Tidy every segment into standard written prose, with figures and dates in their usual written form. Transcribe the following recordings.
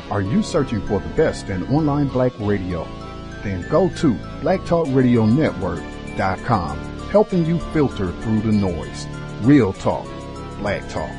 Are you searching for the best in online black radio? Then go to blacktalkradionetwork.com, helping you filter through the noise. Real talk, black talk.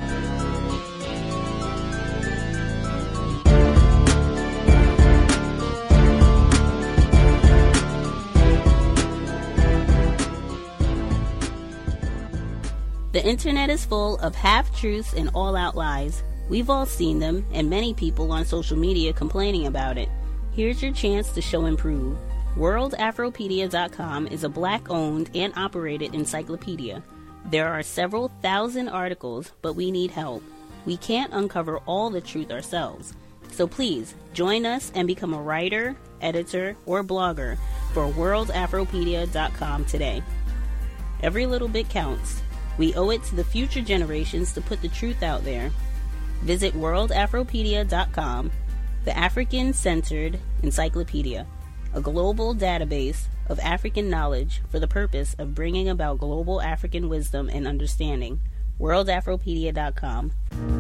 The internet is full of half-truths and all-out lies. We've all seen them, and many people on social media complaining about it. Here's your chance to show and prove. WorldAfropedia.com is a black-owned and operated encyclopedia. There are several thousand articles, but we need help. We can't uncover all the truth ourselves. So please, join us and become a writer, editor, or blogger for WorldAfropedia.com today. Every little bit counts. We owe it to the future generations to put the truth out there. Visit WorldAfropedia.com, the African-centered encyclopedia, a global database of African knowledge for the purpose of bringing about global African wisdom and understanding. WorldAfropedia.com.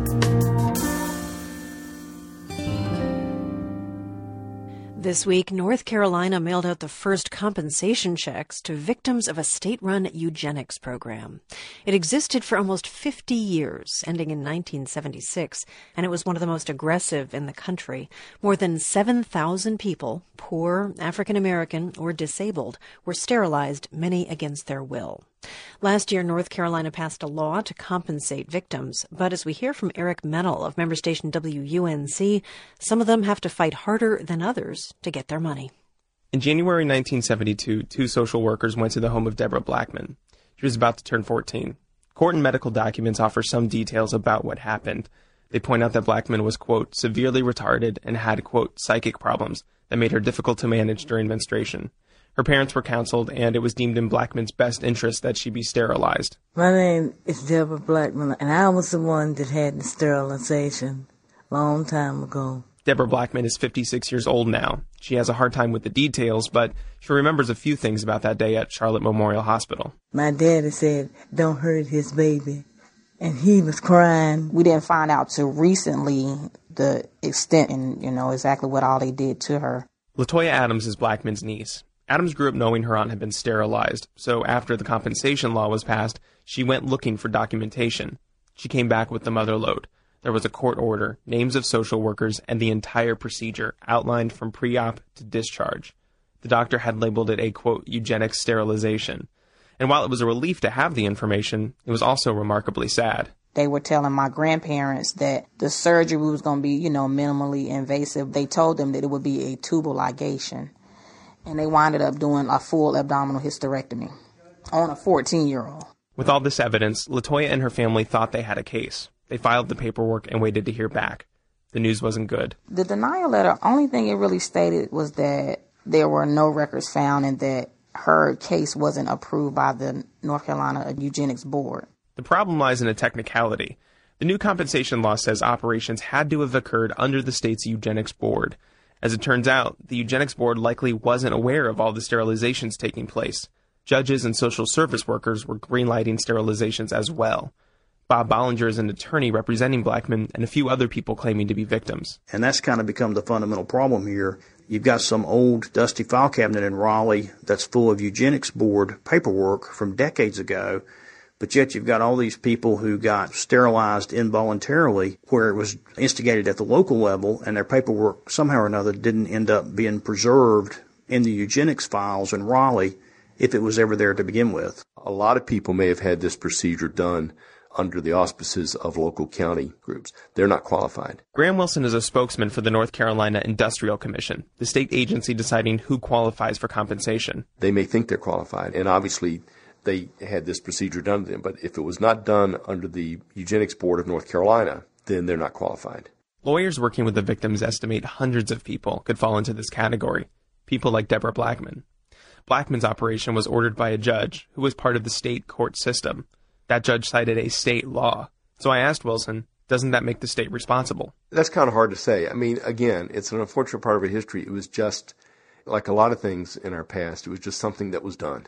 This week, North Carolina mailed out the first compensation checks to victims of a state-run eugenics program. It existed for almost 50 years, ending in 1976, and it was one of the most aggressive in the country. More than 7,000 people, poor, African-American, or disabled, were sterilized, many against their will. Last year, North Carolina passed a law to compensate victims, but as we hear from Eric Mennel of member station WUNC, some of them have to fight harder than others to get their money. In January 1972, two social workers went to the home of Deborah Blackman. She was about to turn 14. Court and medical documents offer some details about what happened. They point out that Blackman was, quote, severely retarded and had, quote, psychic problems that made her difficult to manage during menstruation. Her parents were counseled, and it was deemed in Blackman's best interest that she be sterilized. My name is Deborah Blackman, and I was the one that had the sterilization a long time ago. Deborah Blackman is 56 years old now. She has a hard time with the details, but she remembers a few things about that day at Charlotte Memorial Hospital. My daddy said, don't hurt his baby, and he was crying. We didn't find out till recently the extent and, exactly what all they did to her. LaToya Adams is Blackman's niece. Adams grew up knowing her aunt had been sterilized, so after the compensation law was passed, she went looking for documentation. She came back with the mother lode. There was a court order, names of social workers, and the entire procedure outlined from pre-op to discharge. The doctor had labeled it a, quote, eugenics sterilization. And while it was a relief to have the information, it was also remarkably sad. They were telling my grandparents that the surgery was going to be, minimally invasive. They told them that it would be a tubal ligation. And they winded up doing a full abdominal hysterectomy on a 14-year-old. With all this evidence, LaToya and her family thought they had a case. They filed the paperwork and waited to hear back. The news wasn't good. The denial letter, only thing it really stated was that there were no records found and that her case wasn't approved by the North Carolina Eugenics Board. The problem lies in a technicality. The new compensation law says operations had to have occurred under the state's Eugenics Board. As it turns out, the Eugenics Board likely wasn't aware of all the sterilizations taking place. Judges and social service workers were greenlighting sterilizations as well. Bob Bollinger is an attorney representing Blackman and a few other people claiming to be victims. And that's kind of become the fundamental problem here. You've got some old dusty file cabinet in Raleigh that's full of Eugenics Board paperwork from decades ago, but yet you've got all these people who got sterilized involuntarily where it was instigated at the local level and their paperwork somehow or another didn't end up being preserved in the eugenics files in Raleigh if it was ever there to begin with. A lot of people may have had this procedure done under the auspices of local county groups. They're not qualified. Graham Wilson is a spokesman for the North Carolina Industrial Commission, the state agency deciding who qualifies for compensation. They may think they're qualified, and obviously they had this procedure done to them, but if it was not done under the Eugenics Board of North Carolina, then they're not qualified. Lawyers working with the victims estimate hundreds of people could fall into this category, people like Deborah Blackman. Blackman's operation was ordered by a judge who was part of the state court system. That judge cited a state law. So I asked Wilson, doesn't that make the state responsible? That's kind of hard to say. I mean, again, it's an unfortunate part of our history. It was just, like a lot of things in our past, it was just something that was done.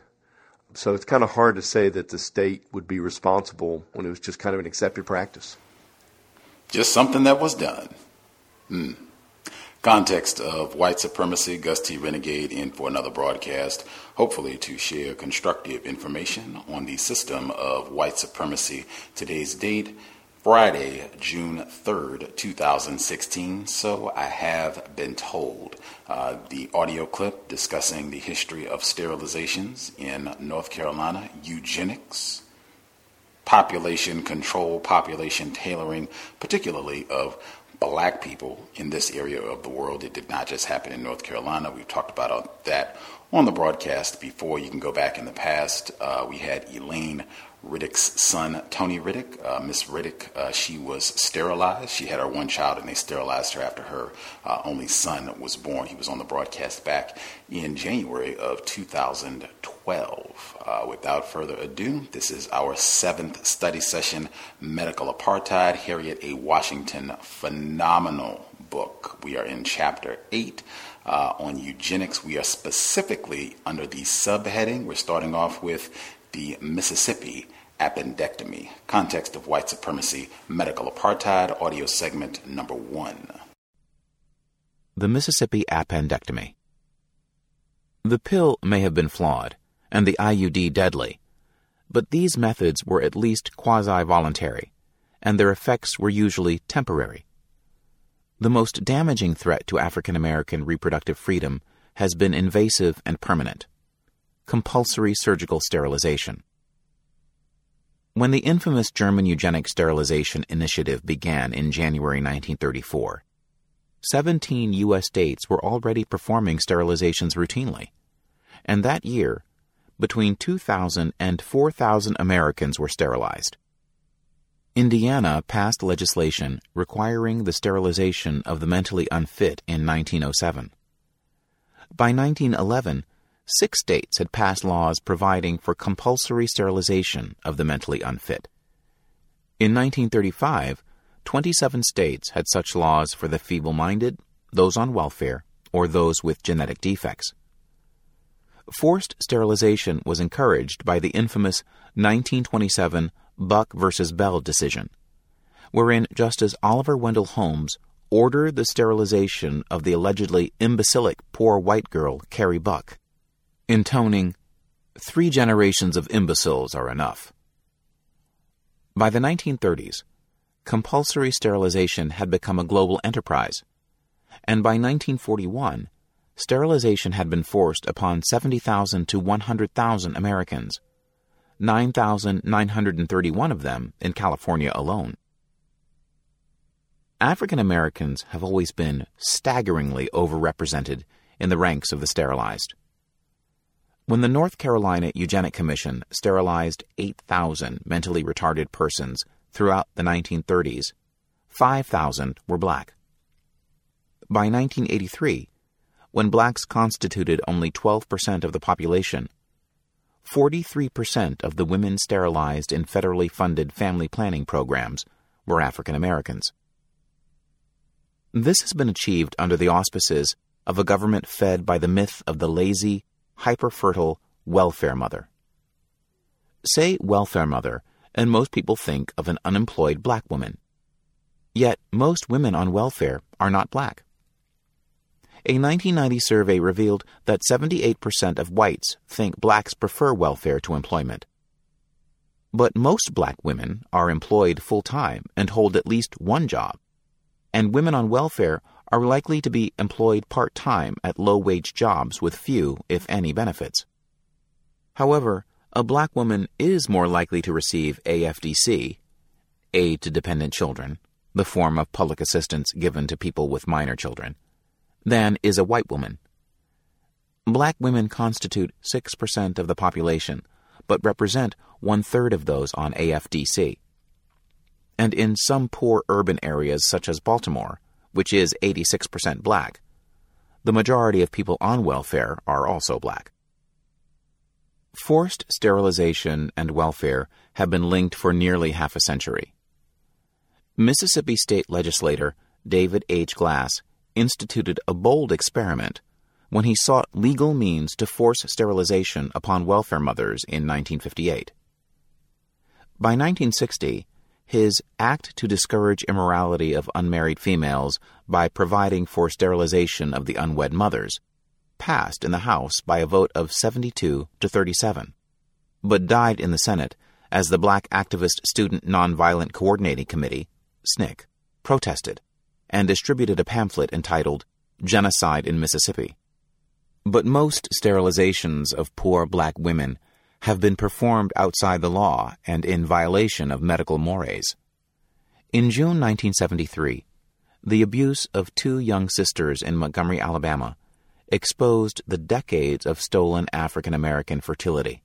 So it's kind of hard to say that the state would be responsible when it was just kind of an accepted practice. Just something that was done. Context of white supremacy, Gus T. Renegade in for another broadcast, hopefully to share constructive information on the system of white supremacy. Today's date, Friday, June 3rd, 2016. So I have been told. The audio clip discussing the history of sterilizations in North Carolina, eugenics, population control, population tailoring, particularly of Black people in this area of the world. It did not just happen in North Carolina. We've talked about that on the broadcast before. You can go back in the past. We had Elaine Riddick's son, Tony Riddick. Miss Riddick, she was sterilized. She had her one child, and they sterilized her after her only son was born. He was on the broadcast back in January of 2012. Without further ado, this is our 7th study session, Medical Apartheid, Harriet A. Washington. Phenomenal book. We are in Chapter 8 on eugenics. We are specifically under the subheading. We're starting off with the Mississippi appendectomy. Context of white supremacy, medical apartheid, audio segment number 1. The Mississippi appendectomy. The pill may have been flawed, and the IUD deadly, but these methods were at least quasi-voluntary, and their effects were usually temporary. The most damaging threat to African American reproductive freedom has been invasive and permanent: compulsory surgical sterilization. When the infamous German eugenic sterilization initiative began in January 1934, 17 U.S. states were already performing sterilizations routinely, and that year, between 2,000 and 4,000 Americans were sterilized. Indiana passed legislation requiring the sterilization of the mentally unfit in 1907. By 1911, 6 states had passed laws providing for compulsory sterilization of the mentally unfit. In 1935, 27 states had such laws for the feeble-minded, those on welfare, or those with genetic defects. Forced sterilization was encouraged by the infamous 1927 Buck v. Bell decision, wherein Justice Oliver Wendell Holmes ordered the sterilization of the allegedly imbecilic poor white girl Carrie Buck, intoning, "3 generations of imbeciles are enough." By the 1930s, compulsory sterilization had become a global enterprise, and by 1941, sterilization had been forced upon 70,000 to 100,000 Americans, 9,931 of them in California alone. African Americans have always been staggeringly overrepresented in the ranks of the sterilized. When the North Carolina Eugenic Commission sterilized 8,000 mentally retarded persons throughout the 1930s, 5,000 were black. By 1983, when blacks constituted only 12% of the population, 43% of the women sterilized in federally funded family planning programs were African Americans. This has been achieved under the auspices of a government fed by the myth of the lazy, hyper-fertile welfare mother. Say welfare mother, and most people think of an unemployed black woman. Yet most women on welfare are not black. A 1990 survey revealed that 78% of whites think blacks prefer welfare to employment. But most black women are employed full-time and hold at least one job, and women on welfare are likely to be employed part-time at low-wage jobs with few, if any, benefits. However, a black woman is more likely to receive AFDC, aid to dependent children, the form of public assistance given to people with minor children, than is a white woman. Black women constitute 6% of the population, but represent 1/3 of those on AFDC. And in some poor urban areas such as Baltimore, which is 86% black, the majority of people on welfare are also black. Forced sterilization and welfare have been linked for nearly half a century. Mississippi State legislator David H. Glass instituted a bold experiment when he sought legal means to force sterilization upon welfare mothers in 1958. By 1960, his Act to Discourage Immorality of Unmarried Females by Providing for Sterilization of the Unwed Mothers passed in the House by a vote of 72 to 37, but died in the Senate as the Black Activist Student Nonviolent Coordinating Committee, SNCC, protested and distributed a pamphlet entitled Genocide in Mississippi. But most sterilizations of poor black women have been performed outside the law and in violation of medical mores. In June 1973, the abuse of 2 young sisters in Montgomery, Alabama, exposed the decades of stolen African American fertility.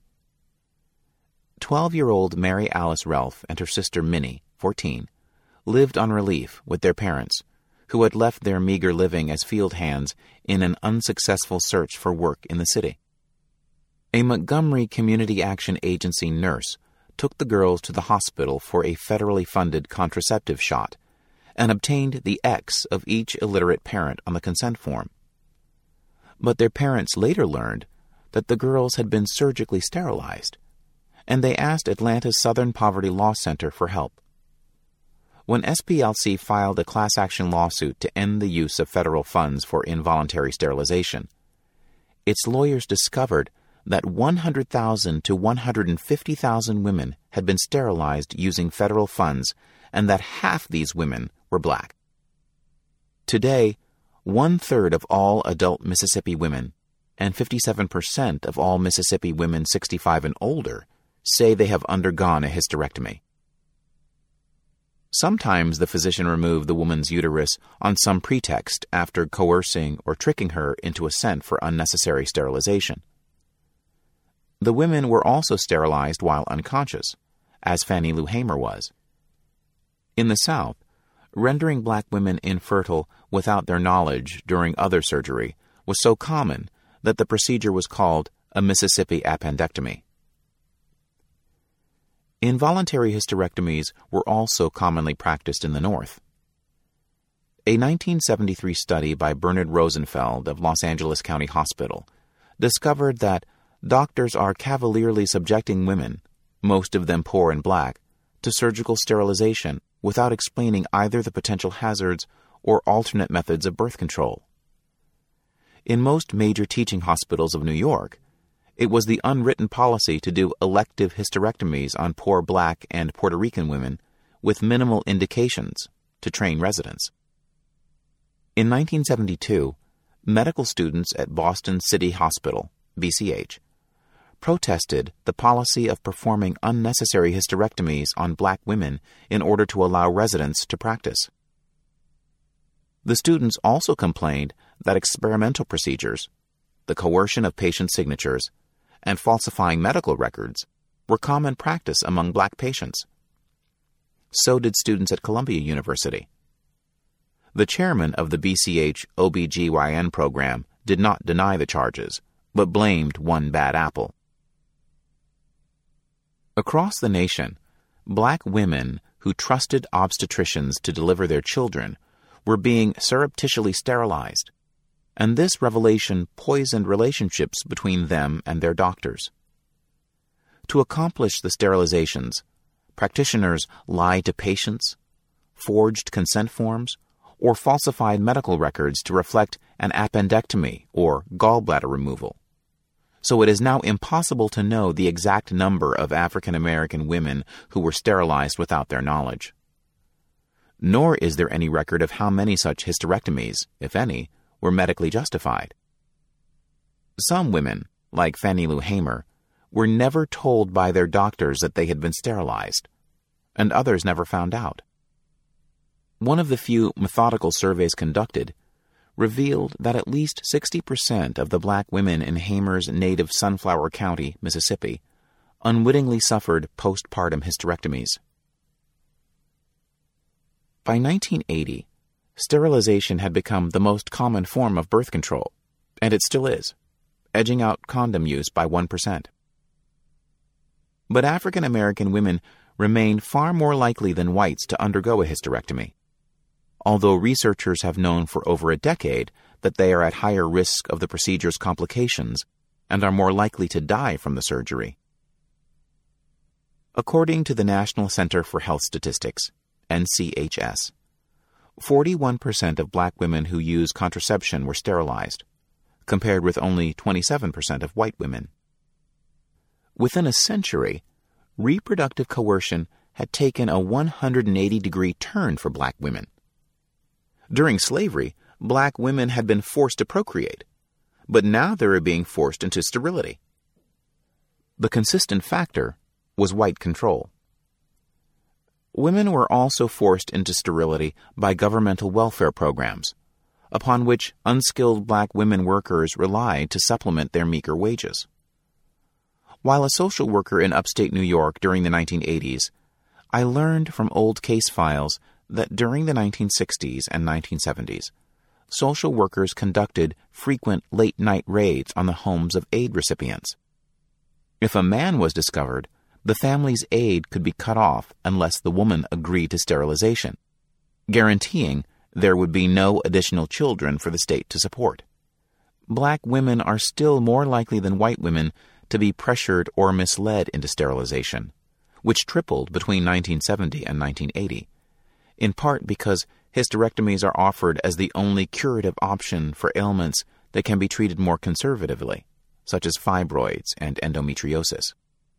12-year-old Mary Alice Relf and her sister Minnie, 14, lived on relief with their parents, who had left their meager living as field hands in an unsuccessful search for work in the city. A Montgomery Community Action Agency nurse took the girls to the hospital for a federally funded contraceptive shot and obtained the X of each illiterate parent on the consent form. But their parents later learned that the girls had been surgically sterilized, and they asked Atlanta's Southern Poverty Law Center for help. When SPLC filed a class action lawsuit to end the use of federal funds for involuntary sterilization, its lawyers discovered that 100,000 to 150,000 women had been sterilized using federal funds, and that half these women were black. Today, 1/3 of all adult Mississippi women and 57% of all Mississippi women 65 and older say they have undergone a hysterectomy. Sometimes the physician removed the woman's uterus on some pretext after coercing or tricking her into assent for unnecessary sterilization. The women were also sterilized while unconscious, as Fannie Lou Hamer was. In the South, rendering black women infertile without their knowledge during other surgery was so common that the procedure was called a Mississippi appendectomy. Involuntary hysterectomies were also commonly practiced in the North. A 1973 study by Bernard Rosenfeld of Los Angeles County Hospital discovered that doctors are cavalierly subjecting women, most of them poor and black, to surgical sterilization without explaining either the potential hazards or alternate methods of birth control. In most major teaching hospitals of New York, it was the unwritten policy to do elective hysterectomies on poor black and Puerto Rican women with minimal indications to train residents. In 1972, medical students at Boston City Hospital, BCH, protested the policy of performing unnecessary hysterectomies on black women in order to allow residents to practice. The students also complained that experimental procedures, the coercion of patient signatures, and falsifying medical records were common practice among black patients. So did students at Columbia University. The chairman of the BCH OBGYN program did not deny the charges, but blamed one bad apple. Across the nation, black women who trusted obstetricians to deliver their children were being surreptitiously sterilized, and this revelation poisoned relationships between them and their doctors. To accomplish the sterilizations, practitioners lied to patients, forged consent forms, or falsified medical records to reflect an appendectomy or gallbladder removal. So it is now impossible to know the exact number of African American women who were sterilized without their knowledge. Nor is there any record of how many such hysterectomies, if any, were medically justified. Some women, like Fannie Lou Hamer, were never told by their doctors that they had been sterilized, and others never found out. One of the few methodical surveys conducted revealed that at least 60% of the black women in Hamer's native Sunflower County, Mississippi, unwittingly suffered postpartum hysterectomies. By 1980, sterilization had become the most common form of birth control, and it still is, edging out condom use by 1%. But African American women remain far more likely than whites to undergo a hysterectomy, although researchers have known for over a decade that they are at higher risk of the procedure's complications and are more likely to die from the surgery. According to the National Center for Health Statistics, NCHS, 41% of black women who use contraception were sterilized, compared with only 27% of white women. Within a century, reproductive coercion had taken a 180-degree turn for black women. During slavery, black women had been forced to procreate, but now they were being forced into sterility. The consistent factor was white control. Women were also forced into sterility by governmental welfare programs, upon which unskilled black women workers relied to supplement their meager wages. While a social worker in upstate New York during the 1980s, I learned from old case files that during the 1960s and 1970s, social workers conducted frequent late-night raids on the homes of aid recipients. If a man was discovered, the family's aid could be cut off unless the woman agreed to sterilization, guaranteeing there would be no additional children for the state to support. Black women are still more likely than white women to be pressured or misled into sterilization, which tripled between 1970 and 1980, in part because hysterectomies are offered as the only curative option for ailments that can be treated more conservatively, such as fibroids and endometriosis.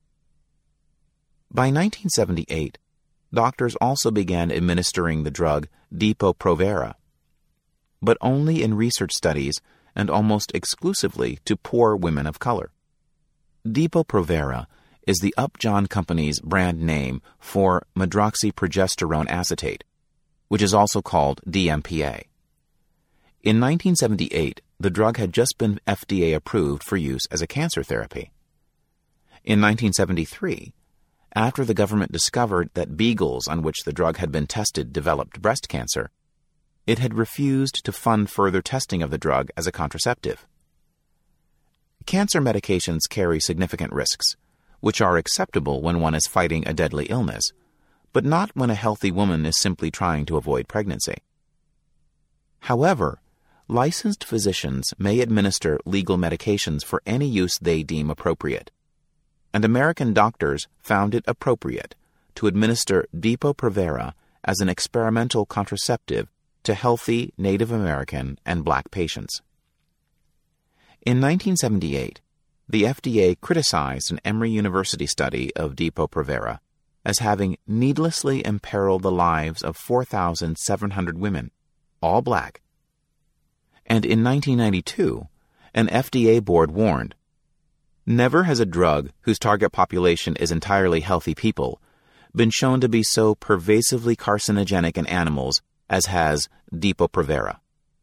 By 1978, doctors also began administering the drug Depo-Provera, but only in research studies and almost exclusively to poor women of color. Depo-Provera is the Upjohn Company's brand name for medroxyprogesterone acetate, which is also called DMPA. In 1978, the drug had just been FDA approved for use as a cancer therapy. In 1973, after the government discovered that beagles on which the drug had been tested developed breast cancer, it had refused to fund further testing of the drug as a contraceptive. Cancer medications carry significant risks, which are acceptable when one is fighting a deadly illness, but not when a healthy woman is simply trying to avoid pregnancy. However, licensed physicians may administer legal medications for any use they deem appropriate, and American doctors found it appropriate to administer Depo-Provera as an experimental contraceptive to healthy Native American and black patients. In 1978, the FDA criticized an Emory University study of Depo-Provera as having needlessly imperiled the lives of 4,700 women, all black. And in 1992, an FDA board warned, "Never has a drug whose target population is entirely healthy people been shown to be so pervasively carcinogenic in animals as has Depo-Provera."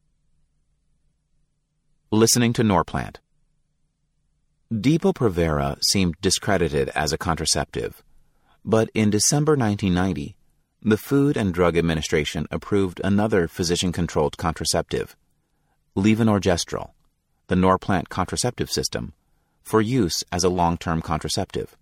Listening to Norplant. Depo-Provera seemed discredited as a contraceptive, but in December 1990, the Food and Drug Administration approved another physician-controlled contraceptive, levonorgestrel, the Norplant contraceptive system, for use as a long-term contraceptive.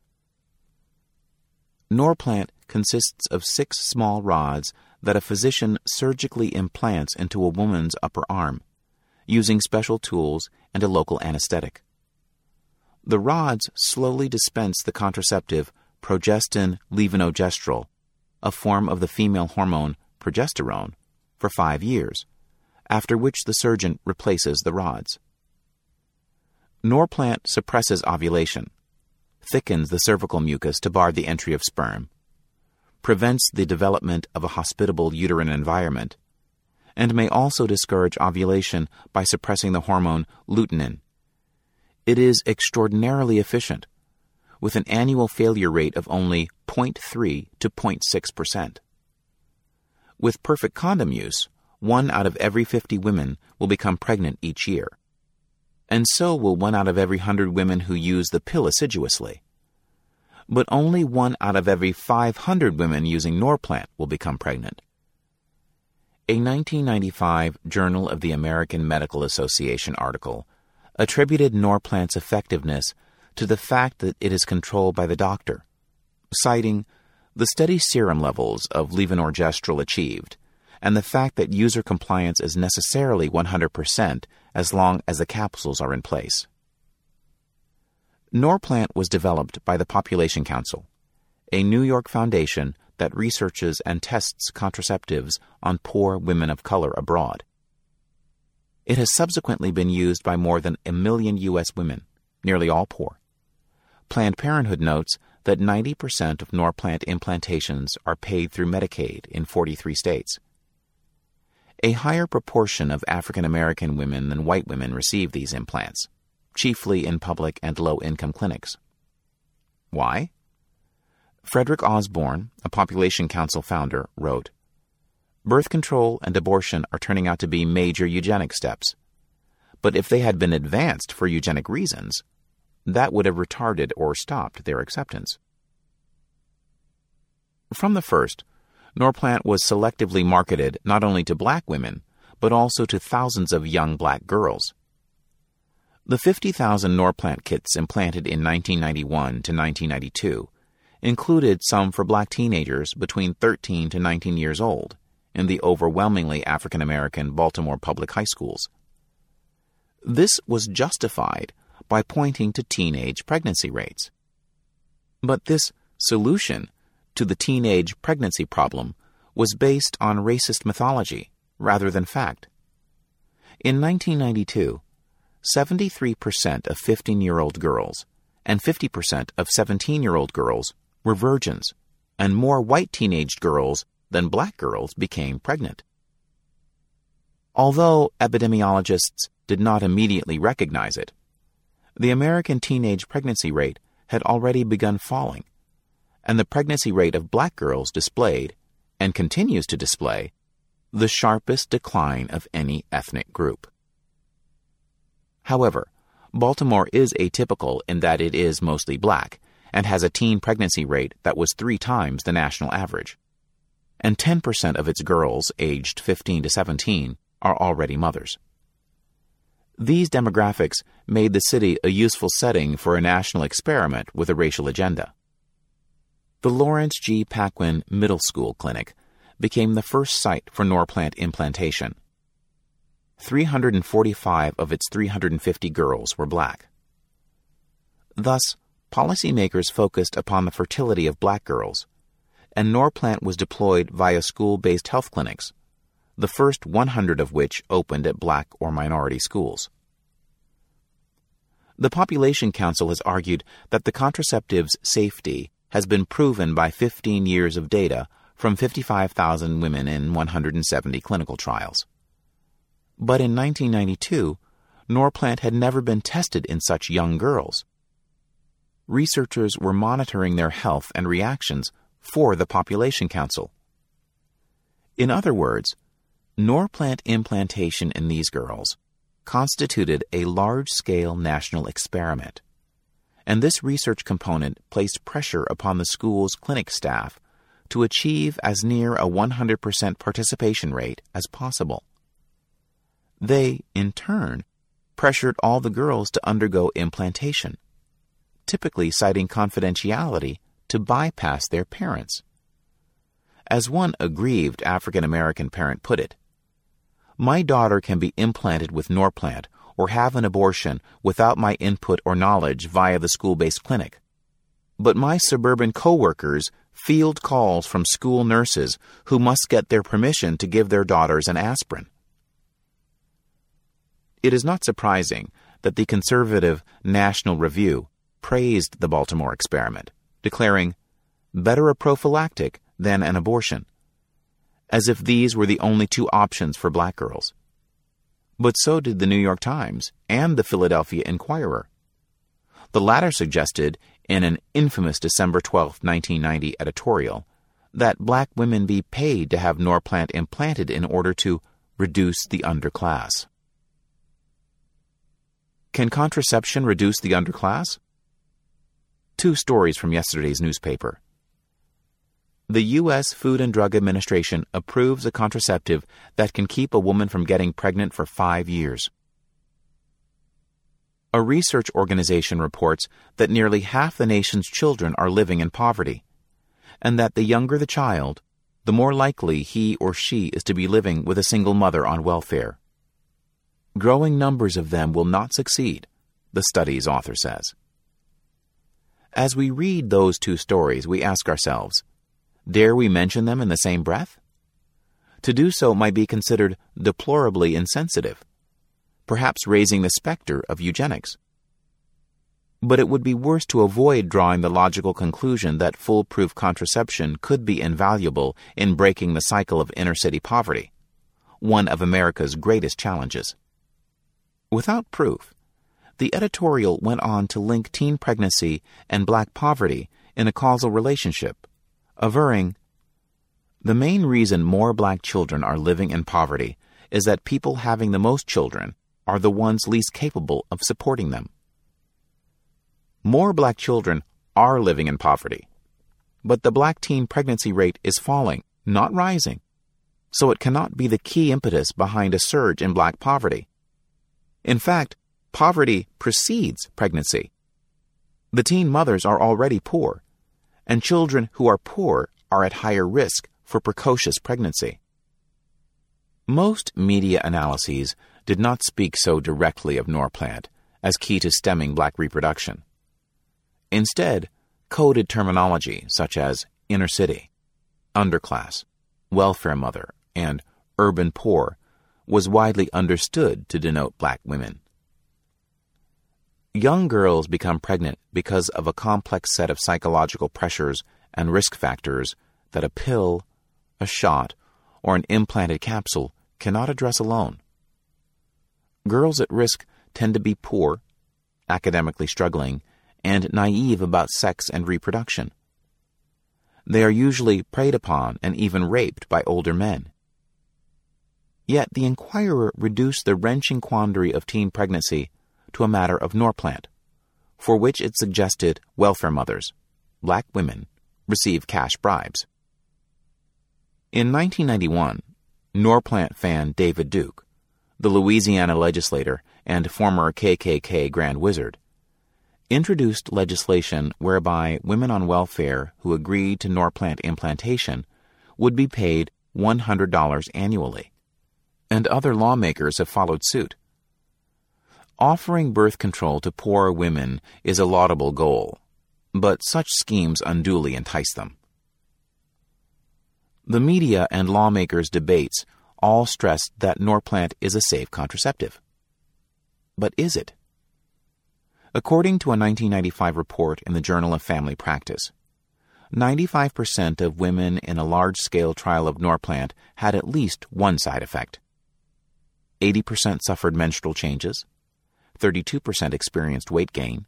Norplant consists of 6 small rods that a physician surgically implants into a woman's upper arm, using special tools and a local anesthetic. The rods slowly dispense the contraceptive progestin levonorgestrel, a form of the female hormone progesterone, for 5 years, after which the surgeon replaces the rods. Norplant suppresses ovulation, thickens the cervical mucus to bar the entry of sperm, prevents the development of a hospitable uterine environment, and may also discourage ovulation by suppressing the hormone lutein. It is extraordinarily efficient, with an annual failure rate of only 0.3 to 0.6%. With perfect condom use, 1 out of every 50 women will become pregnant each year, and so will 1 out of every 100 women who use the pill assiduously. But only 1 out of every 500 women using Norplant will become pregnant. A 1995 Journal of the American Medical Association article attributed Norplant's effectiveness to the fact that it is controlled by the doctor, citing the steady serum levels of levonorgestrel achieved and the fact that user compliance is necessarily 100% as long as the capsules are in place. Norplant was developed by the Population Council, a New York foundation that researches and tests contraceptives on poor women of color abroad. It has subsequently been used by more than 1 million U.S. women, nearly all poor. Planned Parenthood notes that 90% of Norplant implantations are paid through Medicaid in 43 states. A higher proportion of African American women than white women receive these implants, chiefly in public and low-income clinics. Why? Frederick Osborne, a Population Council founder, wrote, "Birth control and abortion are turning out to be major eugenic steps. But if they had been advanced for eugenic reasons, that would have retarded or stopped their acceptance." From the first, Norplant was selectively marketed not only to black women, but also to thousands of young black girls. The 50,000 Norplant kits implanted in 1991 to 1992 included some for black teenagers between 13 to 19 years old in the overwhelmingly African American Baltimore public high schools. This was justified by pointing to teenage pregnancy rates. But this solution to the teenage pregnancy problem was based on racist mythology rather than fact. In 1992, 73% of 15-year-old girls and 50% of 17-year-old girls were virgins, and more white teenaged girls than black girls became pregnant. Although epidemiologists did not immediately recognize it, the American teenage pregnancy rate had already begun falling, and the pregnancy rate of black girls displayed, and continues to display, the sharpest decline of any ethnic group. However, Baltimore is atypical in that it is mostly black and has a teen pregnancy rate that was 3 times the national average, and 10% of its girls aged 15 to 17 are already mothers. These demographics made the city a useful setting for a national experiment with a racial agenda. The Lawrence G. Paquin Middle School Clinic became the first site for Norplant implantation. 345 of its 350 girls were black. Thus, policymakers focused upon the fertility of black girls, and Norplant was deployed via school-based health clinics, the first 100 of which opened at black or minority schools. The Population Council has argued that the contraceptive's safety has been proven by 15 years of data from 55,000 women in 170 clinical trials. But in 1992, Norplant had never been tested in such young girls. Researchers were monitoring their health and reactions for the Population Council. In other words, Norplant implantation in these girls constituted a large-scale national experiment, and this research component placed pressure upon the school's clinic staff to achieve as near a 100% participation rate as possible. They, in turn, pressured all the girls to undergo implantation, typically citing confidentiality to bypass their parents. As one aggrieved African American parent put it, "My daughter can be implanted with Norplant or have an abortion without my input or knowledge via the school-based clinic. But my suburban co-workers field calls from school nurses who must get their permission to give their daughters an aspirin." It is not surprising that the conservative National Review praised the Baltimore experiment, declaring, "Better a prophylactic than an abortion," as if these were the only 2 options for black girls. But so did the New York Times and the Philadelphia Inquirer. The latter suggested, in an infamous December 12, 1990 editorial, that black women be paid to have Norplant implanted in order to reduce the underclass. Can contraception reduce the underclass? 2 stories from yesterday's newspaper. The U.S. Food and Drug Administration approves a contraceptive that can keep a woman from getting pregnant for 5 years. A research organization reports that nearly half the nation's children are living in poverty, and that the younger the child, the more likely he or she is to be living with a single mother on welfare. Growing numbers of them will not succeed, the study's author says. As we read those two stories, we ask ourselves, dare we mention them in the same breath? To do so might be considered deplorably insensitive, perhaps raising the specter of eugenics. But it would be worse to avoid drawing the logical conclusion that foolproof contraception could be invaluable in breaking the cycle of inner-city poverty, one of America's greatest challenges. Without proof, the editorial went on to link teen pregnancy and black poverty in a causal relationship, averring, "The main reason more black children are living in poverty is that people having the most children are the ones least capable of supporting them." More black children are living in poverty, but the black teen pregnancy rate is falling, not rising, so it cannot be the key impetus behind a surge in black poverty. In fact, poverty precedes pregnancy. The teen mothers are already poor, and children who are poor are at higher risk for precocious pregnancy. Most media analyses did not speak so directly of Norplant as key to stemming black reproduction. Instead, coded terminology such as inner city, underclass, welfare mother, and urban poor was widely understood to denote black women. Young girls become pregnant because of a complex set of psychological pressures and risk factors that a pill, a shot, or an implanted capsule cannot address alone. Girls at risk tend to be poor, academically struggling, and naive about sex and reproduction. They are usually preyed upon and even raped by older men. Yet the Inquirer reduced the wrenching quandary of teen pregnancy to a matter of Norplant, for which it suggested welfare mothers, black women, receive cash bribes. In 1991, Norplant fan David Duke, the Louisiana legislator and former KKK Grand Wizard, introduced legislation whereby women on welfare who agreed to Norplant implantation would be paid $100 annually, and other lawmakers have followed suit. Offering birth control to poor women is a laudable goal, but such schemes unduly entice them. The media and lawmakers' debates all stressed that Norplant is a safe contraceptive. But is it? According to a 1995 report in the Journal of Family Practice, 95% of women in a large-scale trial of Norplant had at least one side effect. 80% suffered menstrual changes, 32% experienced weight gain,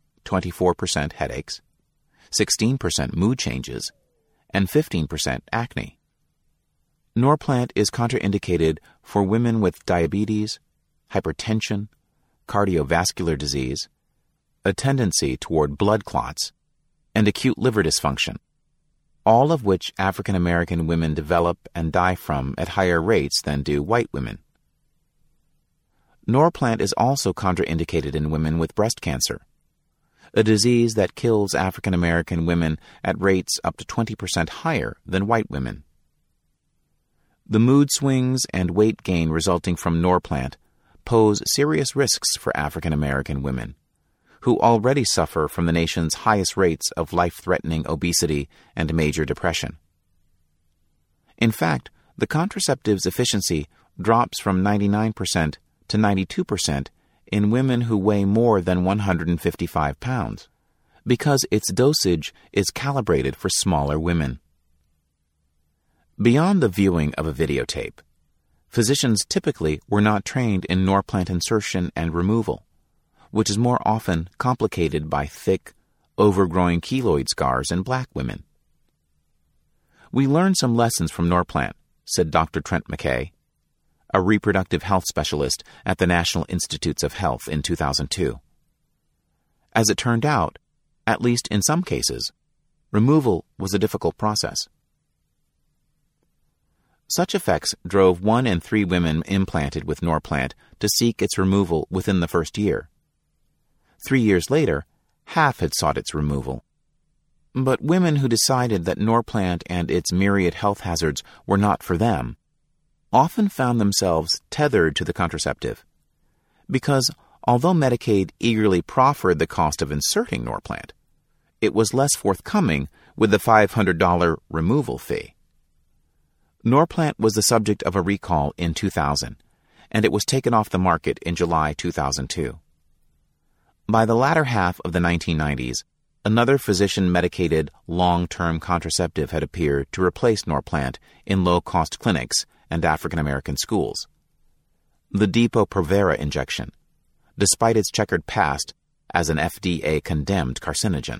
24% headaches, 16% mood changes, and 15% acne. Norplant is contraindicated for women with diabetes, hypertension, cardiovascular disease, a tendency toward blood clots, and acute liver dysfunction, all of which African American women develop and die from at higher rates than do white women. Norplant is also contraindicated in women with breast cancer, a disease that kills African American women at rates up to 20% higher than white women. The mood swings and weight gain resulting from Norplant pose serious risks for African American women, who already suffer from the nation's highest rates of life-threatening obesity and major depression. In fact, the contraceptive's efficiency drops from 99% to 92% in women who weigh more than 155 pounds, because its dosage is calibrated for smaller women. Beyond the viewing of a videotape, physicians typically were not trained in Norplant insertion and removal, which is more often complicated by thick, overgrowing keloid scars in black women. We learned some lessons from Norplant, said Dr. Trent McKay, a reproductive health specialist at the National Institutes of Health in 2002. As it turned out, at least in some cases, removal was a difficult process. Such effects drove 1 in 3 women implanted with Norplant to seek its removal within the first year. 3 years later, half had sought its removal. But women who decided that Norplant and its myriad health hazards were not for them often found themselves tethered to the contraceptive, because although Medicaid eagerly proffered the cost of inserting Norplant, it was less forthcoming with the $500 removal fee. Norplant was the subject of a recall in 2000, and it was taken off the market in July 2002. By the latter half of the 1990s, another physician-medicated long-term contraceptive had appeared to replace Norplant in low-cost clinics and African-American schools. The Depo-Provera injection, despite its checkered past as an FDA-condemned carcinogen.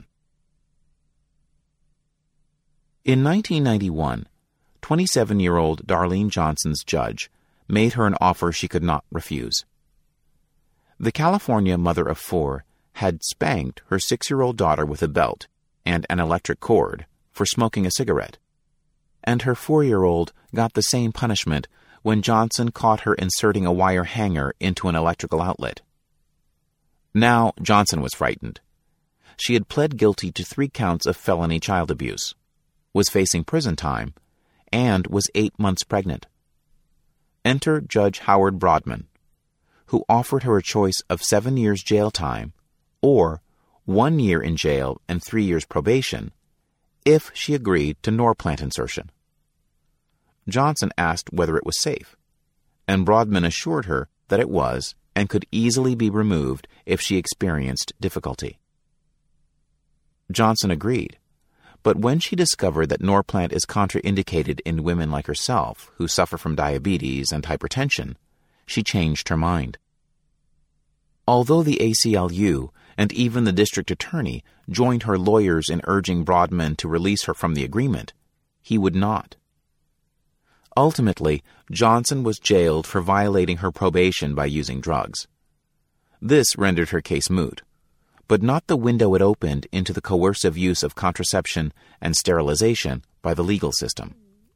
In 1991, 27-year-old Darlene Johnson's judge made her an offer she could not refuse. The California mother of four had spanked her 6-year-old daughter with a belt and an electric cord for smoking a cigarette, and her 4-year-old got the same punishment when Johnson caught her inserting a wire hanger into an electrical outlet. Now Johnson was frightened. She had pled guilty to 3 counts of felony child abuse, was facing prison time, and was 8 months pregnant. Enter Judge Howard Broadman, who offered her a choice of 7 years jail time or 1 year in jail and 3 years probation if she agreed to Norplant insertion. Johnson asked whether it was safe, and Broadman assured her that it was and could easily be removed if she experienced difficulty. Johnson agreed, but when she discovered that Norplant is contraindicated in women like herself who suffer from diabetes and hypertension, she changed her mind. Although the ACLU and even the district attorney joined her lawyers in urging Broadman to release her from the agreement, he would not. Ultimately, Johnson was jailed for violating her probation by using drugs. This rendered her case moot, but not the window it opened into the coercive use of contraception and sterilization by the legal system.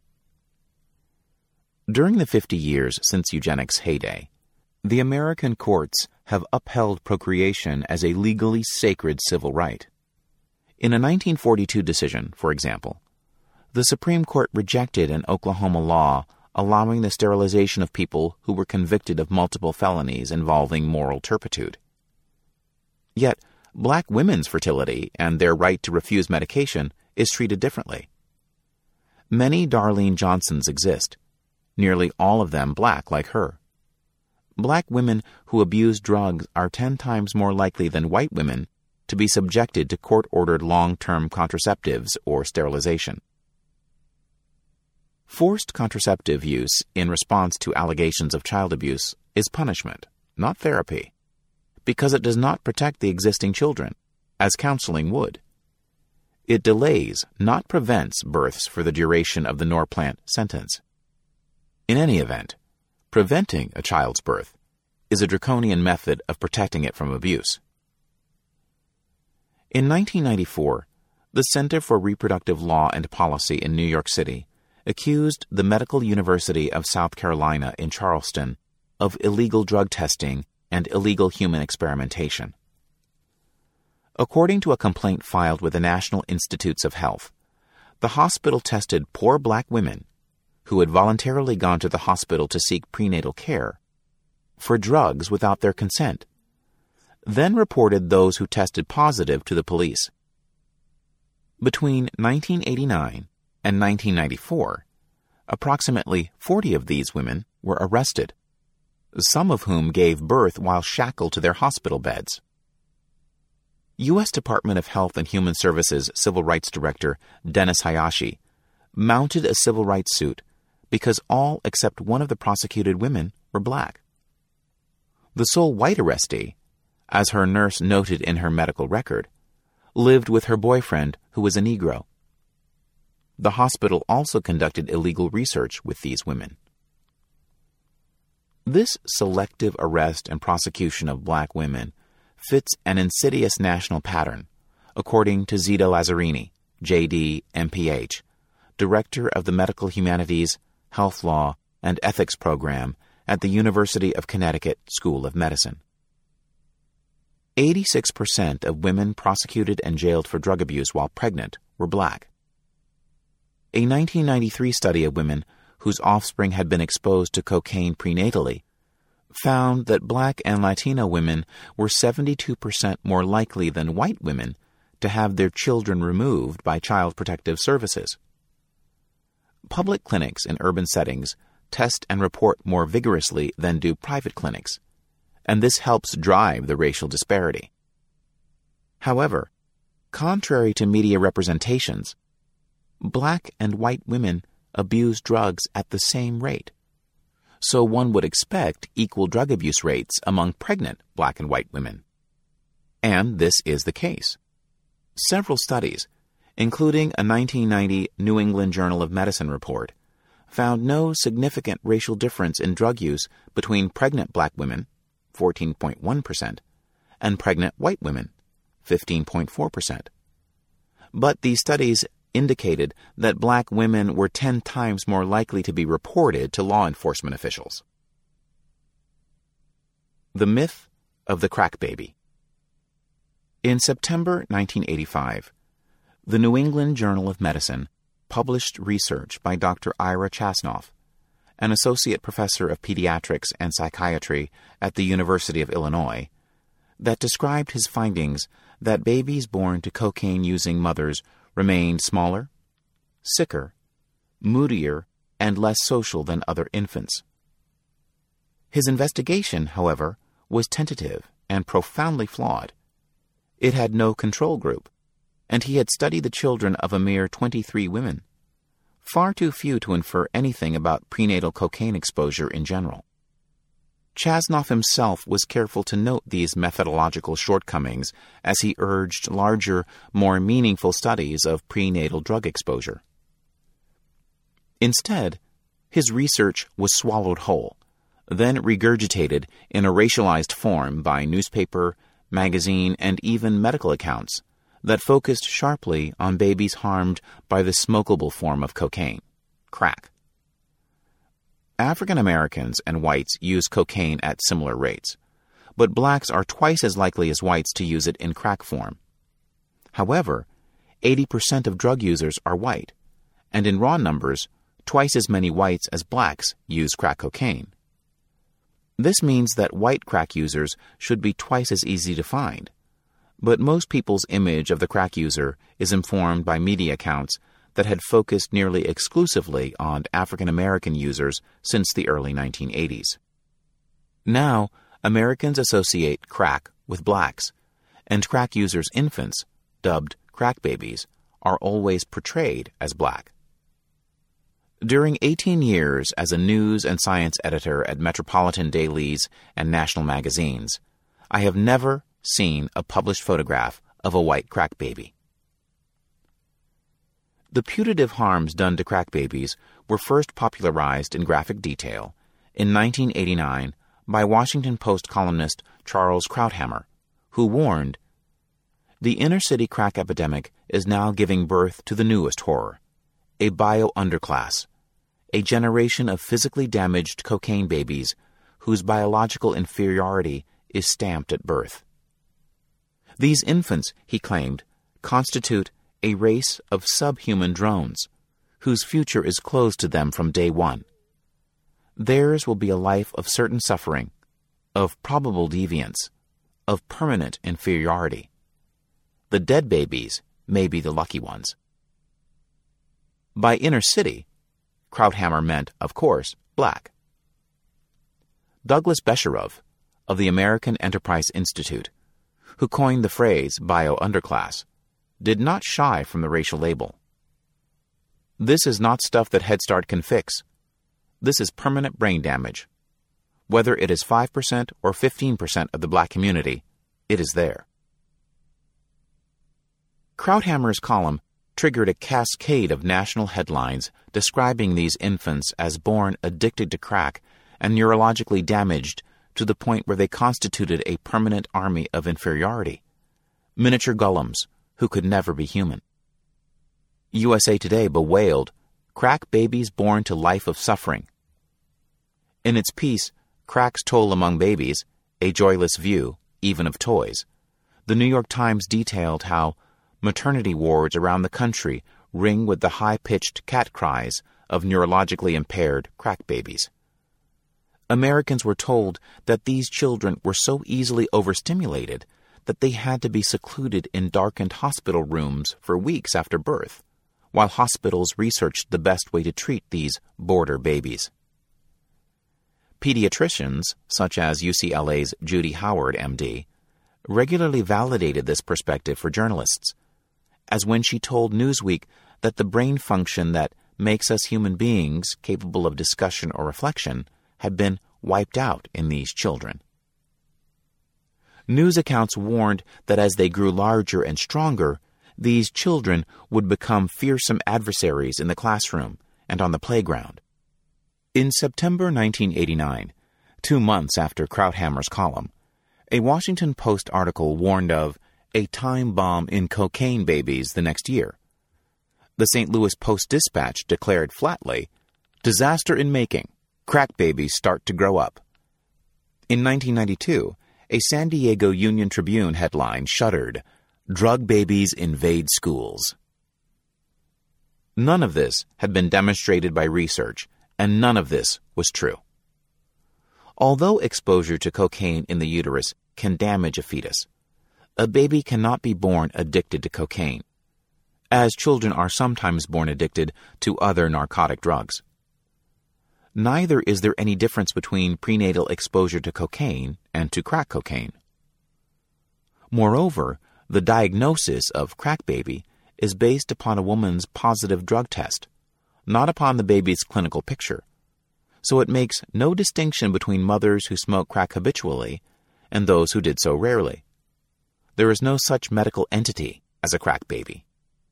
During the 50 years since eugenics' heyday, the American courts have upheld procreation as a legally sacred civil right. In a 1942 decision, for example, the Supreme Court rejected an Oklahoma law allowing the sterilization of people who were convicted of multiple felonies involving moral turpitude. Yet, black women's fertility and their right to refuse medication is treated differently. Many Darlene Johnsons exist, nearly all of them black like her. Black women who abuse drugs are 10 times more likely than white women to be subjected to court-ordered long-term contraceptives or sterilization. Forced contraceptive use in response to allegations of child abuse is punishment, not therapy, because it does not protect the existing children, as counseling would. It delays, not prevents, births for the duration of the Norplant sentence. In any event, preventing a child's birth is a draconian method of protecting it from abuse. In 1994, the Center for Reproductive Law and Policy in New York City accused the Medical University of South Carolina in Charleston of illegal drug testing and illegal human experimentation. According to a complaint filed with the National Institutes of Health, the hospital tested poor black women who had voluntarily gone to the hospital to seek prenatal care for drugs without their consent, then reported those who tested positive to the police. Between 1989 and 1994, approximately 40 of these women were arrested, some of whom gave birth while shackled to their hospital beds. U.S. Department of Health and Human Services Civil Rights Director Dennis Hayashi mounted a civil rights suit because all except one of the prosecuted women were black. The sole white arrestee, as her nurse noted in her medical record, lived with her boyfriend, who was a Negro. The hospital also conducted illegal research with these women. This selective arrest and prosecution of black women fits an insidious national pattern, according to Zita Lazzarini, J.D., M.Ph., Director of the Medical Humanities, Health Law, and Ethics Program at the University of Connecticut School of Medicine. 86% of women prosecuted and jailed for drug abuse while pregnant were black. A 1993 study of women whose offspring had been exposed to cocaine prenatally found that black and Latino women were 72% more likely than white women to have their children removed by Child Protective Services. Public clinics in urban settings test and report more vigorously than do private clinics, and this helps drive the racial disparity. However, contrary to media representations, black and white women abuse drugs at the same rate. So one would expect equal drug abuse rates among pregnant black and white women. And this is the case. Several studies, including a 1990 New England Journal of Medicine report, found no significant racial difference in drug use between pregnant black women, 14.1%, and pregnant white women, 15.4%. But these studies indicated that black women were 10 times more likely to be reported to law enforcement officials. The myth of the crack baby. In September 1985, the New England Journal of Medicine published research by Dr. Ira Chasnoff, an associate professor of pediatrics and psychiatry at the University of Illinois, that described his findings that babies born to cocaine-using mothers remained smaller, sicker, moodier, and less social than other infants. His investigation, however, was tentative and profoundly flawed. It had no control group, and he had studied the children of a mere 23 women, far too few to infer anything about prenatal cocaine exposure in general. Chasnoff himself was careful to note these methodological shortcomings as he urged larger, more meaningful studies of prenatal drug exposure. Instead, his research was swallowed whole, then regurgitated in a racialized form by newspaper, magazine, and even medical accounts that focused sharply on babies harmed by the smokable form of cocaine, crack. African Americans and whites use cocaine at similar rates, but blacks are twice as likely as whites to use it in crack form. However, 80% of drug users are white, and in raw numbers, twice as many whites as blacks use crack cocaine. This means that white crack users should be twice as easy to find, but most people's image of the crack user is informed by media accounts that had focused nearly exclusively on African American users since the early 1980s. Now, Americans associate crack with blacks, and crack users' infants, dubbed crack babies, are always portrayed as black. During 18 years as a news and science editor at metropolitan dailies and national magazines, I have never seen a published photograph of a white crack baby. The putative harms done to crack babies were first popularized in graphic detail in 1989 by Washington Post columnist Charles Krauthammer, who warned, "The inner-city crack epidemic is now giving birth to the newest horror, a bio-underclass, a generation of physically damaged cocaine babies whose biological inferiority is stamped at birth." These infants, he claimed, constitute a race of subhuman drones, whose future is closed to them from day one. Theirs will be a life of certain suffering, of probable deviance, of permanent inferiority. The dead babies may be the lucky ones. By inner city, Krauthammer meant, of course, black. Douglas Besharov, of the American Enterprise Institute, who coined the phrase bio-underclass, did not shy from the racial label. This is not stuff that Head Start can fix. This is permanent brain damage. Whether it is 5% or 15% of the black community, it is there. Krauthammer's column triggered a cascade of national headlines describing these infants as born addicted to crack and neurologically damaged to the point where they constituted a permanent army of inferiority, miniature golems who could never be human. USA Today bewailed crack babies born to life of suffering. In its piece, Crack's Toll Among Babies, A Joyless View, Even of Toys, the New York Times detailed how maternity wards around the country ring with the high-pitched cat cries of neurologically impaired crack babies. Americans were told that these children were so easily overstimulated that they had to be secluded in darkened hospital rooms for weeks after birth, while hospitals researched the best way to treat these border babies. Pediatricians, such as UCLA's Judy Howard, MD, regularly validated this perspective for journalists, as when she told Newsweek that the brain function that makes us human beings capable of discussion or reflection had been wiped out in these children. News accounts warned that as they grew larger and stronger, these children would become fearsome adversaries in the classroom and on the playground. In September 1989, 2 months after Krauthammer's column, a Washington Post article warned of a time bomb in cocaine babies the next year. The St. Louis Post-Dispatch declared flatly, "Disaster in making. Crack babies start to grow up." In 1992, a San Diego Union Tribune headline shuddered, "Drug babies invade schools." None of this had been demonstrated by research, and none of this was true. Although exposure to cocaine in the uterus can damage a fetus, a baby cannot be born addicted to cocaine, as children are sometimes born addicted to other narcotic drugs. Neither is there any difference between prenatal exposure to cocaine and to crack cocaine. Moreover, the diagnosis of crack baby is based upon a woman's positive drug test, not upon the baby's clinical picture, so it makes no distinction between mothers who smoke crack habitually and those who did so rarely. There is no such medical entity as a crack baby.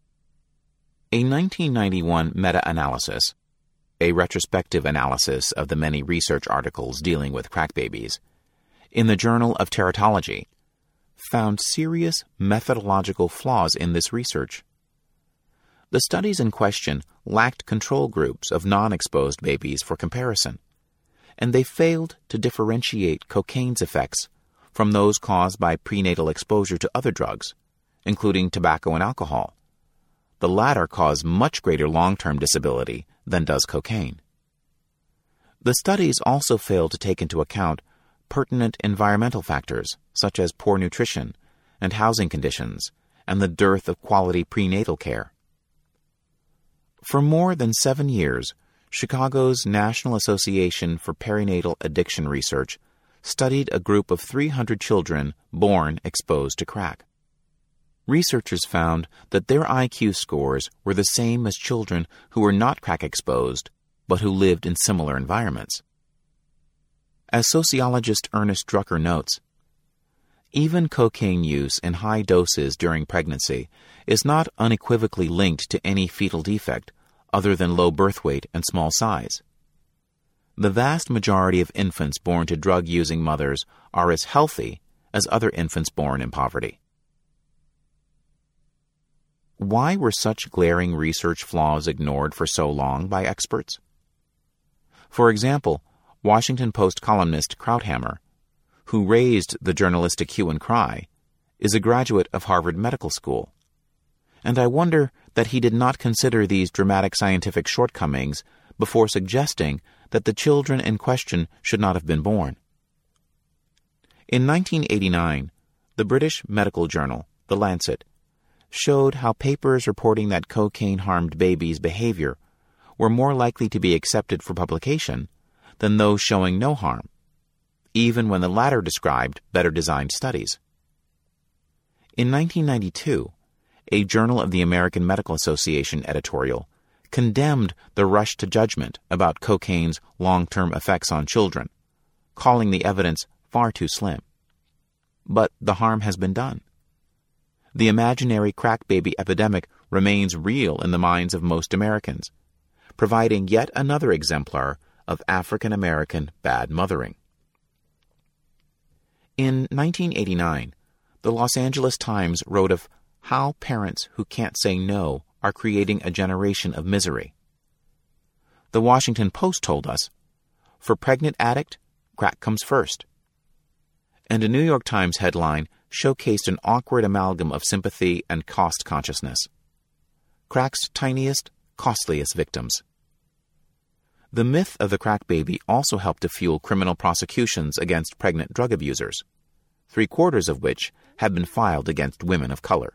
A 1991 meta-analysis, a retrospective analysis of the many research articles dealing with crack babies, in the Journal of Teratology, found serious methodological flaws in this research. The studies in question lacked control groups of non-exposed babies for comparison, and they failed to differentiate cocaine's effects from those caused by prenatal exposure to other drugs, including tobacco and alcohol. The latter cause much greater long-term disability than does cocaine. The studies also failed to take into account pertinent environmental factors such as poor nutrition and housing conditions and the dearth of quality prenatal care. For more than 7 years, Chicago's National Association for Perinatal Addiction Research studied a group of 300 children born exposed to crack. Researchers found that their IQ scores were the same as children who were not crack exposed, but who lived in similar environments. As sociologist Ernest Drucker notes, even cocaine use in high doses during pregnancy is not unequivocally linked to any fetal defect other than low birth weight and small size. The vast majority of infants born to drug-using mothers are as healthy as other infants born in poverty. Why were such glaring research flaws ignored for so long by experts? For example, Washington Post columnist Krauthammer, who raised the journalistic hue and cry, is a graduate of Harvard Medical School, and I wonder that he did not consider these dramatic scientific shortcomings before suggesting that the children in question should not have been born. In 1989, the British medical journal, The Lancet, showed how papers reporting that cocaine harmed babies' behavior were more likely to be accepted for publication than those showing no harm, even when the latter described better-designed studies. In 1992, a Journal of the American Medical Association editorial condemned the rush to judgment about cocaine's long-term effects on children, calling the evidence far too slim. But the harm has been done. The imaginary crack baby epidemic remains real in the minds of most Americans, providing yet another exemplar of African American bad mothering. In 1989, the Los Angeles Times wrote of how parents who can't say no are creating a generation of misery. The Washington Post told us, "For pregnant addict, crack comes first." And a New York Times headline showcased an awkward amalgam of sympathy and cost consciousness. Crack's tiniest, costliest victims. The myth of the crack baby also helped to fuel criminal prosecutions against pregnant drug abusers. 3/4 of which have been filed against women of color.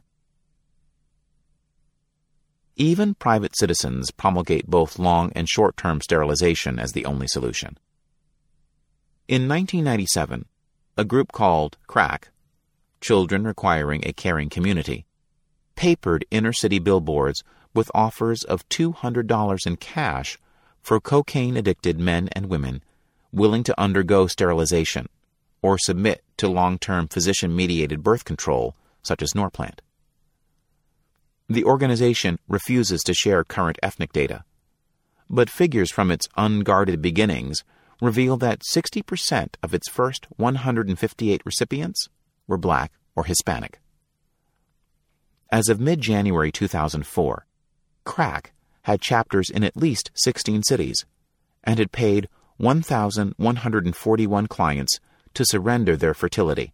Even private citizens promulgate both long and short-term sterilization as the only solution. In 1997, a group called CRAC, Children Requiring a Caring Community, papered inner-city billboards with offers of $200 in cash for cocaine-addicted men and women willing to undergo sterilization or submit to long-term physician-mediated birth control, such as Norplant. The organization refuses to share current ethnic data, but figures from its unguarded beginnings reveal that 60% of its first 158 recipients were Black or Hispanic. As of mid-January 2004, CRAC had chapters in at least 16 cities and had paid 1,141 clients to surrender their fertility.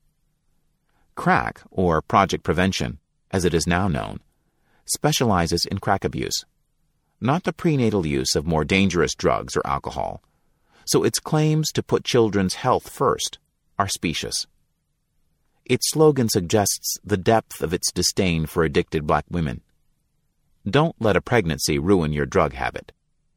CRAC, or Project Prevention, as it is now known, specializes in crack abuse, not the prenatal use of more dangerous drugs or alcohol, so its claims to put children's health first are specious. Its slogan suggests the depth of its disdain for addicted Black women. Don't let a pregnancy ruin your drug habit.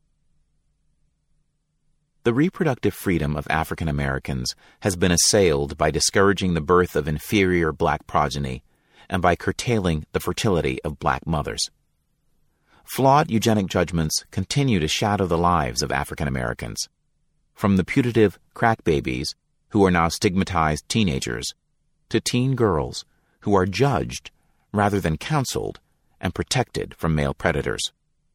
The reproductive freedom of African Americans has been assailed by discouraging the birth of inferior Black progeny and by curtailing the fertility of Black mothers. Flawed eugenic judgments continue to shadow the lives of African Americans, from the putative crack babies who are now stigmatized teenagers to teen girls who are judged rather than counseled and protected from male predators.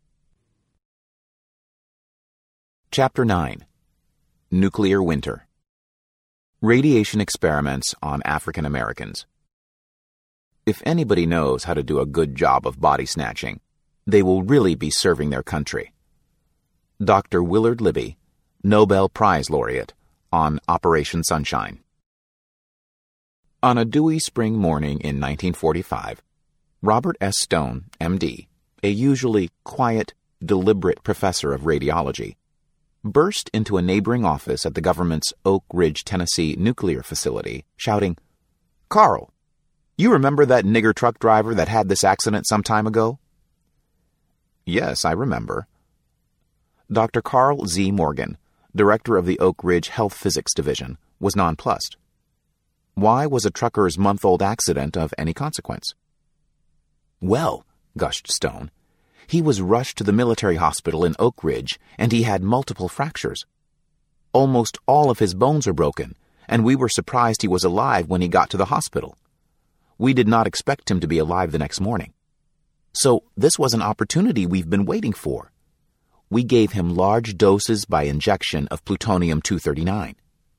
Chapter 9. Nuclear Winter. Radiation Experiments on African Americans. If anybody knows how to do a good job of body snatching, they will really be serving their country. Dr. Willard Libby, Nobel Prize Laureate, on Operation Sunshine. On a dewy spring morning in 1945, Robert S. Stone, M.D., a usually quiet, deliberate professor of radiology, burst into a neighboring office at the government's Oak Ridge, Tennessee nuclear facility, shouting, "Carl, you remember that nigger truck driver that had this accident some time ago?" "Yes, I remember." Dr. Carl Z. Morgan, director of the Oak Ridge Health Physics Division, was nonplussed. Why was a trucker's month-old accident of any consequence? "Well," gushed Stone, "he was rushed to the military hospital in Oak Ridge, and he had multiple fractures. Almost all of his bones are broken, and we were surprised he was alive when he got to the hospital. We did not expect him to be alive the next morning. So this was an opportunity we've been waiting for. We gave him large doses by injection of plutonium-239.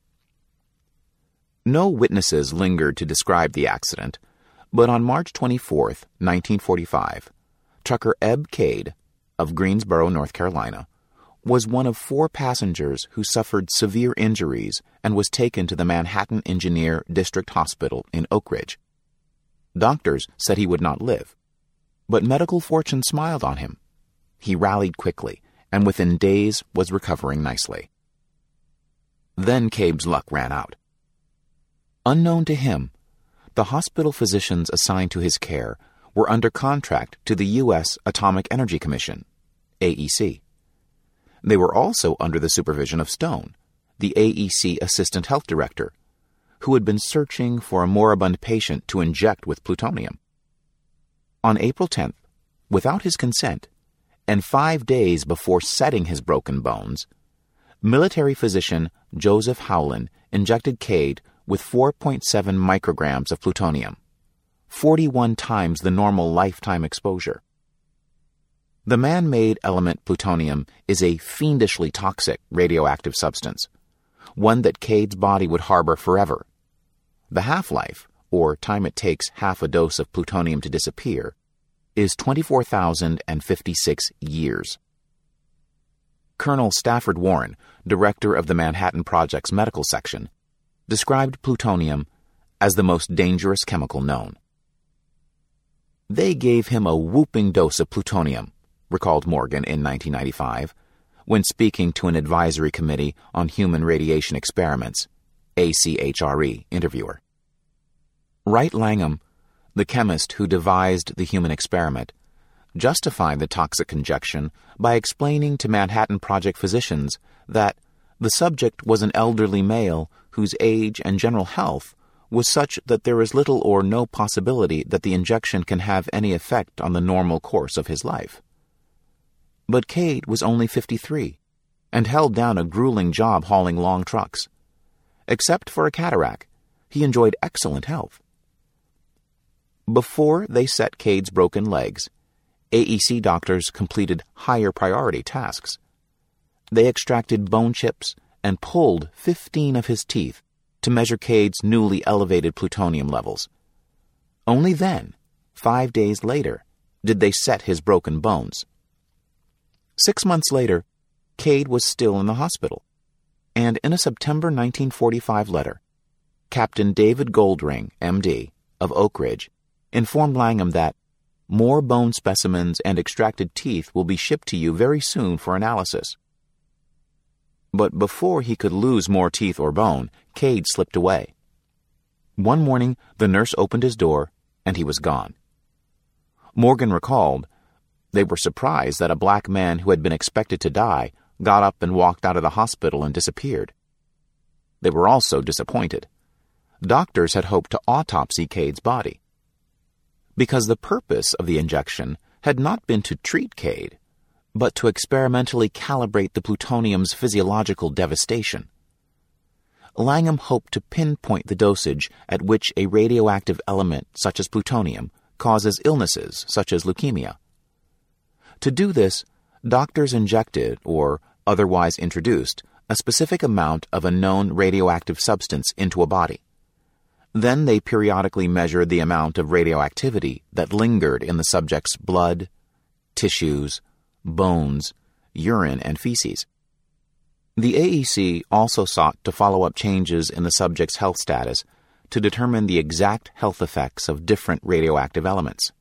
No witnesses lingered to describe the accident, but on March 24, 1945, trucker Ebb Cade of Greensboro, North Carolina, was one of 4 passengers who suffered severe injuries and was taken to the Manhattan Engineer District Hospital in Oak Ridge. Doctors said he would not live, but medical fortune smiled on him. He rallied quickly, and within days was recovering nicely. Then Cade's luck ran out. Unknown to him, the hospital physicians assigned to his care were under contract to the U.S. Atomic Energy Commission, AEC. They were also under the supervision of Stone, the AEC Assistant Health Director, who had been searching for a moribund patient to inject with plutonium. On April 10th, without his consent, and 5 days before setting his broken bones, military physician Joseph Howland injected Cade with 4.7 micrograms of plutonium, 41 times the normal lifetime exposure. The man-made element plutonium is a fiendishly toxic radioactive substance, one that Cade's body would harbor forever. The half-life, or time it takes half a dose of plutonium to disappear, is 24,056 years. Colonel Stafford Warren, director of the Manhattan Project's medical section, described plutonium as the most dangerous chemical known. "They gave him a whooping dose of plutonium," recalled Morgan in 1995, when speaking to an advisory committee on human radiation experiments, ACHRE interviewer. Wright Langham, the chemist who devised the human experiment, justified the toxic injection by explaining to Manhattan Project physicians that the subject was an elderly male whose age and general health was such that there is little or no possibility that the injection can have any effect on the normal course of his life. But Cade was only 53 and held down a grueling job hauling long trucks. Except for a cataract, he enjoyed excellent health. Before they set Cade's broken legs, AEC doctors completed higher priority tasks. They extracted bone chips and pulled 15 of his teeth to measure Cade's newly elevated plutonium levels. Only then, 5 days later, did they set his broken bones. 6 months later, Cade was still in the hospital, and in a September 1945 letter, Captain David Goldring, M.D., of Oak Ridge, informed Langham that more bone specimens and extracted teeth will be shipped to you very soon for analysis. But before he could lose more teeth or bone, Cade slipped away. One morning, the nurse opened his door, and he was gone. Morgan recalled, they were surprised that a black man who had been expected to die got up and walked out of the hospital and disappeared. They were also disappointed. Doctors had hoped to autopsy Cade's body, because the purpose of the injection had not been to treat Cade, but to experimentally calibrate the plutonium's physiological devastation. Langham hoped to pinpoint the dosage at which a radioactive element such as plutonium causes illnesses such as leukemia. To do this, doctors injected, or otherwise introduced, a specific amount of a known radioactive substance into a body. Then they periodically measured the amount of radioactivity that lingered in the subject's blood, tissues, bones, urine, and feces. The AEC also sought to follow up changes in the subject's health status to determine the exact health effects of different radioactive elements.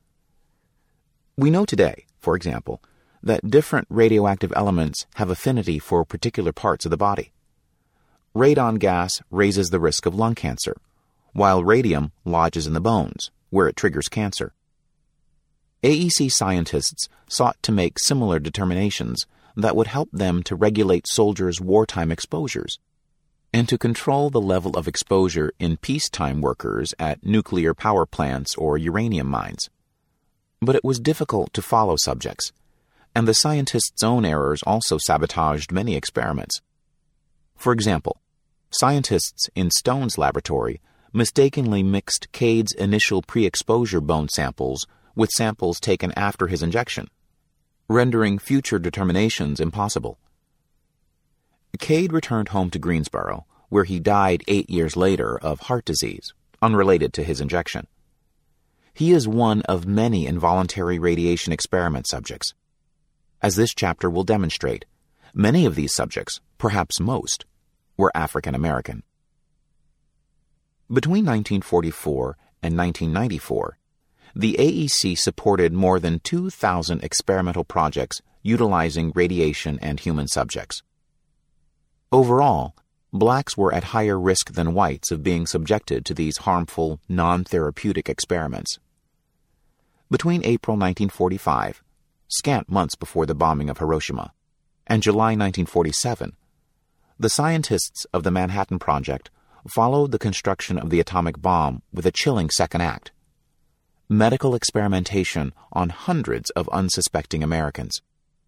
We know today, for example, that different radioactive elements have affinity for particular parts of the body. Radon gas raises the risk of lung cancer, while radium lodges in the bones, where it triggers cancer. AEC scientists sought to make similar determinations that would help them to regulate soldiers' wartime exposures and to control the level of exposure in peacetime workers at nuclear power plants or uranium mines. But it was difficult to follow subjects, and the scientists' own errors also sabotaged many experiments. For example, scientists in Stone's laboratory mistakenly mixed Cade's initial pre-exposure bone samples with samples taken after his injection, rendering future determinations impossible. Cade returned home to Greensboro, where he died 8 years later of heart disease, unrelated to his injection. He is one of many involuntary radiation experiment subjects. As this chapter will demonstrate, many of these subjects, perhaps most, were African American. Between 1944 and 1994, the AEC supported more than 2,000 experimental projects utilizing radiation and human subjects. Overall, blacks were at higher risk than whites of being subjected to these harmful, non-therapeutic experiments. Between April 1945, scant months before the bombing of Hiroshima, and July 1947, the scientists of the Manhattan Project followed the construction of the atomic bomb with a chilling second act: medical experimentation on hundreds of unsuspecting Americans.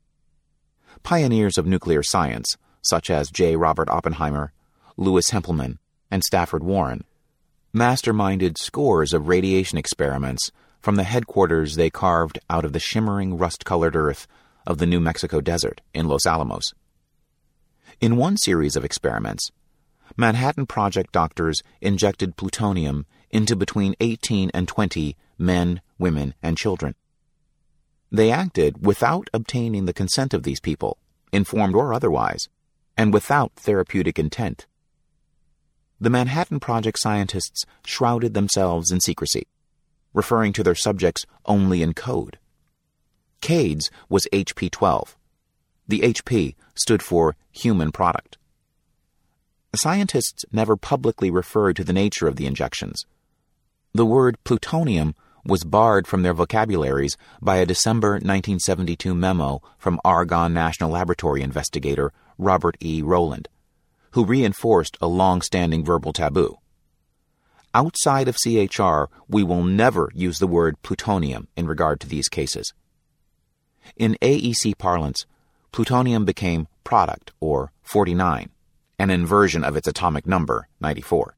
Pioneers of nuclear science, such as J. Robert Oppenheimer, Louis Hempelmann, and Stafford Warren, masterminded scores of radiation experiments from the headquarters they carved out of the shimmering rust-colored earth of the New Mexico desert in Los Alamos. In one series of experiments, Manhattan Project doctors injected plutonium into between 18 and 20 men, women, and children. They acted without obtaining the consent of these people, informed or otherwise, and without therapeutic intent. The Manhattan Project scientists shrouded themselves in secrecy, referring to their subjects only in code. Cade's was HP-12. The HP stood for human product. Scientists never publicly referred to the nature of the injections, The word plutonium was barred from their vocabularies by a December 1972 memo from Argonne National Laboratory investigator Robert E. Rowland, who reinforced a long-standing verbal taboo. Outside of CHR, we will never use the word plutonium in regard to these cases. In AEC parlance, plutonium became product, or 49, an inversion of its atomic number, 94.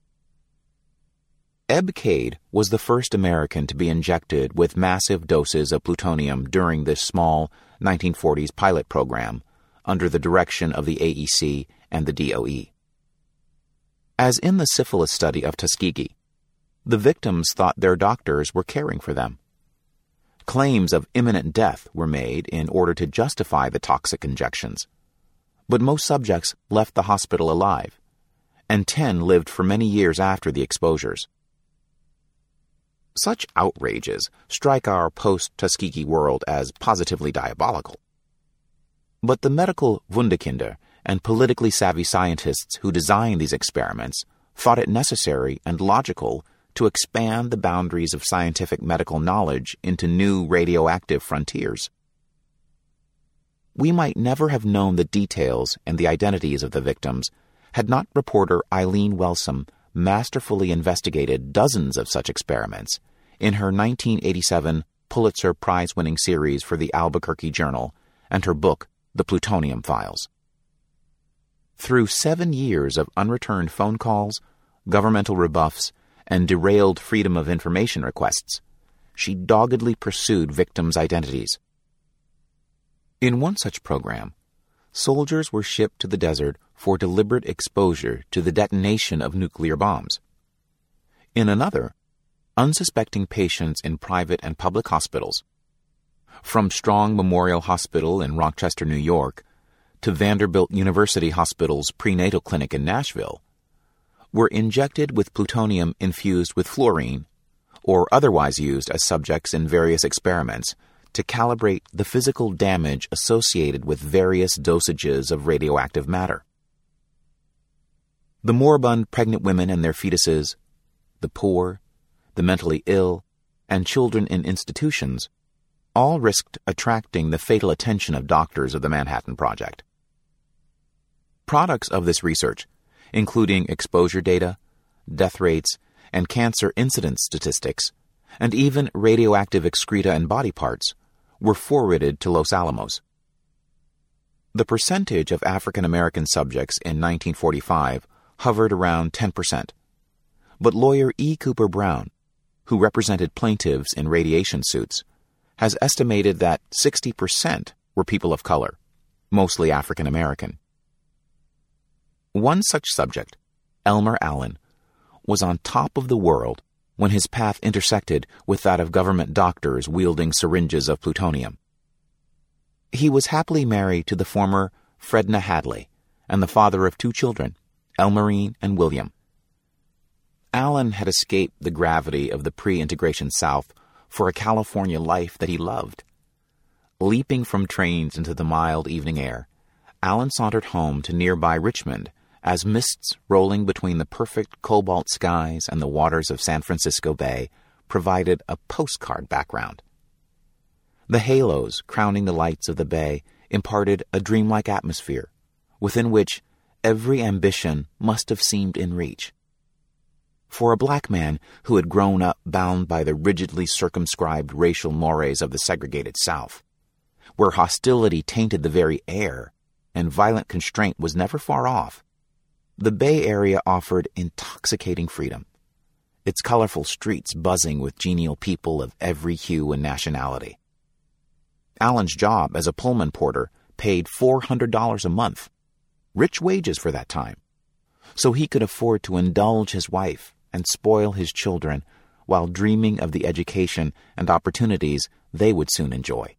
Eb Cade was the first American to be injected with massive doses of plutonium during this small 1940s pilot program under the direction of the AEC and the DOE. As in the syphilis study of Tuskegee, the victims thought their doctors were caring for them. Claims of imminent death were made in order to justify the toxic injections, but most subjects left the hospital alive, and 10 lived for many years after the exposures. Such outrages strike our post-Tuskegee world as positively diabolical. But the medical Wunderkinder and politically savvy scientists who designed these experiments thought it necessary and logical to expand the boundaries of scientific medical knowledge into new radioactive frontiers. We might never have known the details and the identities of the victims had not reporter Eileen Wellsome masterfully investigated dozens of such experiments in her 1987 Pulitzer Prize-winning series for the Albuquerque Journal and her book, The Plutonium Files. Through 7 years of unreturned phone calls, governmental rebuffs, and derailed Freedom of Information requests, she doggedly pursued victims' identities. In one such program, soldiers were shipped to the desert for deliberate exposure to the detonation of nuclear bombs. In another, unsuspecting patients in private and public hospitals, from Strong Memorial Hospital in Rochester, New York, to Vanderbilt University Hospital's prenatal clinic in Nashville, were injected with plutonium infused with fluorine, or otherwise used as subjects in various experiments to calibrate the physical damage associated with various dosages of radioactive matter. The moribund pregnant women and their fetuses, the poor, the mentally ill, and children in institutions all risked attracting the fatal attention of doctors of the Manhattan Project. Products of this research, including exposure data, death rates, and cancer incidence statistics, and even radioactive excreta and body parts, were forwarded to Los Alamos. The percentage of African American subjects in 1945 hovered around 10%, but lawyer E. Cooper Brown, who represented plaintiffs in radiation suits, has estimated that 60% were people of color, mostly African American. One such subject, Elmer Allen, was on top of the world when his path intersected with that of government doctors wielding syringes of plutonium. He was happily married to the former Fredna Hadley and the father of 2 children, Elmarine and William. Allen had escaped the gravity of the pre-integration South for a California life that he loved. Leaping from trains into the mild evening air, Allen sauntered home to nearby Richmond as mists rolling between the perfect cobalt skies and the waters of San Francisco Bay provided a postcard background. The halos crowning the lights of the bay imparted a dreamlike atmosphere within which every ambition must have seemed in reach. For a black man who had grown up bound by the rigidly circumscribed racial mores of the segregated South, where hostility tainted the very air and violent constraint was never far off, the Bay Area offered intoxicating freedom, its colorful streets buzzing with genial people of every hue and nationality. Allen's job as a Pullman porter paid $400 a month, rich wages for that time, so he could afford to indulge his wife and spoil his children while dreaming of the education and opportunities they would soon enjoy.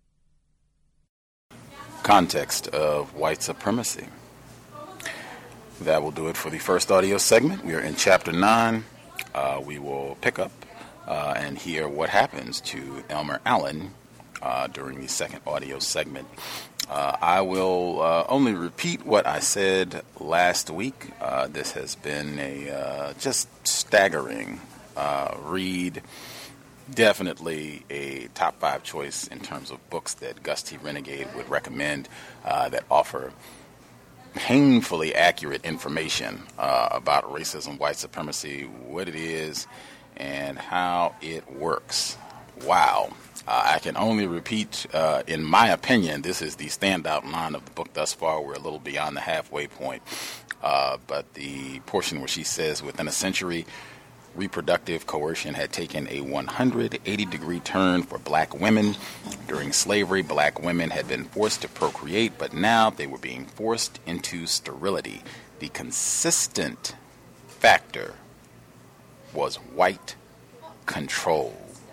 Context of white supremacy. That will do it for the first audio segment. We are in Chapter 9. We will pick up and hear what happens to Elmer Allen during the second audio segment. I will only repeat what I said last week. This has been a just staggering read. Definitely a top 5 choice in terms of books that Gus T. Renegade would recommend that offer painfully accurate information about racism, white supremacy, what it is, and how it works. Wow. I can only repeat, in my opinion, this is the standout line of the book thus far. We're a little beyond the halfway point. But the portion where she says, within a century, reproductive coercion had taken a 180-degree turn for black women. During slavery, black women had been forced to procreate, but now they were being forced into sterility. The consistent factor was white control.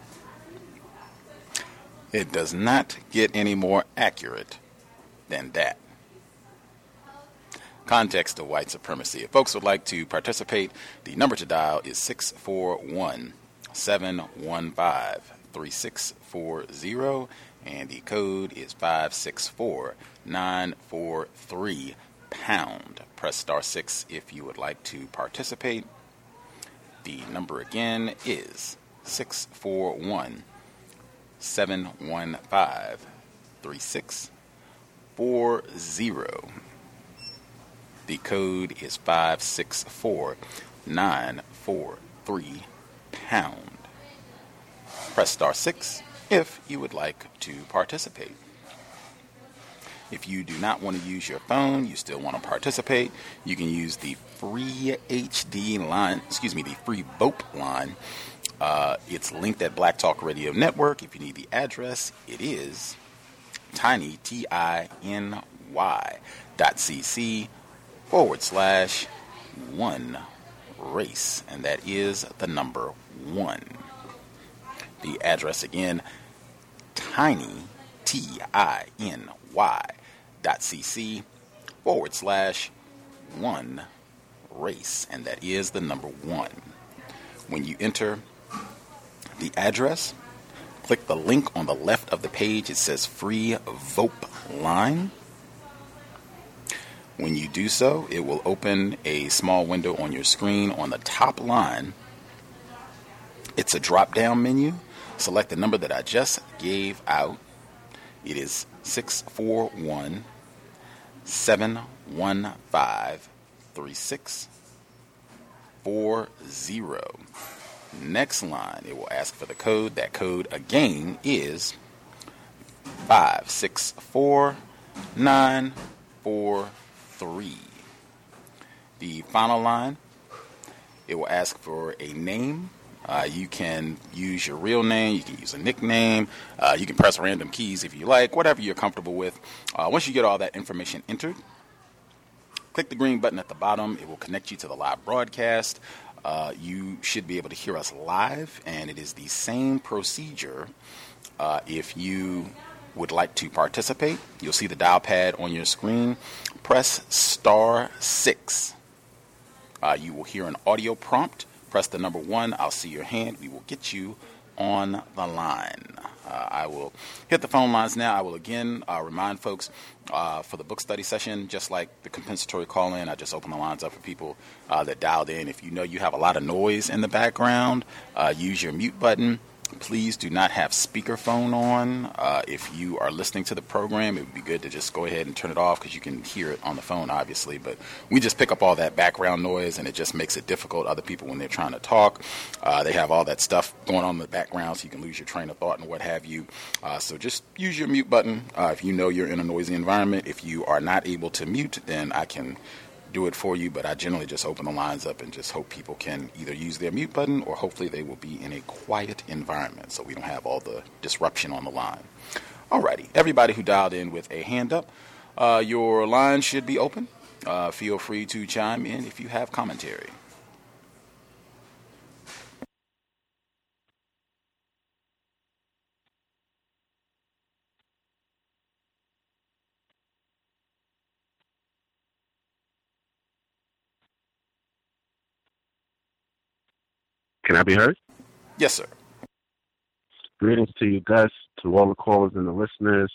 It does not get any more accurate than that. Context of white supremacy. If folks would like to participate, the number to dial is 641-715-3640, and the code is 564943#. Press star 6 if you would like to participate. The number again is 641-715-3640. The code is 564943#. Press star 6 if you would like to participate. If you do not want to use your phone, you still want to participate, you can use the free HD line, the free VOPE line. It's linked at Black Talk Radio Network. If you need the address, it is tiny, TINY.cc/1race, and that is the number 1. The address again, tiny, TINY.cc/1race, and that is the number 1. When you enter the address, click the link on the left of the page. It says free VOPE line. When you do so, it will open a small window on your screen. On the top line, it's a drop-down menu. Select the number that I just gave out. It is 641-715-3640. Next line, it will ask for the code. That code again is 564943. The final line, it will ask for a name. You can use your real name. You can use a nickname. You can press random keys if you like, whatever you're comfortable with. Once you get all that information entered, click the green button at the bottom. It will connect you to the live broadcast. You should be able to hear us live, and it is the same procedure if you would like to participate. You'll see the dial pad on your screen. Press star 6. You will hear an audio prompt. Press the number 1. I'll see your hand. We will get you on the line. I will hit the phone lines now. I will again remind folks for the book study session, just like the compensatory call-in, I just open the lines up for people that dialed in. If you know you have a lot of noise in the background, use your mute button. Please do not have speakerphone on. If you are listening to the program, it would be good to just go ahead and turn it off because you can hear it on the phone, obviously. But we just pick up all that background noise, and it just makes it difficult. Other people, when they're trying to talk, they have all that stuff going on in the background, so you can lose your train of thought and what have you. So just use your mute button if you know you're in a noisy environment. If you are not able to mute, then I can do it for you, but I generally just open the lines up and just hope people can either use their mute button or hopefully they will be in a quiet environment so we don't have all the disruption on the line. Alrighty, everybody who dialed in with a hand up, your line should be open. Feel free to chime in if you have commentary. Can I be heard? Yes, sir. Greetings to you, Gus, to all the callers and the listeners.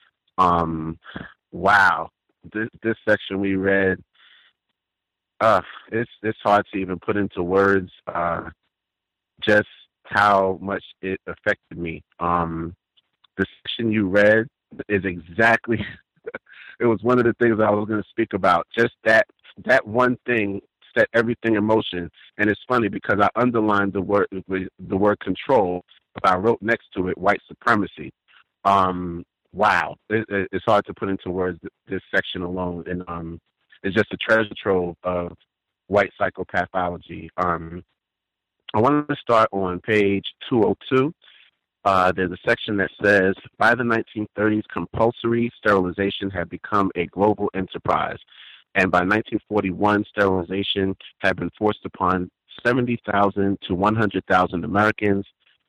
Wow, this section we read, it's hard to even put into words just how much it affected me. The section you read is exactly, it was one of the things I was going to speak about. Just that one thing set everything in motion. And it's funny because I underlined the word control, but I wrote next to it white supremacy. Wow. It's hard to put into words this section alone. And it's just a treasure trove of white psychopathology. I want to start on page 202. There's a section that says, by the 1930s, compulsory sterilization had become a global enterprise. And by 1941, sterilization had been forced upon 70,000 to 100,000 Americans,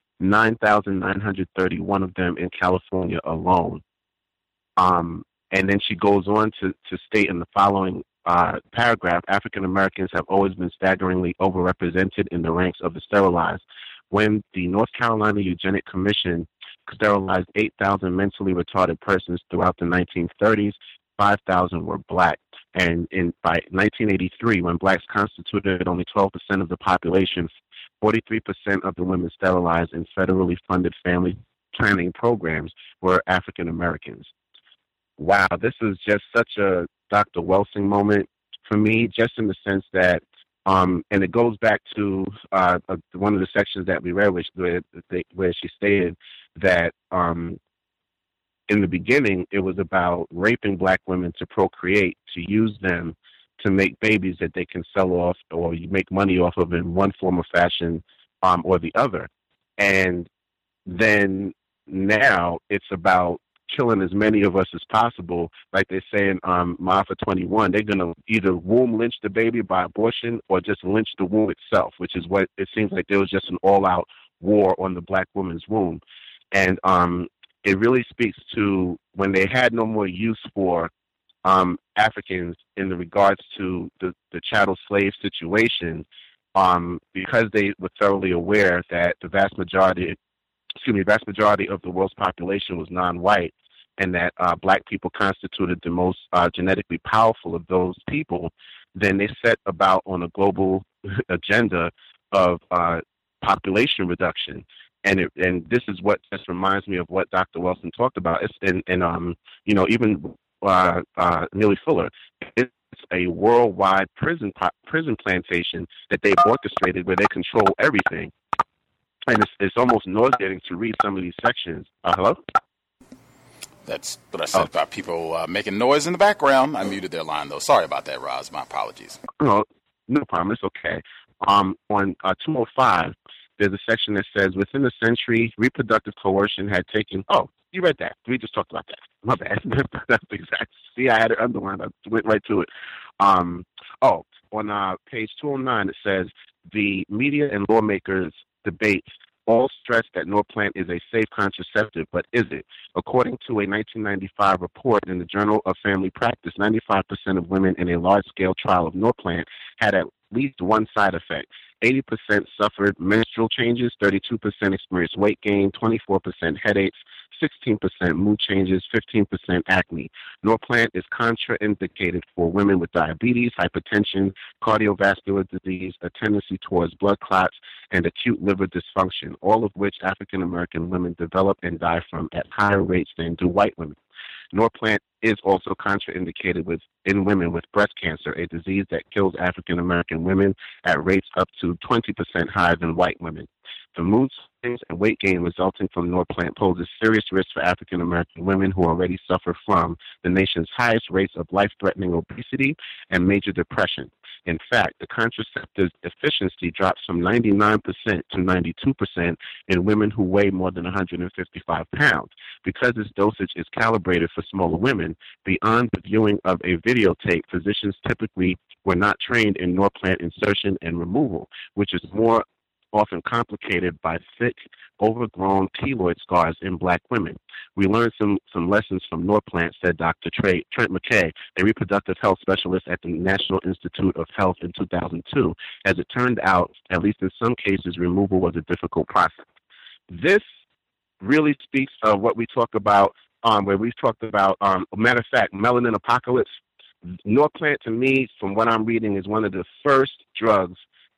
9,931 of them in California alone. And then she goes on to state in the following paragraph, African Americans have always been staggeringly overrepresented in the ranks of the sterilized. When the North Carolina Eugenic Commission sterilized 8,000 mentally retarded persons throughout the 1930s, 5,000 were black. And by 1983, when blacks constituted only 12% of the population, 43% of the women sterilized in federally funded family planning programs were African Americans. Wow, this is just such a Dr. Welsing moment for me, just in the sense that, and it goes back to one of the sections that we read, where she stated that in the beginning it was about raping black women to procreate, to use them to make babies that they can sell off or you make money off of in one form or fashion or the other. And then now it's about killing as many of us as possible. Like they say in Marfa 21, they're going to either womb lynch the baby by abortion or just lynch the womb itself, which is what it seems like there was just an all-out war on the black woman's womb. And it really speaks to when they had no more use for Africans in the regards to the chattel slave situation, because they were thoroughly aware that the vast majority of the world's population was non-white, and that black people constituted the most genetically powerful of those people, then they set about on a global agenda of population reduction. And this is what just reminds me of what Dr. Welsing talked about. Even Neely Fuller. It's a worldwide prison plantation that they've orchestrated where they control everything. And it's almost nauseating to read some of these sections. Hello? That's what I said about people making noise in the background. I muted their line, though. Sorry about that, Roz. My apologies. No problem. It's okay. On 205, there's a section that says, within a century, reproductive coercion had taken... Oh, you read that. We just talked about that. My bad. That's exact. See, I had it underlined. I went right to it. On page 209, it says, the media and lawmakers debate all stress that Norplant is a safe contraceptive, but is it? According to a 1995 report in the Journal of Family Practice, 95% of women in a large-scale trial of Norplant had at least one side effect. 80% suffered menstrual changes, 32% experienced weight gain, 24% headaches, 16% mood changes, 15% acne. Norplant is contraindicated for women with diabetes, hypertension, cardiovascular disease, a tendency towards blood clots, and acute liver dysfunction, all of which African American women develop and die from at higher rates than do white women. Norplant is also contraindicated in women with breast cancer, a disease that kills African American women at rates up to 20% higher than white women. The mood swings and weight gain resulting from Norplant poses serious risk for African American women who already suffer from the nation's highest rates of life-threatening obesity and major depression. In fact, the contraceptive's efficiency drops from 99% to 92% in women who weigh more than 155 pounds. Because this dosage is calibrated for smaller women, beyond the viewing of a videotape, physicians typically were not trained in Norplant insertion and removal, which is more often complicated by thick, overgrown keloid scars in black women. We learned some lessons from Norplant, said Dr. Trent McKay, a reproductive health specialist at the National Institute of Health in 2002. As it turned out, at least in some cases, removal was a difficult process. This really speaks of what we talk about, where we've talked about, matter of fact, melanin apocalypse. Norplant, to me, from what I'm reading, is one of the first drugs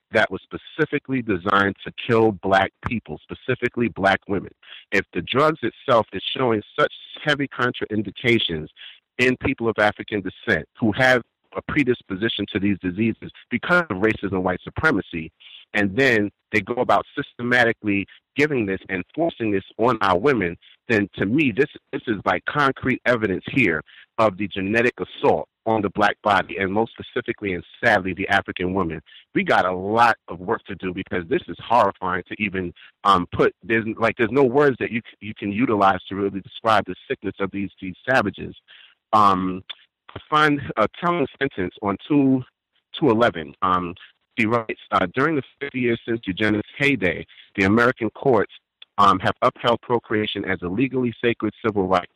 that was specifically designed to kill black people, specifically black women. If the drugs itself is showing such heavy contraindications in people of African descent who have a predisposition to these diseases because of racism and white supremacy, and then they go about systematically giving this and forcing this on our women, then to me, this is like concrete evidence here of the genetic assault on the black body, and most specifically and sadly the African woman. We got a lot of work to do because this is horrifying to even put. There's no words that you can utilize to really describe the sickness of these savages. To find a telling sentence on 211. He writes, during the 50 years since eugenics' heyday, the American courts have upheld procreation as a legally sacred civil right.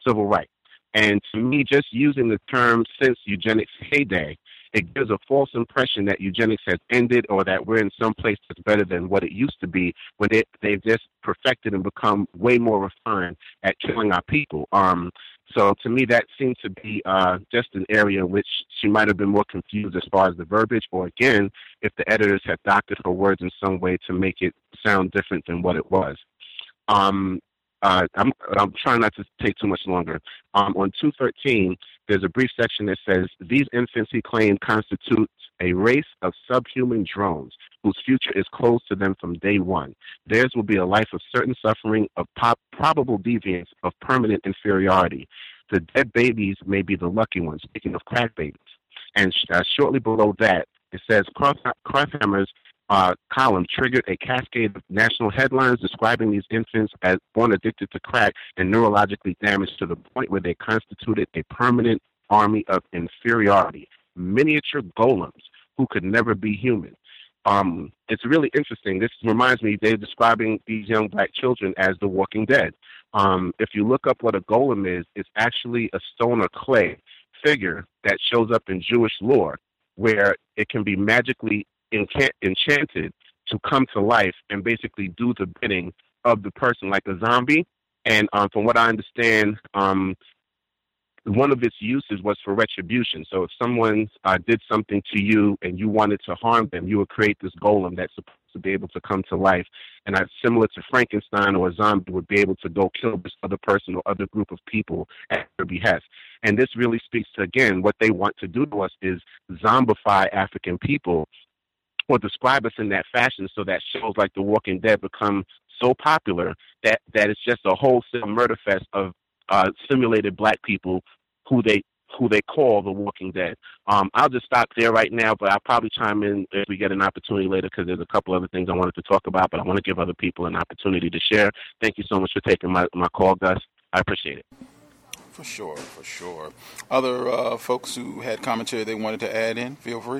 And to me, just using the term since eugenics' heyday, it gives a false impression that eugenics has ended or that we're in some place that's better than what it used to be when they've just perfected and become way more refined at killing our people. So to me, that seemed to be just an area in which she might have been more confused as far as the verbiage, or again, if the editors had doctored her words in some way to make it sound different than what it was. I'm trying not to take too much longer. On 213, there's a brief section that says, these infants, he claimed, constitute a race of subhuman drones whose future is closed to them from day one. Theirs will be a life of certain suffering, of probable deviance, of permanent inferiority. The dead babies may be the lucky ones, speaking of crack babies. And shortly below that, it says, Krauthammer's column triggered a cascade of national headlines describing these infants as born addicted to crack and neurologically damaged to the point where they constituted a permanent army of inferiority, miniature golems who could never be human. It's really interesting. This reminds me, they're describing these young black children as the Walking Dead. If you look up what a golem is, it's actually a stone or clay figure that shows up in Jewish lore, where it can be magically enchanted to come to life and basically do the bidding of the person like a zombie. And from what I understand, one of its uses was for retribution. So if someone did something to you and you wanted to harm them, you would create this golem that's supposed to be able to come to life. And similar to Frankenstein or a zombie, would be able to go kill this other person or other group of people at their behest. And this really speaks to, again, what they want to do to us is zombify African people or describe us in that fashion so that shows like The Walking Dead become so popular that it's just a wholesale murder fest of simulated black people who they call The Walking Dead. I'll just stop there right now, but I'll probably chime in if we get an opportunity later because there's a couple other things I wanted to talk about, but I want to give other people an opportunity to share. Thank you so much for taking my call, Gus. I appreciate it. For sure. Other folks who had commentary they wanted to add in, feel free.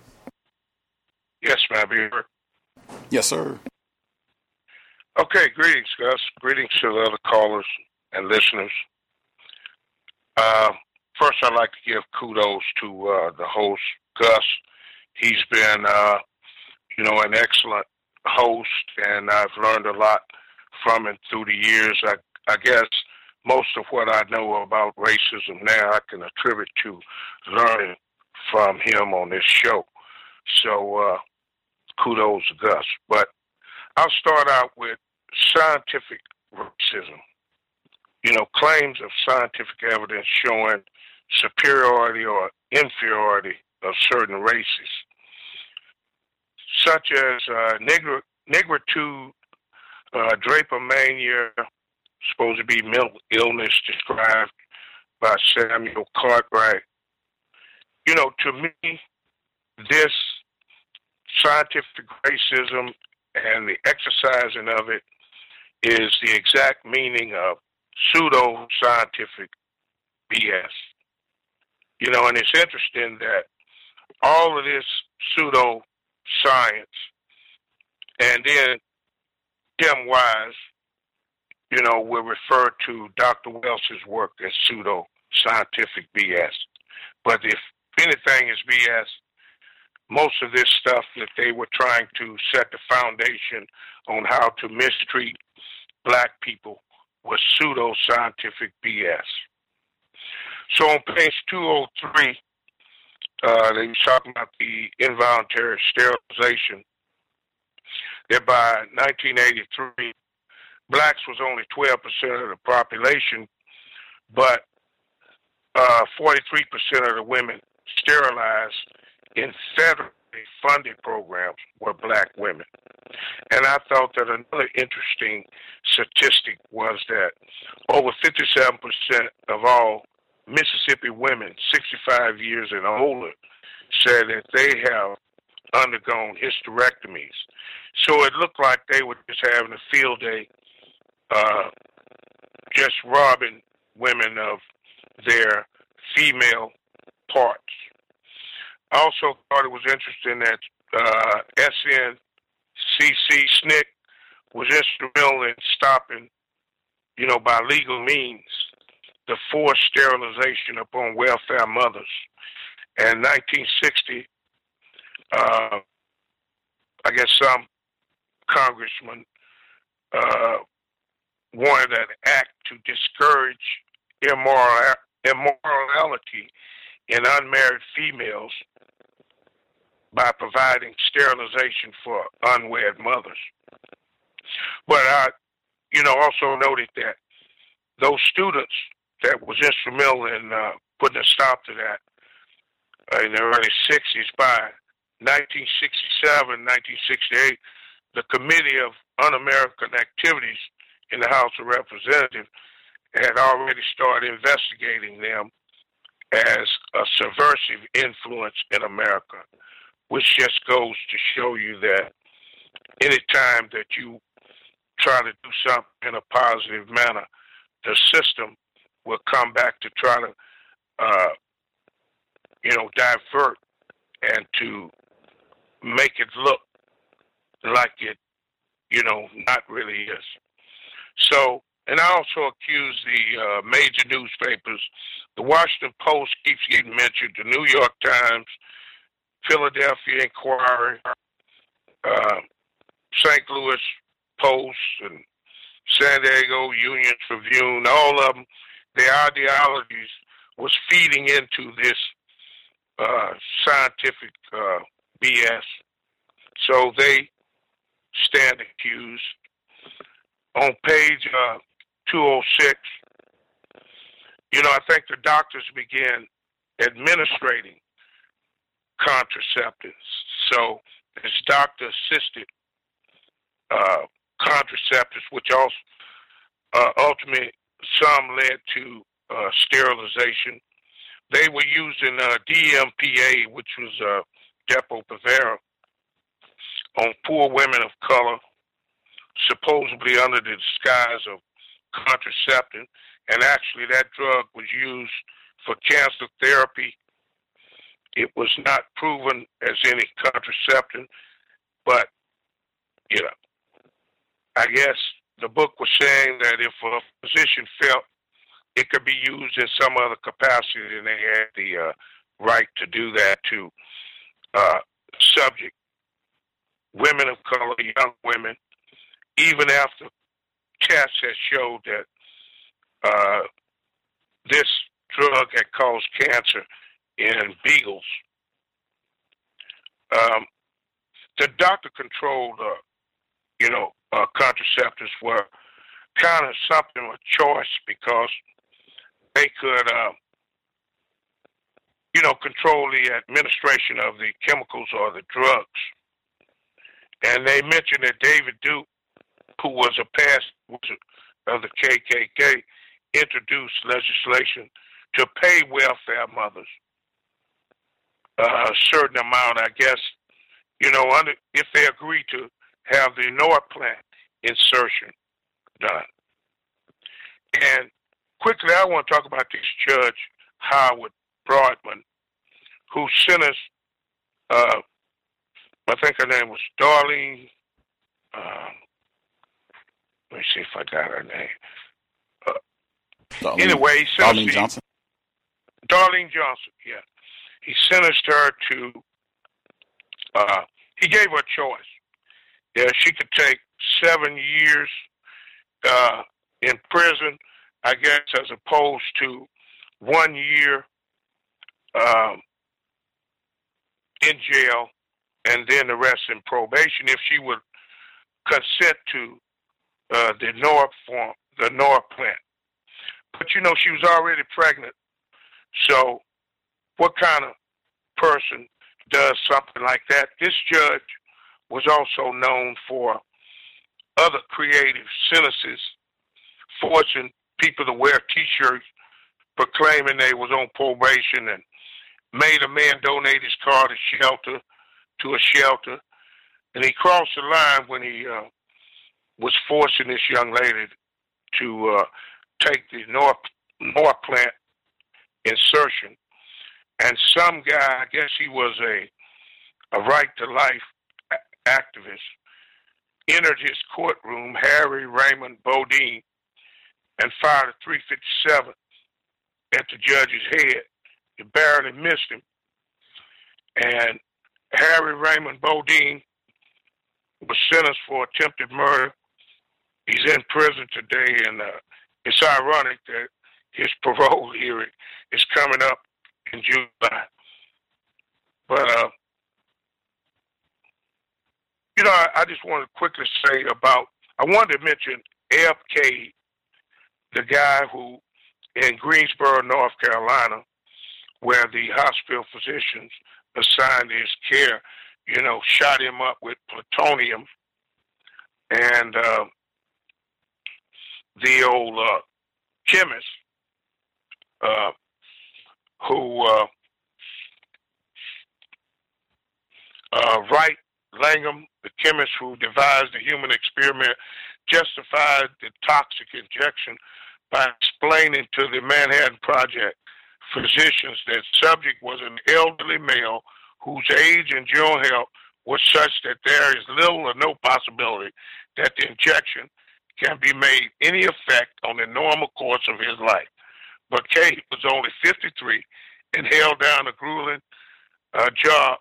Yes, ma'am. Here. Yes, sir. Okay, greetings, Gus. Greetings to the other callers and listeners. First, I'd like to give kudos to the host, Gus. He's been, an excellent host, and I've learned a lot from him through the years. I guess most of what I know about racism now I can attribute to learning from him on this show. So, kudos to Gus. But I'll start out with scientific racism. Claims of scientific evidence showing superiority or inferiority of certain races, such as negritude, drapetomania, supposed to be mental illness described by Samuel Cartwright. To me, this scientific racism and the exercising of it is the exact meaning of pseudo-scientific BS. And it's interesting that all of this pseudo-science, and then Tim Wise, will refer to Dr. Welch's work as pseudo-scientific BS. But if anything is BS, most of this stuff that they were trying to set the foundation on how to mistreat black people was pseudo-scientific BS. So on page 203 they were talking about the involuntary sterilization, that by 1983, blacks was only 12% of the population, but 43% of the women sterilized in federally funded programs were black women. And I thought that another interesting statistic was that over 57% of all Mississippi women 65 years and older said that they have undergone hysterectomies. So it looked like they were just having a field day, just robbing women of their female parts. I also thought it was interesting that SNCC was instrumental in stopping, by legal means, the forced sterilization upon welfare mothers. And 1960, I guess some congressman wanted an act to discourage immorality in unmarried females by providing sterilization for unwed mothers. But I, also noted that those students that was instrumental in putting a stop to that in the early 60s, by 1967, 1968, the Committee of Un-American Activities in the House of Representatives had already started investigating them as a subversive influence in America, which just goes to show you that any time that you try to do something in a positive manner, the system will come back to try to, divert and to make it look like it, not really is. So, and I also accuse the major newspapers. The Washington Post keeps getting mentioned, the New York Times, Philadelphia Inquirer, St. Louis Post, and San Diego Union Tribune, all of them, their ideologies was feeding into this scientific BS. So they stand accused. On page 206, I think the doctors began administrating contraceptives. So it's doctor-assisted contraceptives, which also ultimately some led to sterilization. They were using DMPA, which was Depo-Provera, on poor women of color, supposedly under the disguise of contraception. And actually that drug was used for cancer therapy. It was not proven as any contraception, but, I guess the book was saying that if a physician felt it could be used in some other capacity, then they had the right to do that to subject women of color, young women, even after tests had showed that this drug had caused cancer in beagles. The doctor-controlled, contraceptives were kind of something of a choice because they could, control the administration of the chemicals or the drugs. And they mentioned that David Duke, who was a past of the KKK, introduced legislation to pay welfare mothers a certain amount, I guess, if they agree to have the Norplant insertion done. And quickly, I want to talk about this Judge Howard Broadman, who sentenced, I think her name was Darlene, let me see if I got her name. Anyway, he sentenced Darlene Johnson? Darlene Johnson, yeah. He sentenced her to, he gave her a choice. Yeah, she could take 7 years in prison, I guess, as opposed to 1 year in jail, and then the rest in probation if she would consent to the NOR plant. But she was already pregnant. So what kind of person does something like that? This judge was also known for other creative sentences, forcing people to wear T-shirts proclaiming they was on probation, and made a man donate his car to a shelter. And he crossed the line when he was forcing this young lady to take the NOR plant insertion. And some guy, I guess he was a right to life activist, entered his courtroom, Harry Raymond Bodine, and fired a .357 at the judge's head. He barely missed him. And Harry Raymond Bodine was sentenced for attempted murder. He's in prison today, and it's ironic that his parole hearing is coming up in July. But, I just want to quickly say I wanted to mention F. Cade, the guy who in Greensboro, North Carolina, where the hospital physicians assigned his care, shot him up with plutonium. And the old chemist who Wright Langham, the chemist who devised the human experiment, justified the toxic injection by explaining to the Manhattan Project physicians that subject was an elderly male whose age and general health was such that there is little or no possibility that the injection can be made any effect on the normal course of his life. But Cade was only 53 and held down a grueling job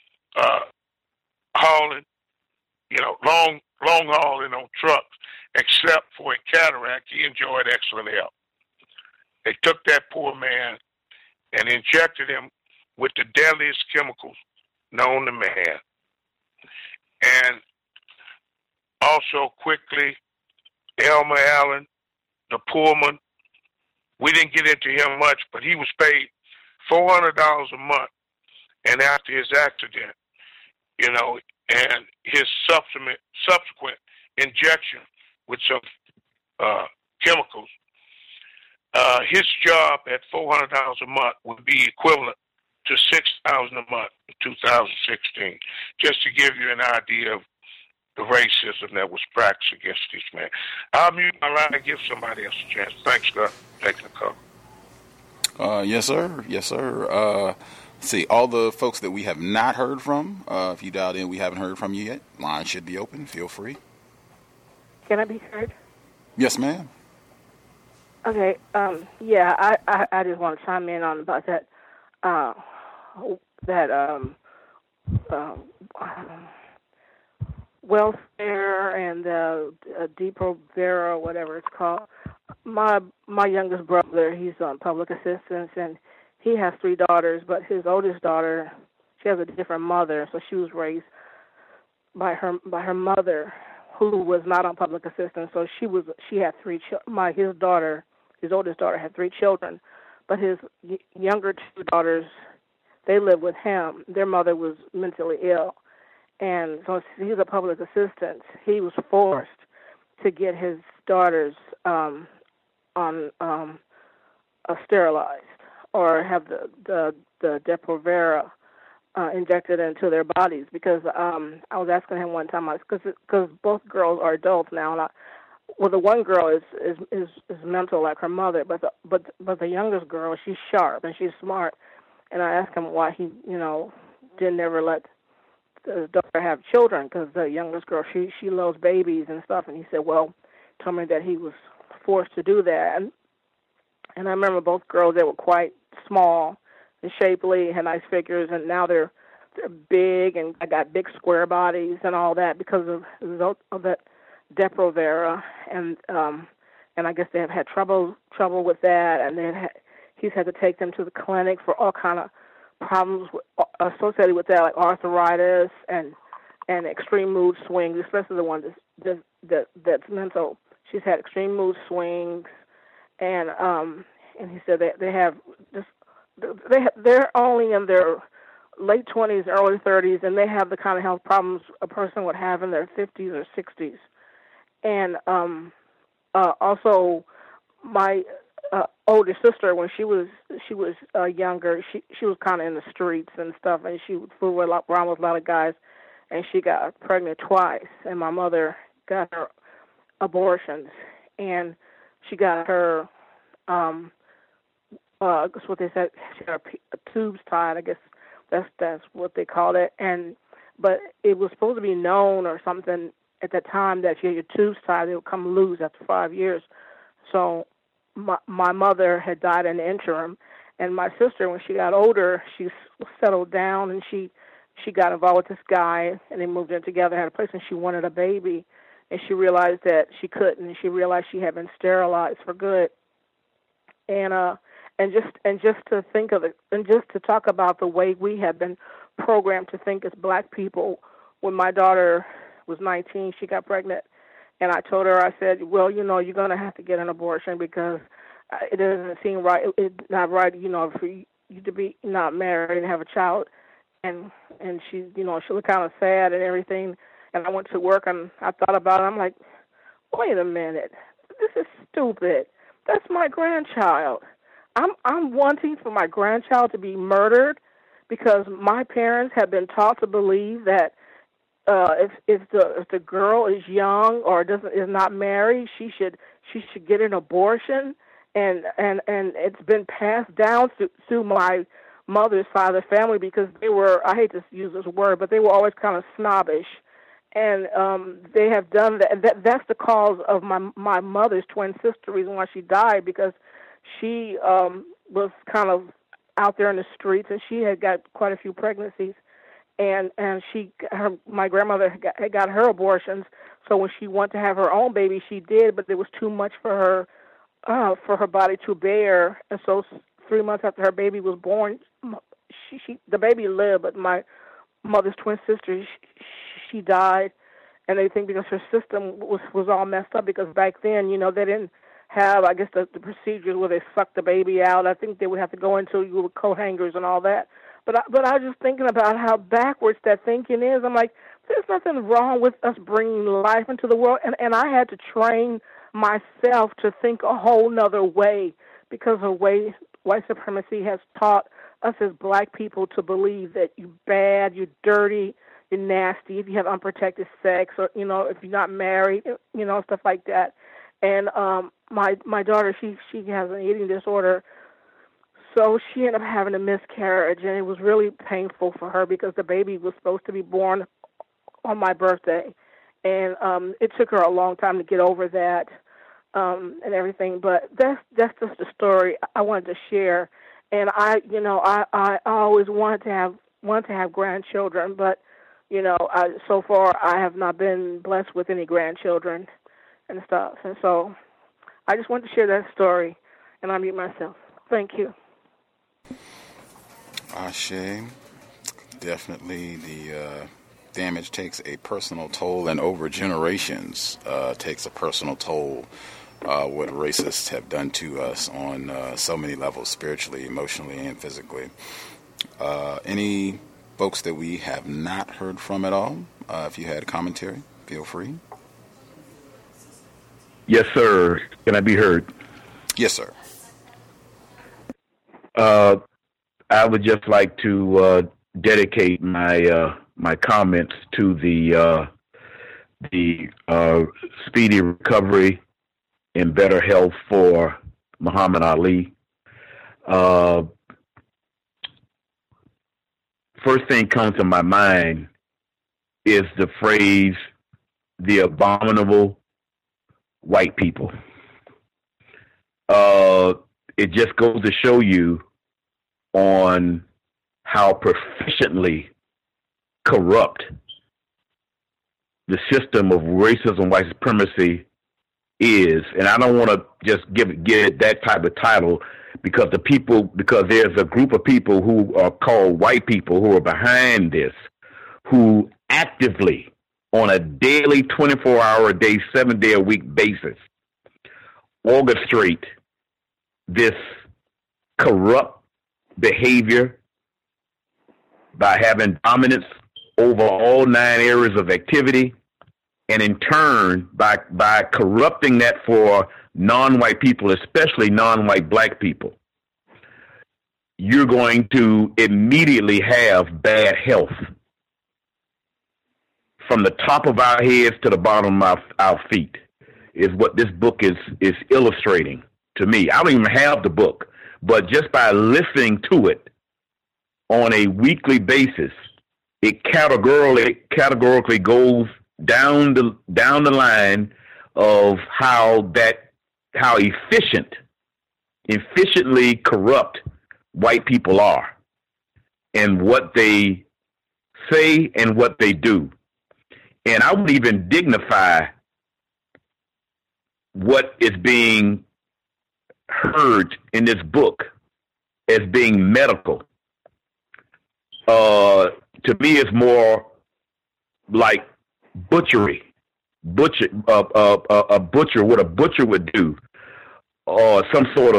hauling, long hauling on trucks. Except for a cataract, he enjoyed excellent health. They took that poor man and injected him with the deadliest chemicals known to man. And also quickly, Elmer Allen, the Pullman, we didn't get into him much, but he was paid $400 a month. And after his accident, and his subsequent injection with some chemicals, his job at $400 a month would be equivalent to $6,000 a month in 2016. Just to give you an idea of the racism that was practiced against these men. I'll mute my line and give somebody else a chance. Thanks, God. Taking the call. Yes, sir. Yes, sir. See, all the folks that we have not heard from, if you dialed in, we haven't heard from you yet. Line should be open. Feel free. Can I be heard? Yes, ma'am. Okay. I just want to chime in on about that. Welfare and Depo-Vera, whatever it's called. My youngest brother, he's on public assistance, and he has 3 daughters, but his oldest daughter, she has a different mother, so she was raised by her mother, who was not on public assistance. So she had 3 children. His oldest daughter had 3 children, but his younger 2 daughters, they lived with him. Their mother was mentally ill, and so he's a public assistant. He was forced to get his daughters sterilized or have the Depo-Vera injected into their bodies, because I was asking him one time, because both girls are adults now, and the one girl is mental like her mother, but the youngest girl, she's sharp and she's smart, and I asked him why he didn't ever let the daughter have children, because the youngest girl, she loves babies and stuff, and he said, told me that he was forced to do that, and I remember both girls, they were quite small and shapely, had nice figures, and now they're big, and I got big square bodies and all that because of that Depo-Vera, and I guess they have had trouble with that, and he's had to take them to the clinic for all kind of problems associated with that, like arthritis and extreme mood swings, especially the one that's mental. She's had extreme mood swings, and he said that they're only in their late 20s, early 30s, and they have the kind of health problems a person would have in their 50s or 60s. And also, my older sister, when she was younger, she was kind of in the streets and stuff, and she would fool around with a lot of guys, and she got pregnant twice. And my mother got her abortions, and she got her that's what they said. She got her tubes tied. I guess that's what they called it. But it was supposed to be known or something at that time that if you had your tubes tied, they would come loose after 5 years. So my mother had died in the interim, and my sister, when she got older, she settled down and she got involved with this guy, and they moved in together, had a place, and she wanted a baby, and she realized that she couldn't, and she realized she had been sterilized for good. And just to think of it, and just to talk about the way we have been programmed to think as black people. When my daughter was 19, she got pregnant, and I told her, I said, well, you're going to have to get an abortion because it doesn't seem right. It's not right, for you to be not married and have a child. And she, she looked kind of sad and everything. And I went to work and I thought about it. I'm like, wait a minute, this is stupid. That's my grandchild. I'm wanting for my grandchild to be murdered because my parents have been taught to believe that if the girl is young or is not married, she should get an abortion, and it's been passed down through my mother's side of the family because they were, I hate to use this word, but they were always kind of snobbish, and they have done that. That's the cause of my mother's twin sister, reason why she died, because she was kind of out there in the streets, and she had got quite a few pregnancies, and my grandmother had got her abortions. So when she wanted to have her own baby, she did, but it was too much for her body to bear. And so 3 months after her baby was born, the baby lived, but my mother's twin sister, she died, and they think because her system was all messed up, because back then, they didn't have, I guess, the procedures where they suck the baby out. I think they would have to go into you with coat hangers and all that. But I was just thinking about how backwards that thinking is. I'm like, there's nothing wrong with us bringing life into the world. And I had to train myself to think a whole nother way, because the way white supremacy has taught us as black people to believe that you're bad, you're dirty, you're nasty if you have unprotected sex, or, if you're not married, stuff like that. And my daughter, she has an eating disorder, so she ended up having a miscarriage, and it was really painful for her because the baby was supposed to be born on my birthday, and it took her a long time to get over that and everything. But that's just a story I wanted to share. And I always wanted to have grandchildren, but so far I have not been blessed with any grandchildren and stuff. And so I just wanted to share that story, and I mute myself. Thank you. Ashe. Definitely the damage takes a personal toll, and over generations takes a personal toll. What racists have done to us on so many levels, spiritually, emotionally, and physically. Any folks that we have not heard from at all, if you had commentary, feel free. Yes, sir. Can I be heard? Yes, sir. I would just like to dedicate my comments to the speedy recovery and better health for Muhammad Ali. First thing comes to my mind is the phrase, the abominable white people. It just goes to show you on how proficiently corrupt the system of racism, white supremacy is. And I don't want to just give it that type of title, because there's a group of people who are called white people who are behind this, who actively, on a daily, 24-hour-a-day, 7-day-a-week basis, orchestrate this corrupt behavior by having dominance over all 9 areas of activity, and in turn, by corrupting that for non-white people, especially non-white black people, you're going to immediately have bad health. From the top of our heads to the bottom of our feet is what this book is illustrating to me. I don't even have the book, but just by listening to it on a weekly basis, it categorically goes down the line of how efficiently corrupt white people are, and what they say and what they do. And I would even dignify what is being heard in this book as being medical. To me, it's more like butchery. A butcher, what a butcher would do, or some sort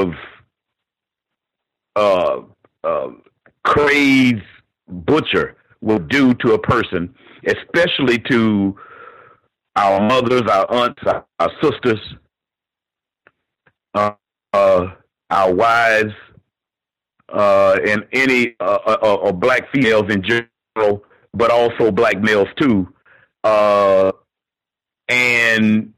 of crazed butcher will do to a person, especially to our mothers, our aunts, our sisters, our wives, and any or black females in general, but also black males too. And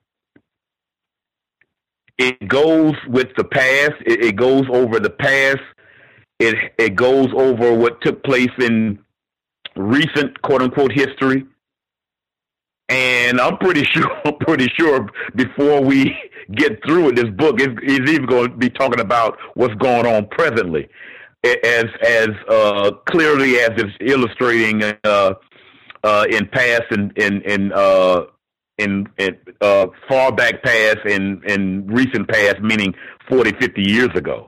it goes with the past. It goes over the past. It goes over what took place in recent quote unquote history. And I'm pretty sure before we get through with this book, it's even going to be talking about what's going on presently, as clearly as it's illustrating in past and far back past and recent past, meaning 40, 50 years ago.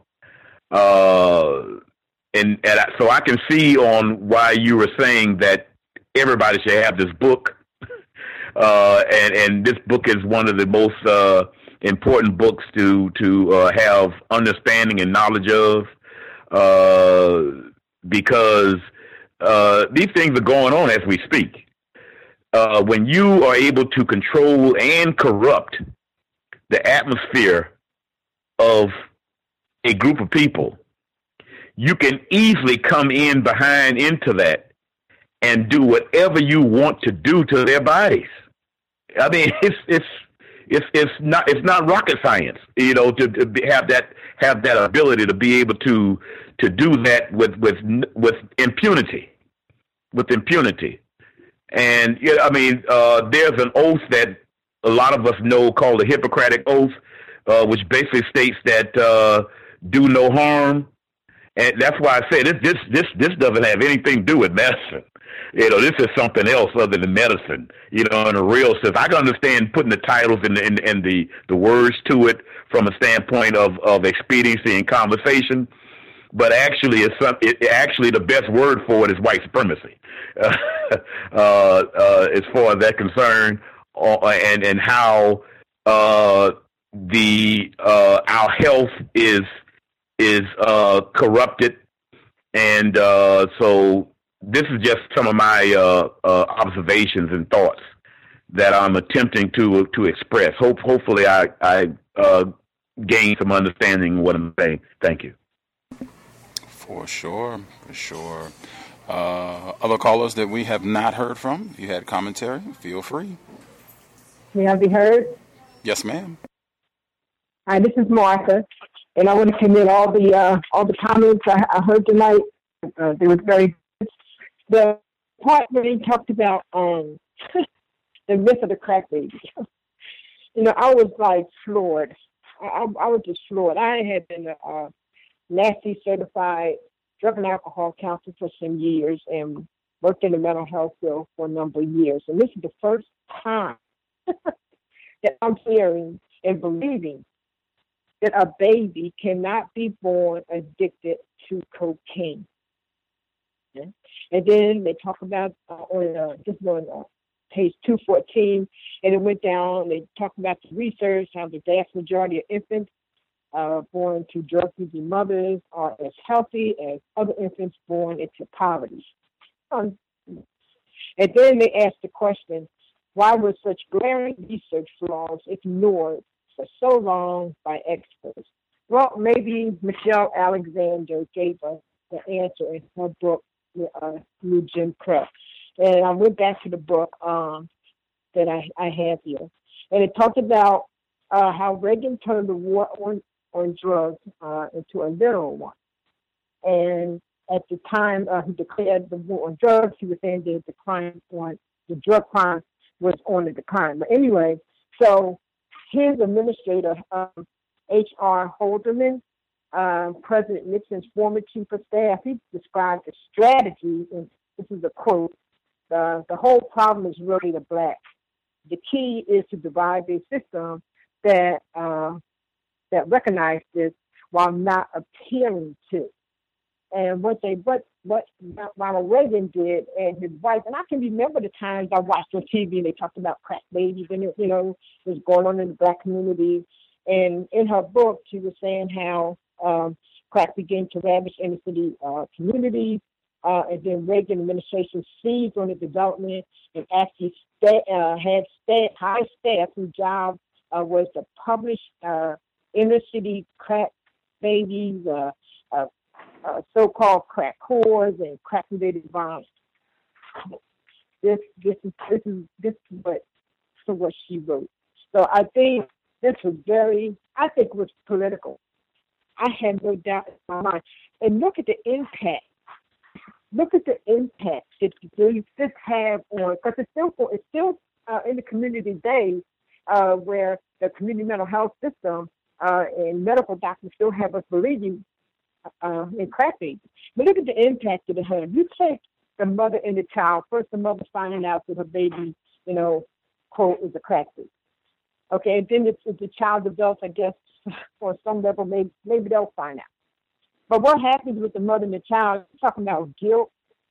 And so I can see on why you were saying that everybody should have this book. And this book is one of the most important books to have understanding and knowledge of, because these things are going on as we speak. When you are able to control and corrupt the atmosphere of a group of people, you can easily come into that and do whatever you want to do to their bodies. I mean, it's not rocket science, to have that ability to be able to do that with impunity, And I mean, there's an oath that a lot of us know called the Hippocratic Oath, which basically states that do no harm, and that's why I say this doesn't have anything to do with medicine. This is something else other than medicine. In a real sense, I can understand putting the titles and the words to it from a standpoint of expediency and conversation, but actually, actually the best word for it is white supremacy, as far as that's concerned, and how our health is corrupted, and so. This is just some of my observations and thoughts that I'm attempting to express. Hopefully, I gain some understanding of what I'm saying. Thank you. For sure. Other callers that we have not heard from, if you had commentary, feel free. May I be heard? Yes, ma'am. Hi, this is Martha, and I want to commit all the comments I heard tonight. They were very. The part where he talked about the myth of the crack baby, I was like floored. I was just floored. I had been a NACI certified drug and alcohol counselor for some years and worked in the mental health field for a number of years. And this is the first time that I'm hearing and believing that a baby cannot be born addicted to cocaine. Okay? And then they talk about on page 214, and it went down. They talk about the research, how the vast majority of infants born to drug-using mothers are as healthy as other infants born into poverty. And then they asked the question, why were such glaring research flaws ignored for so long by experts? Well, maybe Michelle Alexander gave us the answer in her book, New Jim Crow. And I went back to the book that I have here. And it talked about how Reagan turned the war on drugs into a literal one. And at the time he declared the war on drugs, he was saying that the drug crime was on the decline. But anyway, so his administrator, H.R. Haldeman, President Nixon's former chief of staff, he described the strategy, and this is a quote, the whole problem is really the blacks. The key is to devise a system that recognizes this while not appealing to. And what Ronald Reagan did and his wife, and I can remember the times I watched on TV and they talked about crack babies and it was going on in the black community. And in her book, she was saying how crack began to ravage inner city communities, and then Reagan administration seized on the development and actually had high staff whose job was to publish inner city crack babies, so-called crack whores and crack-related violence. This is what she wrote. So I think this was it was political. I had no doubt in my mind. And look at the impact. Look at the impact that this have on, because it's still in the community today, where the community mental health system and medical doctors still have us believing in crack babies. But look at the impact that it had. You take the mother and the child. First, the mother finding out that her baby, quote, is a crack baby. Okay, and then if the child develops, I guess, on some level, maybe they'll find out. But what happens with the mother and the child? You're talking about guilt,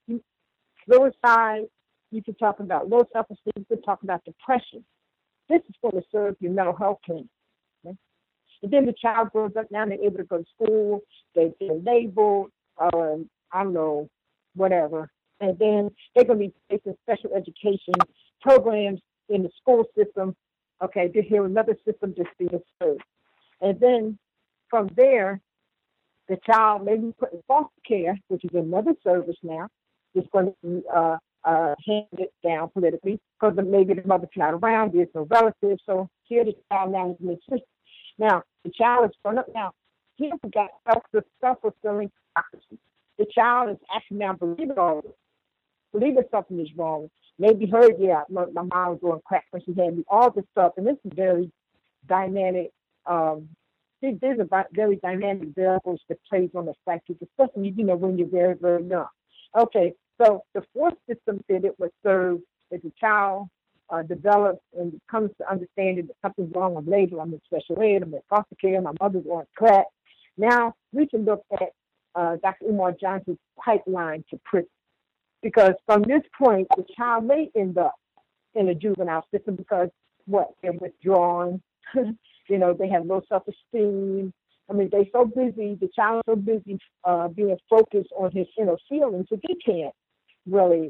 suicide. You can talk about low self-esteem. You can talk about depression. This is going to serve your mental health clinic. Okay? And then the child grows up now, they're able to go to school, they're labeled, I don't know, whatever. And then they're going to be facing special education programs in the school system. Okay, to hear another system just being served. And then from there, the child may be put in foster care, which is another service now. It's going to be handed down politically because maybe the mother's not around, there's no relative. So here the child now is in the system. Now, the child is grown up now. He has got self-fulfilling prophecy. The child is actually now believing something is wrong. Maybe heard, my mom was doing crack when she had me, all this stuff. And this is very dynamic. There's a very dynamic variables that plays on the psyche, especially, when you're very, very young. Okay, so the fourth system that it was served as a child develops and comes to understanding that something's wrong with labor. I'm in special ed, I'm in foster care, my mother's on crack. Now we can look at Dr. Umar Johnson's pipeline to prison. Because from this point, the child may end up in a juvenile system because they're withdrawn. They have low self-esteem. I mean, they're so busy, the child is so busy being focused on his inner feelings that they can't really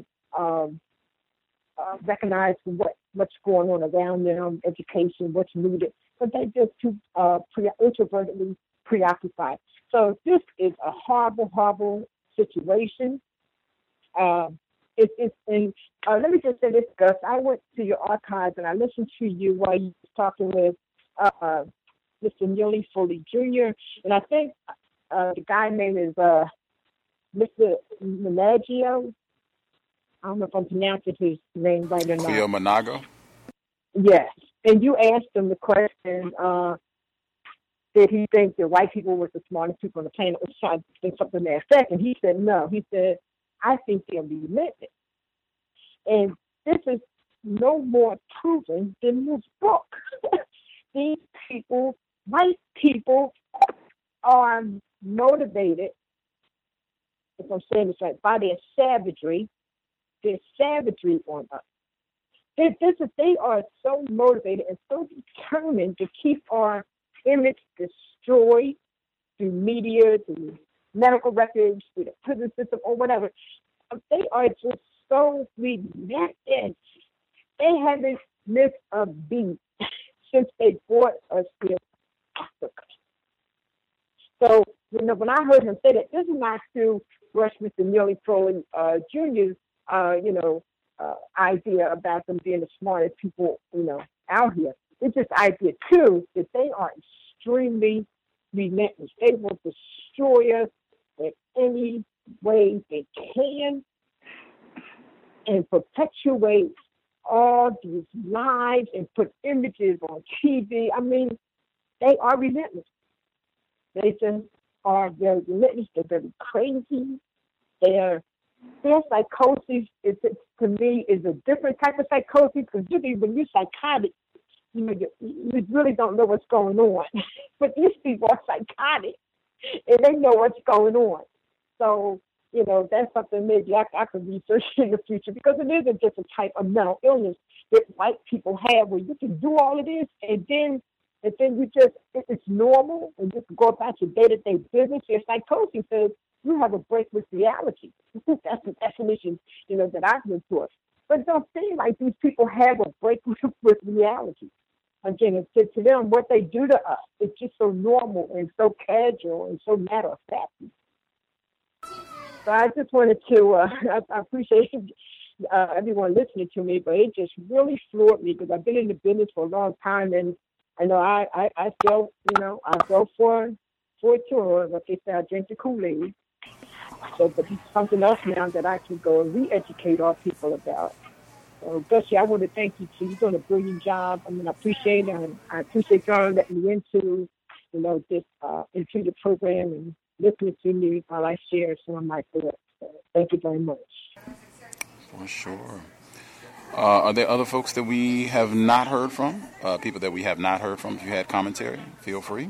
recognize what's going on around them, education, what's needed. But they're just too introvertedly preoccupied. So this is a horrible, horrible situation. Let me just say this, Gus. I went to your archives and I listened to you while you were talking with Mr. Neely Foley Jr. And I think the guy name is Mr. Managio. I don't know if I'm pronouncing his name right or not. Cleo Manago? Yes. And you asked him the question, did he think that white people were the smartest people on the planet? Was trying to think something to that effect. And he said no. He said, I think they'll be limited. And this is no more proven than this book. These people white people are motivated, if I'm saying this right, by their savagery on us. They are so motivated and so determined to keep our image destroyed through media, through medical records, through the prison system, or whatever. They are just so relentless. They haven't missed a beat since they brought us here to Africa. So, when I heard him say that, this is not to rush Mr. Neely Crowley Jr.'s, idea about them being the smartest people, out here. It's this idea, too, that they are extremely relentless. They will destroy us in any way they can and perpetuate all these lies and put images on TV. I mean, they are relentless. They just are very relentless. They're very crazy. Their psychosis, to me, is a different type of psychosis, because usually when you're psychotic, you really don't know what's going on. But these people are psychotic, and they know what's going on. So, that's something maybe I could research in the future, because it is a different type of mental illness that white people have, where you can do all of this, and then you just, it's normal, and just go about your day-to-day business. Your psychosis says you have a break with reality. That's the definition, that I've been taught. But it don't seem like these people have a break with reality. Again, to them, what they do to us, it's just so normal and so casual and so matter-of-fact. So I just wanted to, I appreciate everyone listening to me, but it just really floored me, because I've been in the business for a long time, and I know I felt, I fell for a tour, like they say, I drink the Kool-Aid. So, but it's something else now that I can go and re-educate our people about. So, Gussie, I want to thank you, too. You're doing a brilliant job. I mean, I appreciate it, and I appreciate y'all letting me into, this, into the program and listening to me while I share some of my thoughts. So, thank you very much. For sure. Are there other folks that we have not heard from? People that we have not heard from? If you had commentary, feel free.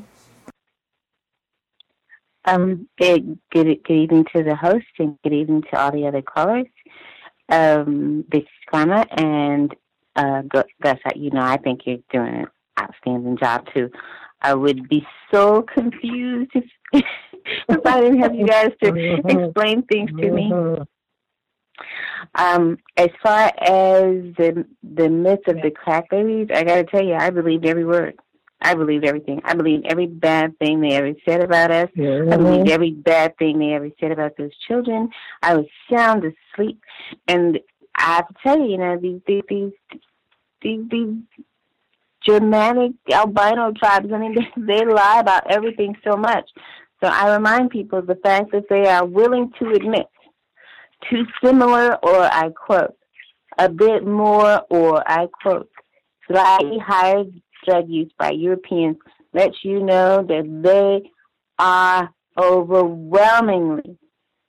Good evening to the host, and good evening to all the other callers. This is Karma, and Gus, I think you're doing an outstanding job too. I would be so confused if I didn't have you guys to explain things to me. As far as the myth of the crack babies, I gotta tell you, I believed every word. I believed everything. I believed every bad thing they ever said about us. I believed every bad thing they ever said about those children. I was sound asleep. And I have to tell you, these Germanic albino tribes, I mean, they lie about everything so much. So I remind people of the fact that they are willing to admit too similar, or I quote, a bit more, or I quote, slightly higher drug use by Europeans lets you know that they are overwhelmingly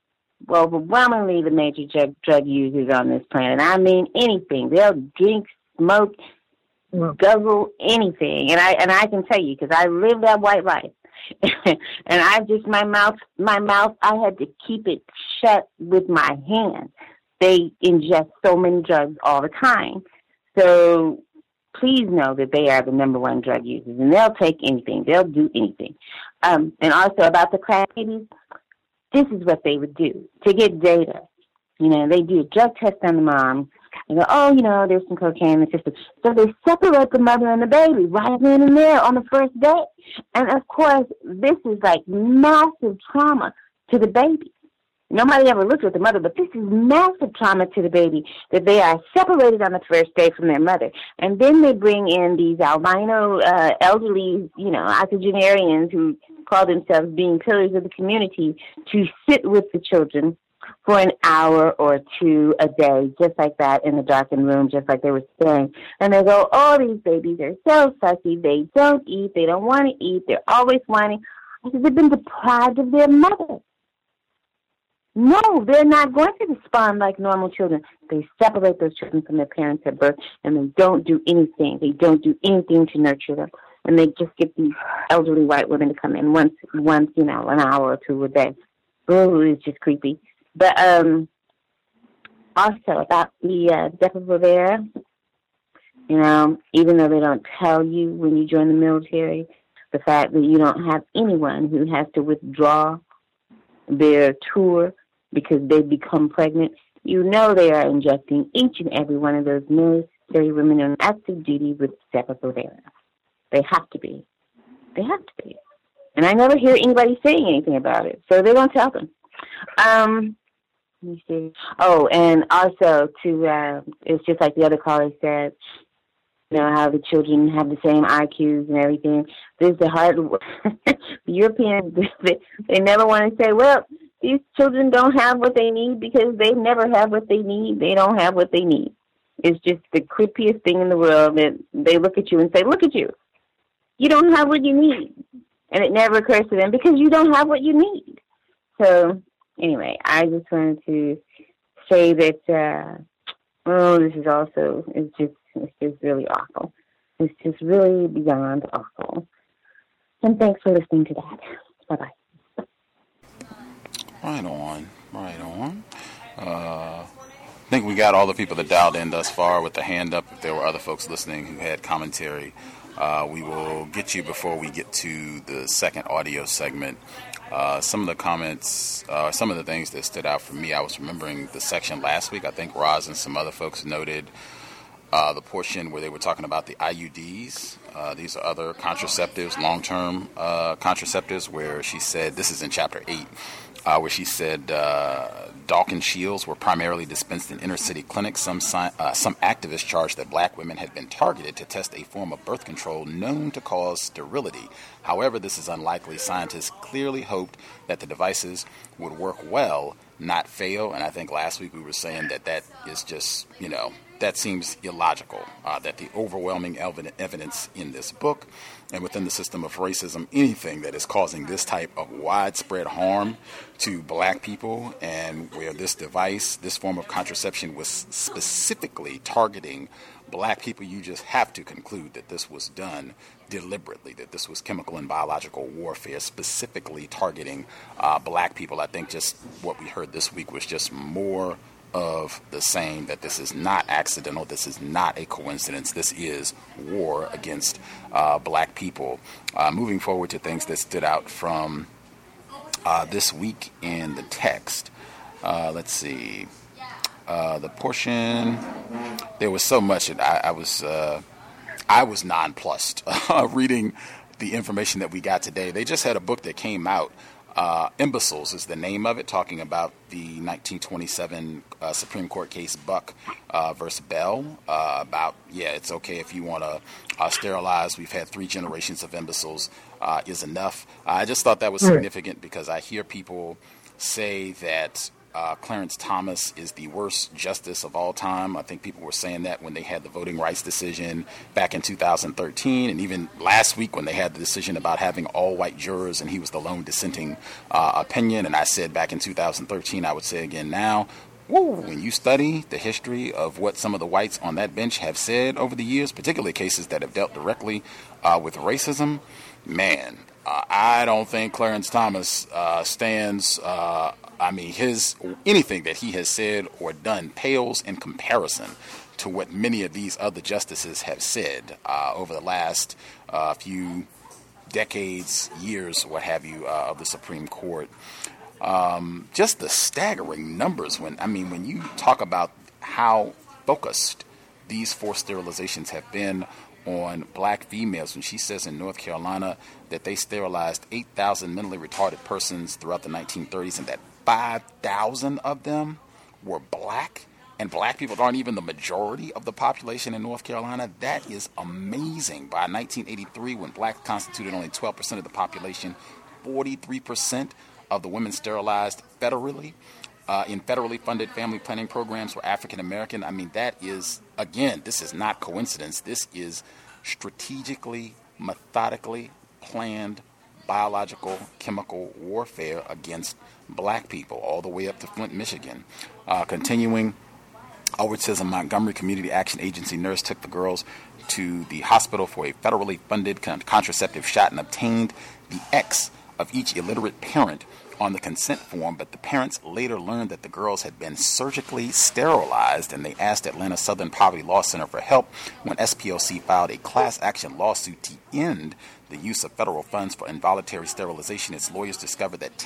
the major drug users on this planet. I mean, anything. They'll drink, smoke, guzzle, anything. And I can tell you, because I live that white life. And I just, my mouth, I had to keep it shut with my hands. They ingest so many drugs all the time. So please know that they are the number one drug users, and they'll take anything. They'll do anything. And also about the crack babies, this is what they would do to get data. They do a drug test on the mom. They go, there's some cocaine in the system. So they separate the mother and the baby right then and there on the first day. And, of course, this is like massive trauma to the baby. Nobody ever looked at the mother, but this is massive trauma to the baby, that they are separated on the first day from their mother. And then they bring in these albino elderly, octogenarians who call themselves being pillars of the community to sit with the children for an hour or two a day, just like that, in the darkened room, just like they were saying. And they go, these babies are so fussy. They don't eat. They don't want to eat. They're always whining. Because they've been deprived of their mother. No, they're not going to respond like normal children. They separate those children from their parents at birth, and they don't do anything. They don't do anything to nurture them. and they just get these elderly white women to come in once, an hour or two a day. Oh, it's just creepy. But also about the Depo-Provera, even though they don't tell you when you join the military, the fact that you don't have anyone who has to withdraw their tour because they become pregnant, they are injecting each and every one of those military women on active duty with Depo-Provera. They have to be. They have to be. And I never hear anybody saying anything about it, so they don't tell them. Let me see. Oh, and also it's just like the other caller said, how the children have the same IQs and everything. There's the hard, the Europeans, they never want to say, well, these children don't have what they need because they never have what they need. They don't have what they need. It's just the creepiest thing in the world that they look at you and say, look at you. You don't have what you need. And it never occurs to them because you don't have what you need. So, anyway, I just wanted to say that, this is also, it's just really awful. It's just really beyond awful. And thanks for listening to that. Bye-bye. Right on. I think we got all the people that dialed in thus far with the hand up. If there were other folks listening who had commentary, we will get you before we get to the second audio segment. Some of the comments, some of the things that stood out for me, I was remembering the section last week. I think Roz and some other folks noted the portion where they were talking about the IUDs. These are other contraceptives, long-term contraceptives, where she said, this is in Chapter 8, where she said Dawkins Shields were primarily dispensed in inner-city clinics. Some activists charged that black women had been targeted to test a form of birth control known to cause sterility. However, this is unlikely. Scientists clearly hoped that the devices would work well, not fail. And I think last week we were saying that is just, that seems illogical, that the overwhelming evidence in this book and within the system of racism, anything that is causing this type of widespread harm to black people, and where this device, this form of contraception, was specifically targeting black people, you just have to conclude that this was done deliberately, that this was chemical and biological warfare specifically targeting black people. I think just what we heard this week was just more of the same, that this is not accidental, this is not a coincidence, this is war against black people. Moving forward to things that stood out from this week in the text. Let's see. The portion, there was so much, I was nonplussed reading the information that we got today. They just had a book that came out. Imbeciles is the name of it, talking about the 1927 Supreme Court case Buck versus Bell, about, it's okay if you want to sterilize. We've had 3 generations of imbeciles is enough. I just thought that was significant because I hear people say that Clarence Thomas is the worst justice of all time. I think people were saying that when they had the voting rights decision back in 2013, and even last week when they had the decision about having all white jurors and he was the lone dissenting opinion. And I said back in 2013, I would say again now, when you study the history of what some of the whites on that bench have said over the years, particularly cases that have dealt directly with racism, man, I don't think Clarence Thomas stands. Anything that he has said or done pales in comparison to what many of these other justices have said over the last few decades, years, what have you, of the Supreme Court. Just the staggering numbers when you talk about how focused these forced sterilizations have been on black females. When she says in North Carolina that they sterilized 8,000 mentally retarded persons throughout the 1930s and that 5,000 of them were black, and black people aren't even the majority of the population in North Carolina, that is amazing. By 1983, when blacks constituted only 12% of the population, 43% of the women sterilized federally in federally funded family planning programs were African American. That is, again, this is not coincidence. This is strategically, methodically planned biological, chemical warfare against black people, all the way up to Flint, Michigan. Continuing It says a Montgomery Community Action Agency nurse took the girls to the hospital for a federally funded contraceptive shot and obtained the X of each illiterate parent on the consent form, but the parents later learned that the girls had been surgically sterilized, and they asked Atlanta Southern Poverty Law Center for help when SPLC filed a class action lawsuit to end the use of federal funds for involuntary sterilization. Its lawyers discovered that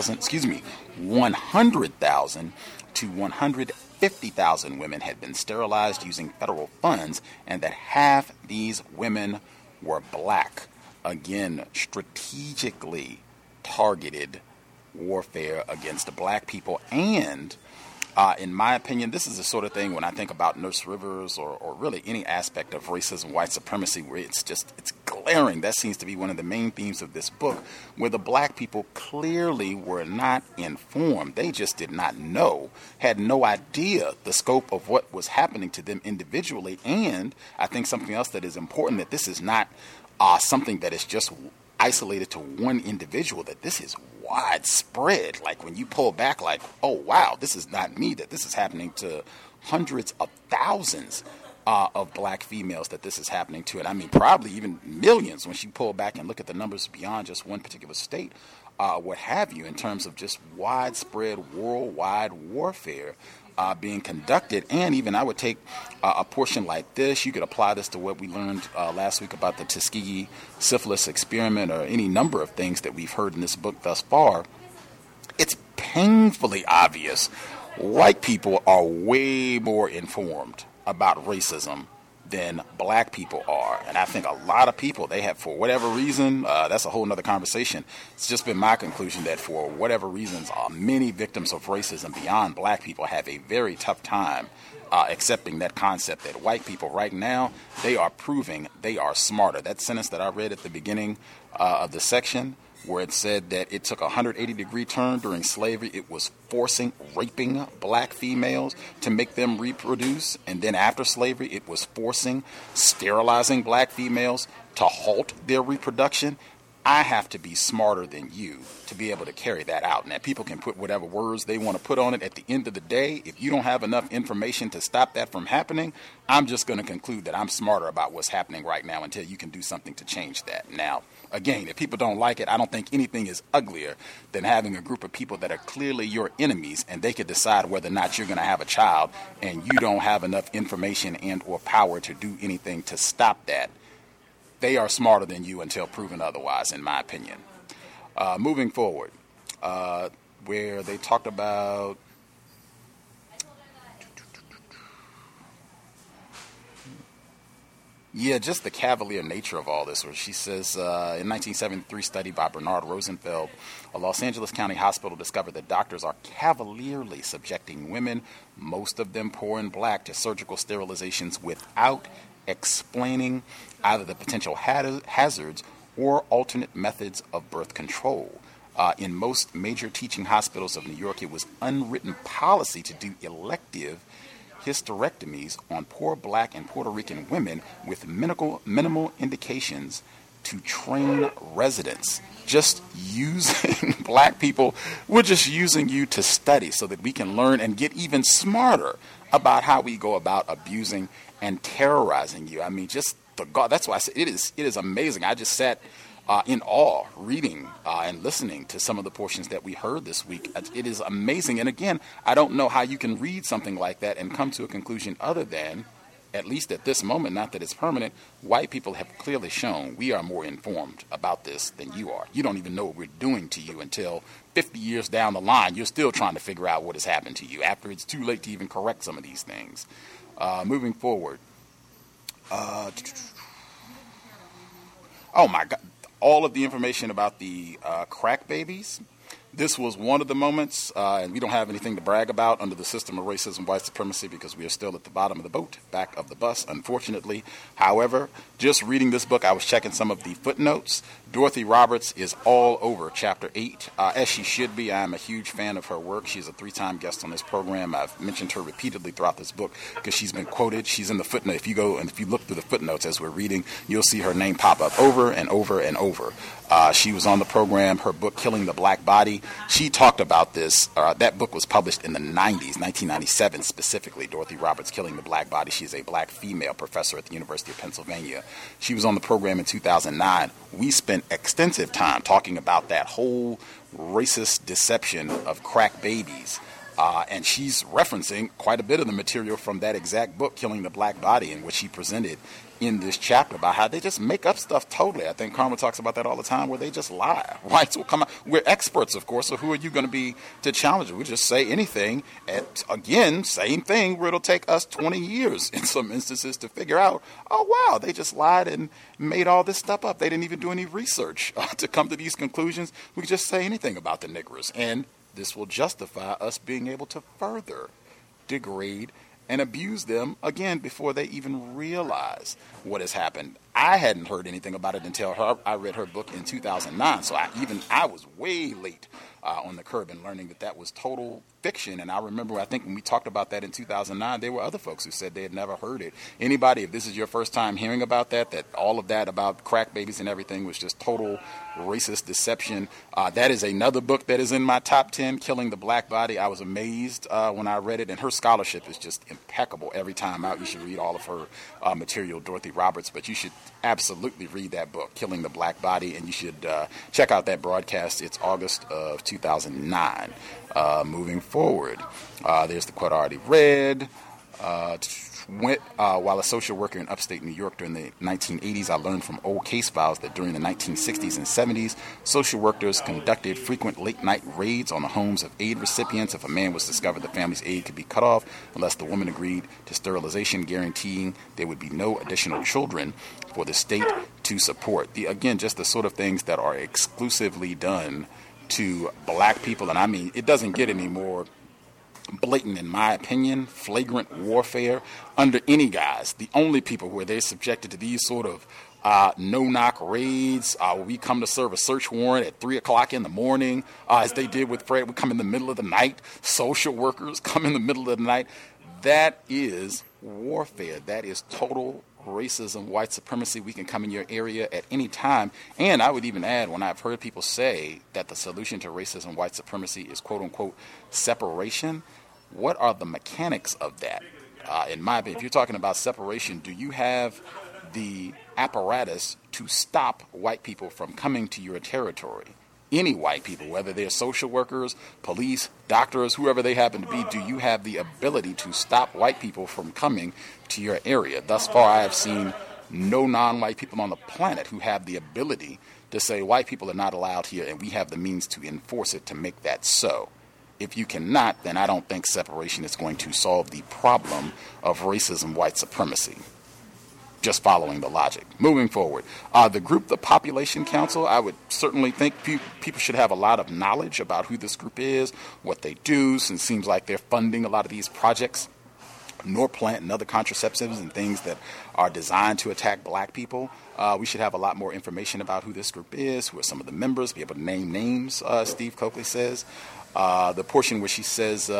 100,000 to 150,000 women had been sterilized using federal funds, and that half these women were black. Again, strategically targeted warfare against black people. And in my opinion, this is the sort of thing when I think about Nurse Rivers or really any aspect of racism, white supremacy, where it's glaring. That seems to be one of the main themes of this book, where the black people clearly were not informed. They just did not know, had no idea the scope of what was happening to them individually. And I think something else that is important, that this is not something that is just isolated to one individual, that this is widespread. Like when you pull back, like, oh wow, this is not me, that this is happening to hundreds of thousands of black females, that this is happening to, and I mean probably even millions when you pull back and look at the numbers beyond just one particular state, what have you, in terms of just widespread worldwide warfare being conducted. And even I would take a portion like this, you could apply this to what we learned last week about the Tuskegee syphilis experiment, or any number of things that we've heard in this book thus far. It's painfully obvious white people are way more informed about racism than black people are. And I think a lot of people, they have, for whatever reason, that's a whole nother conversation. It's just been my conclusion that for whatever reasons, many victims of racism beyond black people have a very tough time accepting that concept that white people right now, they are proving they are smarter. That sentence that I read at the beginning of the section, where it said that it took a 180-degree turn during slavery. It was raping black females to make them reproduce. And then after slavery, it was sterilizing black females to halt their reproduction. I have to be smarter than you to be able to carry that out. Now, people can put whatever words they want to put on it. At the end of the day, if you don't have enough information to stop that from happening, I'm just going to conclude that I'm smarter about what's happening right now until you can do something to change that. Now, again, if people don't like it, I don't think anything is uglier than having a group of people that are clearly your enemies, and they could decide whether or not you're going to have a child, and you don't have enough information and or power to do anything to stop that. They are smarter than you until proven otherwise, in my opinion. Moving forward, where they talked about just the cavalier nature of all this, where she says, in 1973 study by Bernard Rosenfeld, a Los Angeles County hospital discovered that doctors are cavalierly subjecting women, most of them poor and black, to surgical sterilizations without explaining either the potential hazards or alternate methods of birth control. In most major teaching hospitals of New York, it was unwritten policy to do elective hysterectomies on poor black and Puerto Rican women with minimal indications to train residents. Just using black people, we're just using you to study so that we can learn and get even smarter about how we go about abusing and terrorizing you. I mean, just the God. That's why I say it is amazing. I just sat in awe reading and listening to some of the portions that we heard this week. It is amazing. And again, I don't know how you can read something like that and come to a conclusion other than, at least at this moment, not that it's permanent, white people have clearly shown we are more informed about this than you are. You don't even know what we're doing to you until 50 years down the line. You're still trying to figure out what has happened to you after it's too late to even correct some of these things. Moving forward. Oh my God. All of the information about the crack babies. This was one of the moments, and we don't have anything to brag about under the system of racism, white supremacy, because we are still at the bottom of the boat, back of the bus, unfortunately. However, just reading this book, I was checking some of the footnotes. Dorothy Roberts is all over Chapter 8, as she should be. I am a huge fan of her work. She's a 3-time guest on this program. I've mentioned her repeatedly throughout this book because she's been quoted. She's in the footnote. If you go and if you look through the footnotes as we're reading, you'll see her name pop up over and over and over. She was on the program. Her book, Killing the Black Body, she talked about this. That book was published in the 90s, 1997 specifically, Dorothy Roberts, Killing the Black Body. She's a black female professor at the University of Pennsylvania. She was on the program in 2009. We spent extensive time talking about that whole racist deception of crack babies. And she's referencing quite a bit of the material from that exact book, Killing the Black Body, in which she presented in this chapter about how they just make up stuff totally. I think Karma talks about that all the time, where they just lie. Whites will come out. We're experts, of course, so who are you going to be to challenge it? We just say anything. And again, same thing, where it'll take us 20 years in some instances to figure out, oh, wow, they just lied and made all this stuff up. They didn't even do any research to come to these conclusions. We just say anything about the niggers. And this will justify us being able to further degrade and abuse them, again, before they even realize what has happened. I hadn't heard anything about it until I read her book in 2009, so I was way late on the curve in learning that was total fiction. And I remember, I think when we talked about that in 2009, there were other folks who said they had never heard it. Anybody, if this is your first time hearing about that all of that about crack babies and everything was just total racist deception, that is another book that is in my top 10, Killing the Black Body. I was amazed when I read it, and her scholarship is just impeccable every time out. You should read all of her material, Dorothy Roberts, but you should absolutely read that book, Killing the Black Body, and you should check out that broadcast. It's August of 2009. Moving forward, there's the quote I already read. While a social worker in upstate New York during the 1980s, I learned from old case files that during the 1960s and 70s, social workers conducted frequent late-night raids on the homes of aid recipients. If a man was discovered, the family's aid could be cut off unless the woman agreed to sterilization, guaranteeing there would be no additional children for the state to support. Again, just the sort of things that are exclusively done to black people. And I mean, it doesn't get any more blatant, in my opinion, flagrant warfare under any guise. The only people who are they subjected to these sort of no-knock raids, we come to serve a search warrant at 3 o'clock in the morning, as they did with Fred. We come in the middle of the night. Social workers come in the middle of the night. That is warfare. That is total racism, white supremacy. We can come in your area at any time. And I would even add, when I've heard people say that the solution to racism, white supremacy is quote-unquote separation, what are the mechanics of that? In my opinion, if you're talking about separation, do you have the apparatus to stop white people from coming to your territory? Any white people, whether they're social workers, police, doctors, whoever they happen to be, do you have the ability to stop white people from coming to your area? Thus far, I have seen no non-white people on the planet who have the ability to say white people are not allowed here, and we have the means to enforce it to make that so. If you cannot, then I don't think separation is going to solve the problem of racism, white supremacy. Just following the logic. Moving forward, the group, the Population Council, I would certainly think people should have a lot of knowledge about who this group is, what they do, since it seems like they're funding a lot of these projects, Norplant and other contraceptives and things that are designed to attack black people. We should have a lot more information about who this group is, who are some of the members, be able to name names, Steve Coakley says. The portion where she says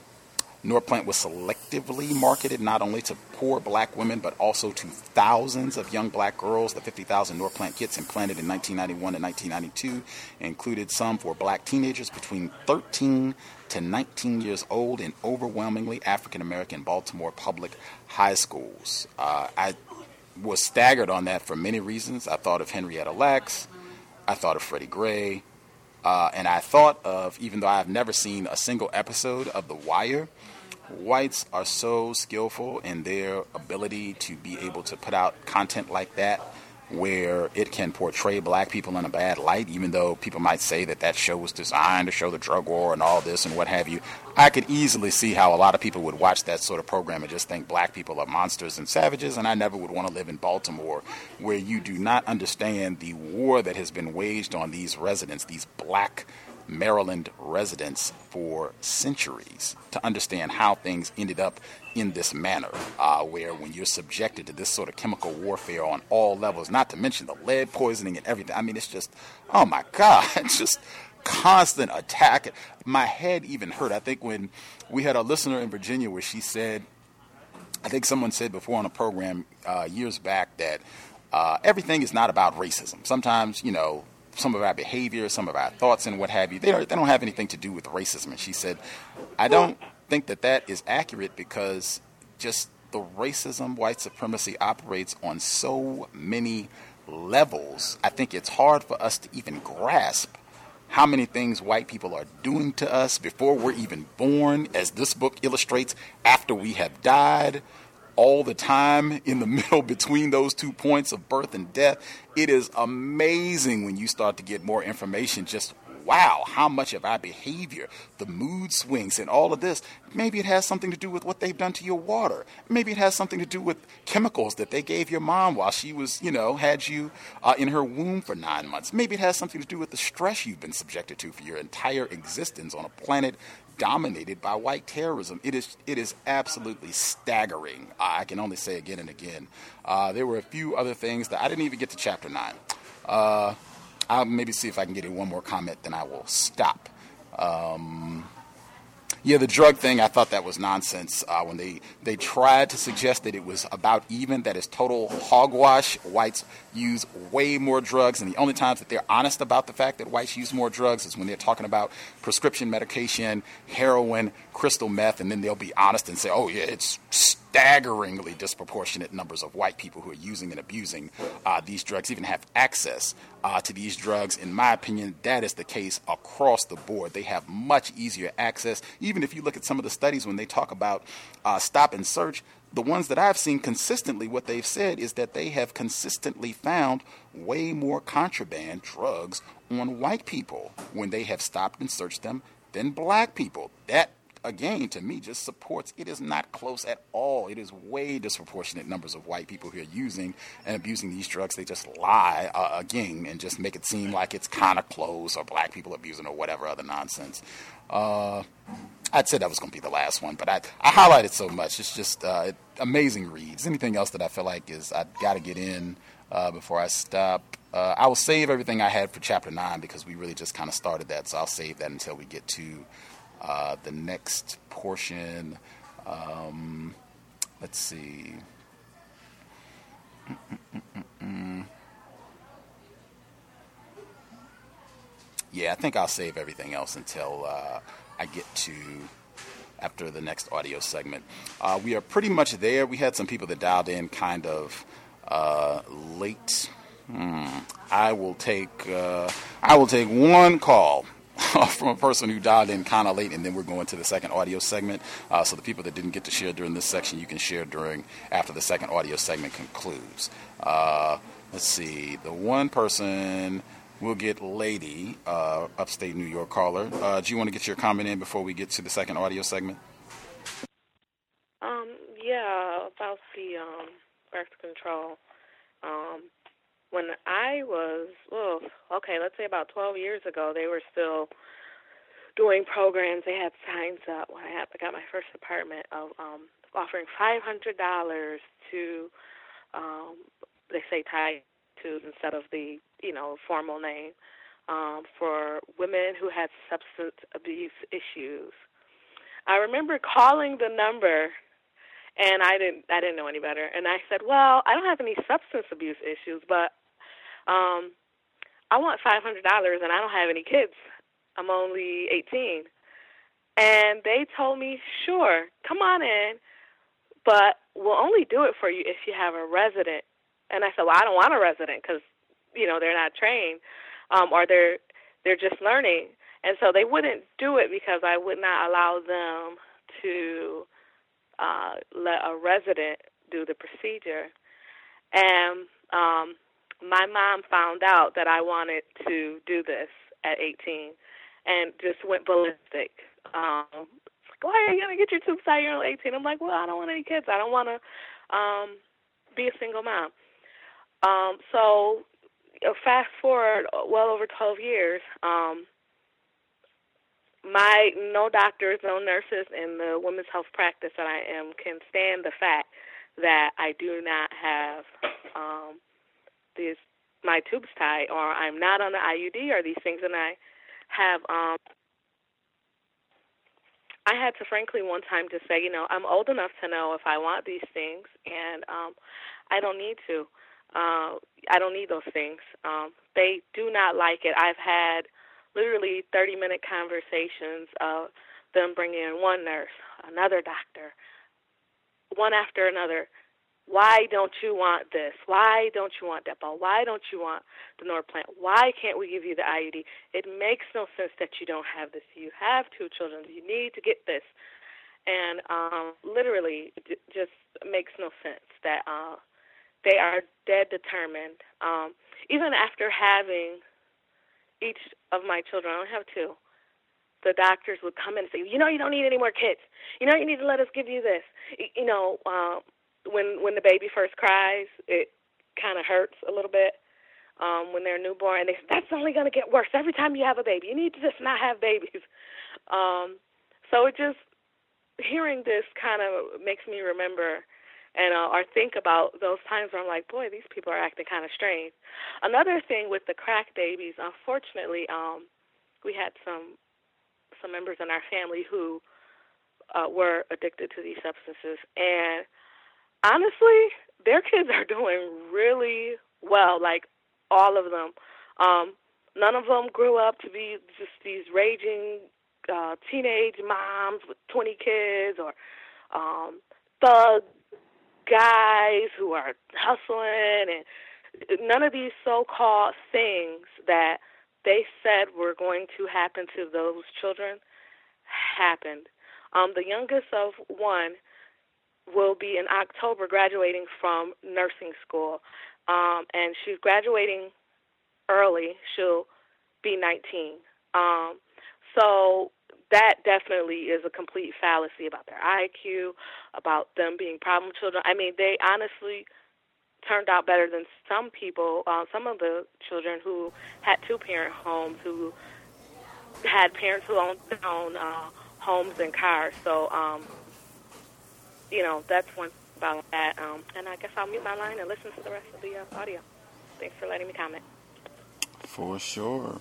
Norplant was selectively marketed not only to poor black women, but also to thousands of young black girls. The 50,000 Norplant kits implanted in 1991 and 1992 included some for black teenagers between 13 to 19 years old in overwhelmingly African-American Baltimore public high schools. I was staggered on that for many reasons. I thought of Henrietta Lacks. I thought of Freddie Gray. And I thought of, even though I've never seen a single episode of The Wire, whites are so skillful in their ability to be able to put out content like that where it can portray black people in a bad light, even though people might say that show was designed to show the drug war and all this and what have you. I could easily see how a lot of people would watch that sort of program and just think black people are monsters and savages, and I never would want to live in Baltimore, where you do not understand the war that has been waged on these residents, these black Maryland residents, for centuries, to understand how things ended up in this manner, where when you're subjected to this sort of chemical warfare on all levels, not to mention the lead poisoning and everything. I mean, it's just, oh my God, it's just constant attack. My head even hurt. I think when we had a listener in Virginia where she said, I think someone said before on a program years back that everything is not about racism. Sometimes, some of our behavior, some of our thoughts and what have you, they don't have anything to do with racism. And she said, I don't think that is accurate because just the racism, white supremacy operates on so many levels. I think it's hard for us to even grasp how many things white people are doing to us before we're even born, as this book illustrates, after we have died, all the time in the middle between those 2 points of birth and death. It is amazing when you start to get more information, just wow, how much of our behavior, the mood swings and all of this, maybe it has something to do with what they've done to your water. Maybe it has something to do with chemicals that they gave your mom while she was, had you in her womb for 9 months. Maybe it has something to do with the stress you've been subjected to for your entire existence on a planet dominated by white terrorism. It is absolutely staggering. I can only say again and again. There were a few other things that I didn't even get to chapter 9. I'll maybe see if I can get in one more comment, then I will stop. The drug thing, I thought that was nonsense. When they tried to suggest that it was about even, that is total hogwash. Whites use way more drugs, and the only times that they're honest about the fact that whites use more drugs is when they're talking about prescription medication, heroin, crystal meth, and then they'll be honest and say, oh yeah, it's staggeringly disproportionate numbers of white people who are using and abusing these drugs, even have access to these drugs. In my opinion, that is the case across the board. They have much easier access. Even if you look at some of the studies when they talk about stop and search, the ones that I've seen consistently, what they've said is that they have consistently found way more contraband drugs on white people when they have stopped and searched them than black people. That, again, to me, just supports it is not close at all. It is way disproportionate numbers of white people who are using and abusing these drugs. They just lie, again, and just make it seem like it's kind of close, or black people abusing, or whatever other nonsense. I'd say that was going to be the last one, but I highlighted so much. It's just amazing reads. Anything else that I feel like I've got to get in before I stop? I will save everything I had for chapter 9 because we really just kind of started that, so I'll save that until we get to the next portion. Let's see. Yeah, I think I'll save everything else until I get to after the next audio segment. We are pretty much there. We had some people that dialed in kind of late. I will take one call from a person who dialed in kind of late, and then we're going to the second audio segment. So the people that didn't get to share during this section, you can share after the second audio segment concludes. Let's see. The one person we'll get Lady, upstate New York caller. Do you want to get your comment in before we get to the second audio segment? Yeah, about the birth control. When I was, let's say about 12 years ago, they were still doing programs. They had signs up when I got my first apartment of offering $500 to, they say Thai instead of the, formal name, for women who had substance abuse issues. I remember calling the number, and I didn't know any better. And I said, well, I don't have any substance abuse issues, but I want $500, and I don't have any kids. I'm only 18. And they told me, sure, come on in, but we'll only do it for you if you have a resident. And I said, well, I don't want a resident because, they're not trained, or they're just learning. And so they wouldn't do it because I would not allow them to let a resident do the procedure. And my mom found out that I wanted to do this at 18 and just went ballistic. Why are you going to get your tubes tied? You're only 18. I'm like, well, I don't want any kids. I don't want to be a single mom. So fast forward well over 12 years, no doctors, no nurses in the women's health practice that I am can stand the fact that I do not have my tubes tied, or I'm not on the IUD or these things, and I have I had to frankly one time just say, I'm old enough to know if I want these things, and I don't need to. I don't need those things. They do not like it. I've had literally 30-minute conversations of them bringing in one nurse, another doctor, one after another. Why don't you want this? Why don't you want Depo? Why don't you want the Norplant? Why can't we give you the IUD? It makes no sense that you don't have this. You have 2 children. You need to get this. And literally, it just makes no sense that they are dead determined. Even after having each of my children, I only have 2, the doctors would come in and say, you don't need any more kids. You need to let us give you this. When the baby first cries, it kind of hurts a little bit when they're newborn. And they say, that's only going to get worse every time you have a baby. You need to just not have babies. So it just, hearing this kind of makes me remember or think about those times where I'm like, boy, these people are acting kind of strange. Another thing with the crack babies, unfortunately, we had some members in our family who were addicted to these substances. And honestly, their kids are doing really well, like all of them. None of them grew up to be just these raging teenage moms with 20 kids or thug guys who are hustling, and none of these so-called things that they said were going to happen to those children happened. The youngest of one will be in October graduating from nursing school, and she's graduating early. She'll be 19. So that definitely is a complete fallacy about their IQ, about them being problem children. I mean, they honestly turned out better than some people, some of the children who had 2-parent homes, who had parents who owned their own homes and cars. So, that's one about that. And I guess I'll mute my line and listen to the rest of the audio. Thanks for letting me comment. For sure.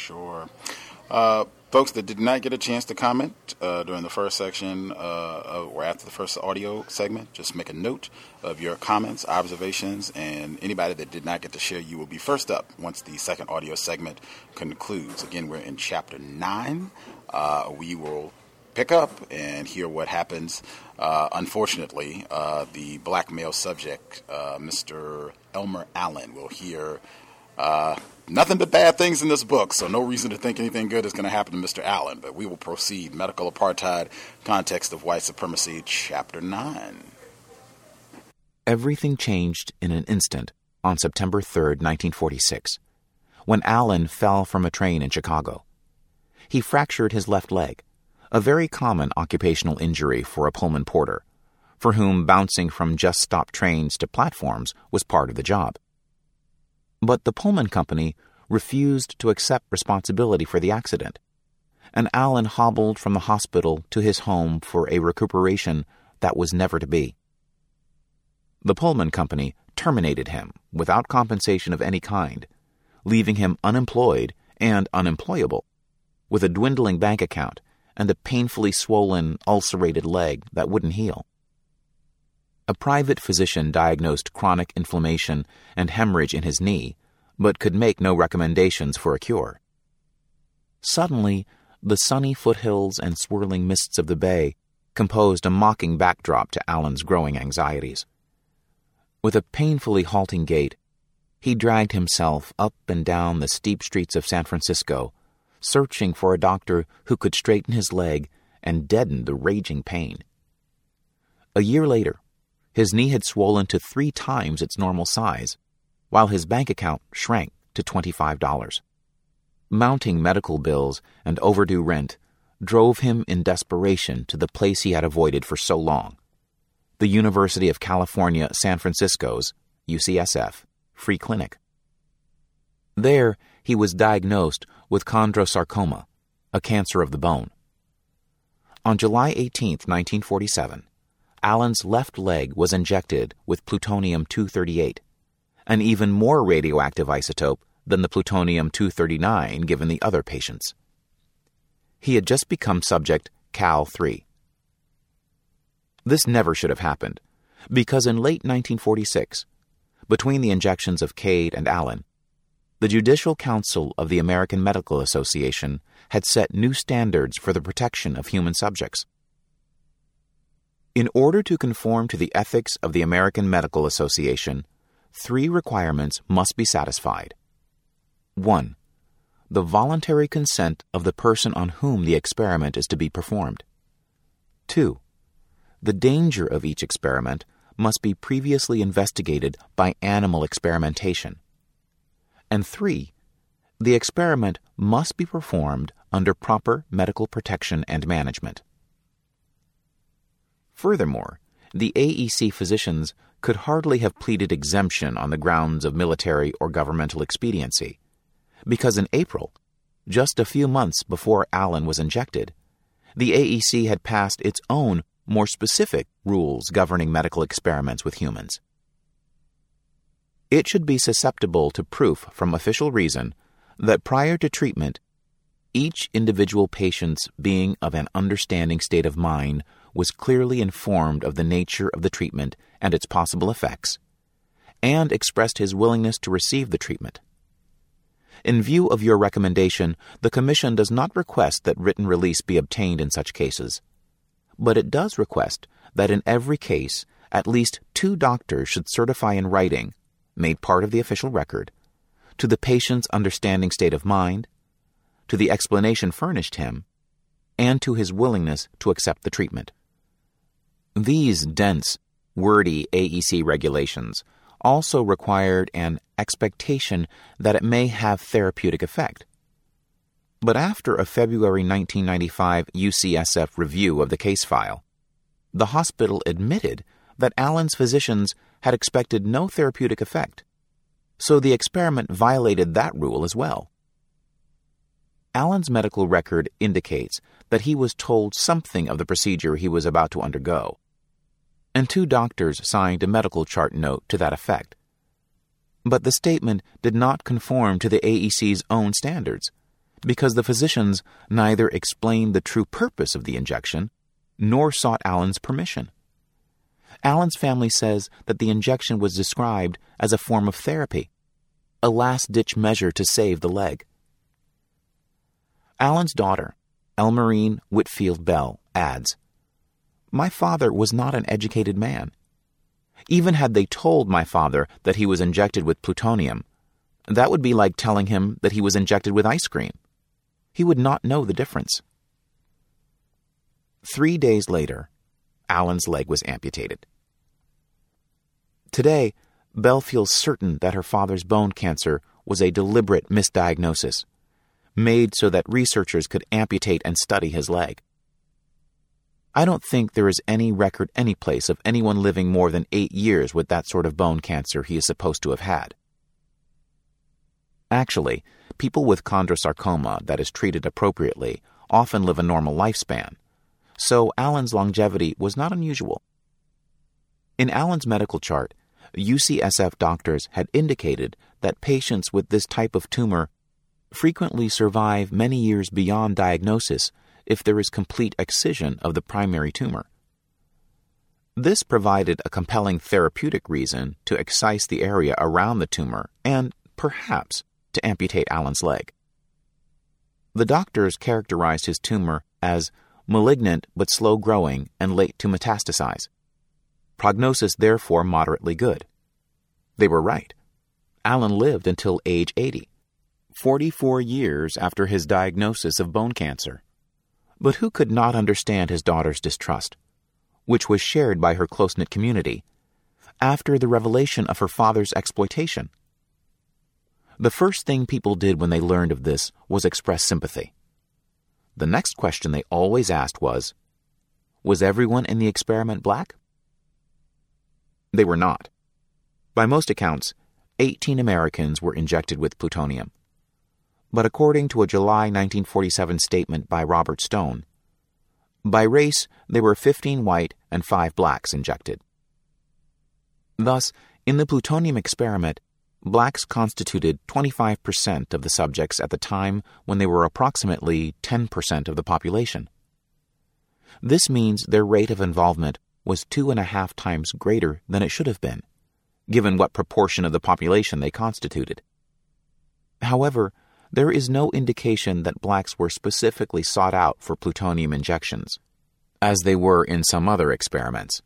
Folks that did not get a chance to comment during the first section or after the first audio segment, just make a note of your comments, observations, and anybody that did not get to share, you will be first up once the second audio segment concludes. Again, we're in Chapter 9. We will pick up and hear what happens. Unfortunately, the black male subject, Mr. Elmer Allen, will hear nothing but bad things in this book, so no reason to think anything good is going to happen to Mr. Allen. But we will proceed. Medical Apartheid, Context of White Supremacy, Chapter 9. Everything changed in an instant on September 3rd, 1946, when Allen fell from a train in Chicago. He fractured his left leg, a very common occupational injury for a Pullman porter, for whom bouncing from just-stopped trains to platforms was part of the job. But the Pullman Company refused to accept responsibility for the accident, and Allen hobbled from the hospital to his home for a recuperation that was never to be. The Pullman Company terminated him without compensation of any kind, leaving him unemployed and unemployable, with a dwindling bank account and a painfully swollen, ulcerated leg that wouldn't heal. A private physician diagnosed chronic inflammation and hemorrhage in his knee, but could make no recommendations for a cure. Suddenly, the sunny foothills and swirling mists of the bay composed a mocking backdrop to Allen's growing anxieties. With a painfully halting gait, he dragged himself up and down the steep streets of San Francisco, searching for a doctor who could straighten his leg and deaden the raging pain. A year later, his knee had swollen to 3 times its normal size, while his bank account shrank to $25. Mounting medical bills and overdue rent drove him in desperation to the place he had avoided for so long, the University of California, San Francisco's, UCSF, free clinic. There, he was diagnosed with chondrosarcoma, a cancer of the bone. On July 18, 1947, Allen's left leg was injected with plutonium-238, an even more radioactive isotope than the plutonium-239 given the other patients. He had just become subject Cal-3. This never should have happened, because in late 1946, between the injections of Cade and Allen, the Judicial Council of the American Medical Association had set new standards for the protection of human subjects. In order to conform to the ethics of the American Medical Association, 3 requirements must be satisfied. 1. The voluntary consent of the person on whom the experiment is to be performed. 2. The danger of each experiment must be previously investigated by animal experimentation. And 3. The experiment must be performed under proper medical protection and management. Furthermore, the AEC physicians could hardly have pleaded exemption on the grounds of military or governmental expediency, because in April, just a few months before Allen was injected, the AEC had passed its own more specific rules governing medical experiments with humans. It should be susceptible to proof from official reason that prior to treatment, each individual patient's being of an understanding state of mind was clearly informed of the nature of the treatment and its possible effects, and expressed his willingness to receive the treatment. In view of your recommendation, the Commission does not request that written release be obtained in such cases, but it does request that in every case, at least 2 doctors should certify in writing, made part of the official record, to the patient's understanding state of mind, to the explanation furnished him, and to his willingness to accept the treatment. These dense, wordy AEC regulations also required an expectation that it may have therapeutic effect. But after a February 1995 UCSF review of the case file, the hospital admitted that Allen's physicians had expected no therapeutic effect, so the experiment violated that rule as well. Allen's medical record indicates that he was told something of the procedure he was about to undergo, and 2 doctors signed a medical chart note to that effect. But the statement did not conform to the AEC's own standards, because the physicians neither explained the true purpose of the injection nor sought Allen's permission. Allen's family says that the injection was described as a form of therapy, a last-ditch measure to save the leg. Allen's daughter, Elmerine Whitfield Bell, adds, "My father was not an educated man. Even had they told my father that he was injected with plutonium, that would be like telling him that he was injected with ice cream. He would not know the difference." 3 days later, Allen's leg was amputated. Today, Bell feels certain that her father's bone cancer was a deliberate misdiagnosis, made so that researchers could amputate and study his leg. I don't think there is any record anyplace of anyone living more than 8 years with that sort of bone cancer he is supposed to have had. Actually, people with chondrosarcoma that is treated appropriately often live a normal lifespan, so Allen's longevity was not unusual. In Allen's medical chart, UCSF doctors had indicated that patients with this type of tumor frequently survive many years beyond diagnosis if there is complete excision of the primary tumor. This provided a compelling therapeutic reason to excise the area around the tumor and, perhaps, to amputate Allen's leg. The doctors characterized his tumor as malignant but slow-growing and late to metastasize. Prognosis therefore moderately good. They were right. Allen lived until age 80, 44 years after his diagnosis of bone cancer. But who could not understand his daughter's distrust, which was shared by her close-knit community, after the revelation of her father's exploitation? The first thing people did when they learned of this was express sympathy. The next question they always asked was everyone in the experiment black? They were not. By most accounts, 18 Americans were injected with plutonium. But according to a July 1947 statement by Robert Stone, by race there were 15 white and 5 blacks injected. Thus, in the plutonium experiment, blacks constituted 25% of the subjects at the time when they were approximately 10% of the population. This means their rate of involvement was 2.5 times greater than it should have been, given what proportion of the population they constituted. However, there is no indication that blacks were specifically sought out for plutonium injections, as they were in some other experiments.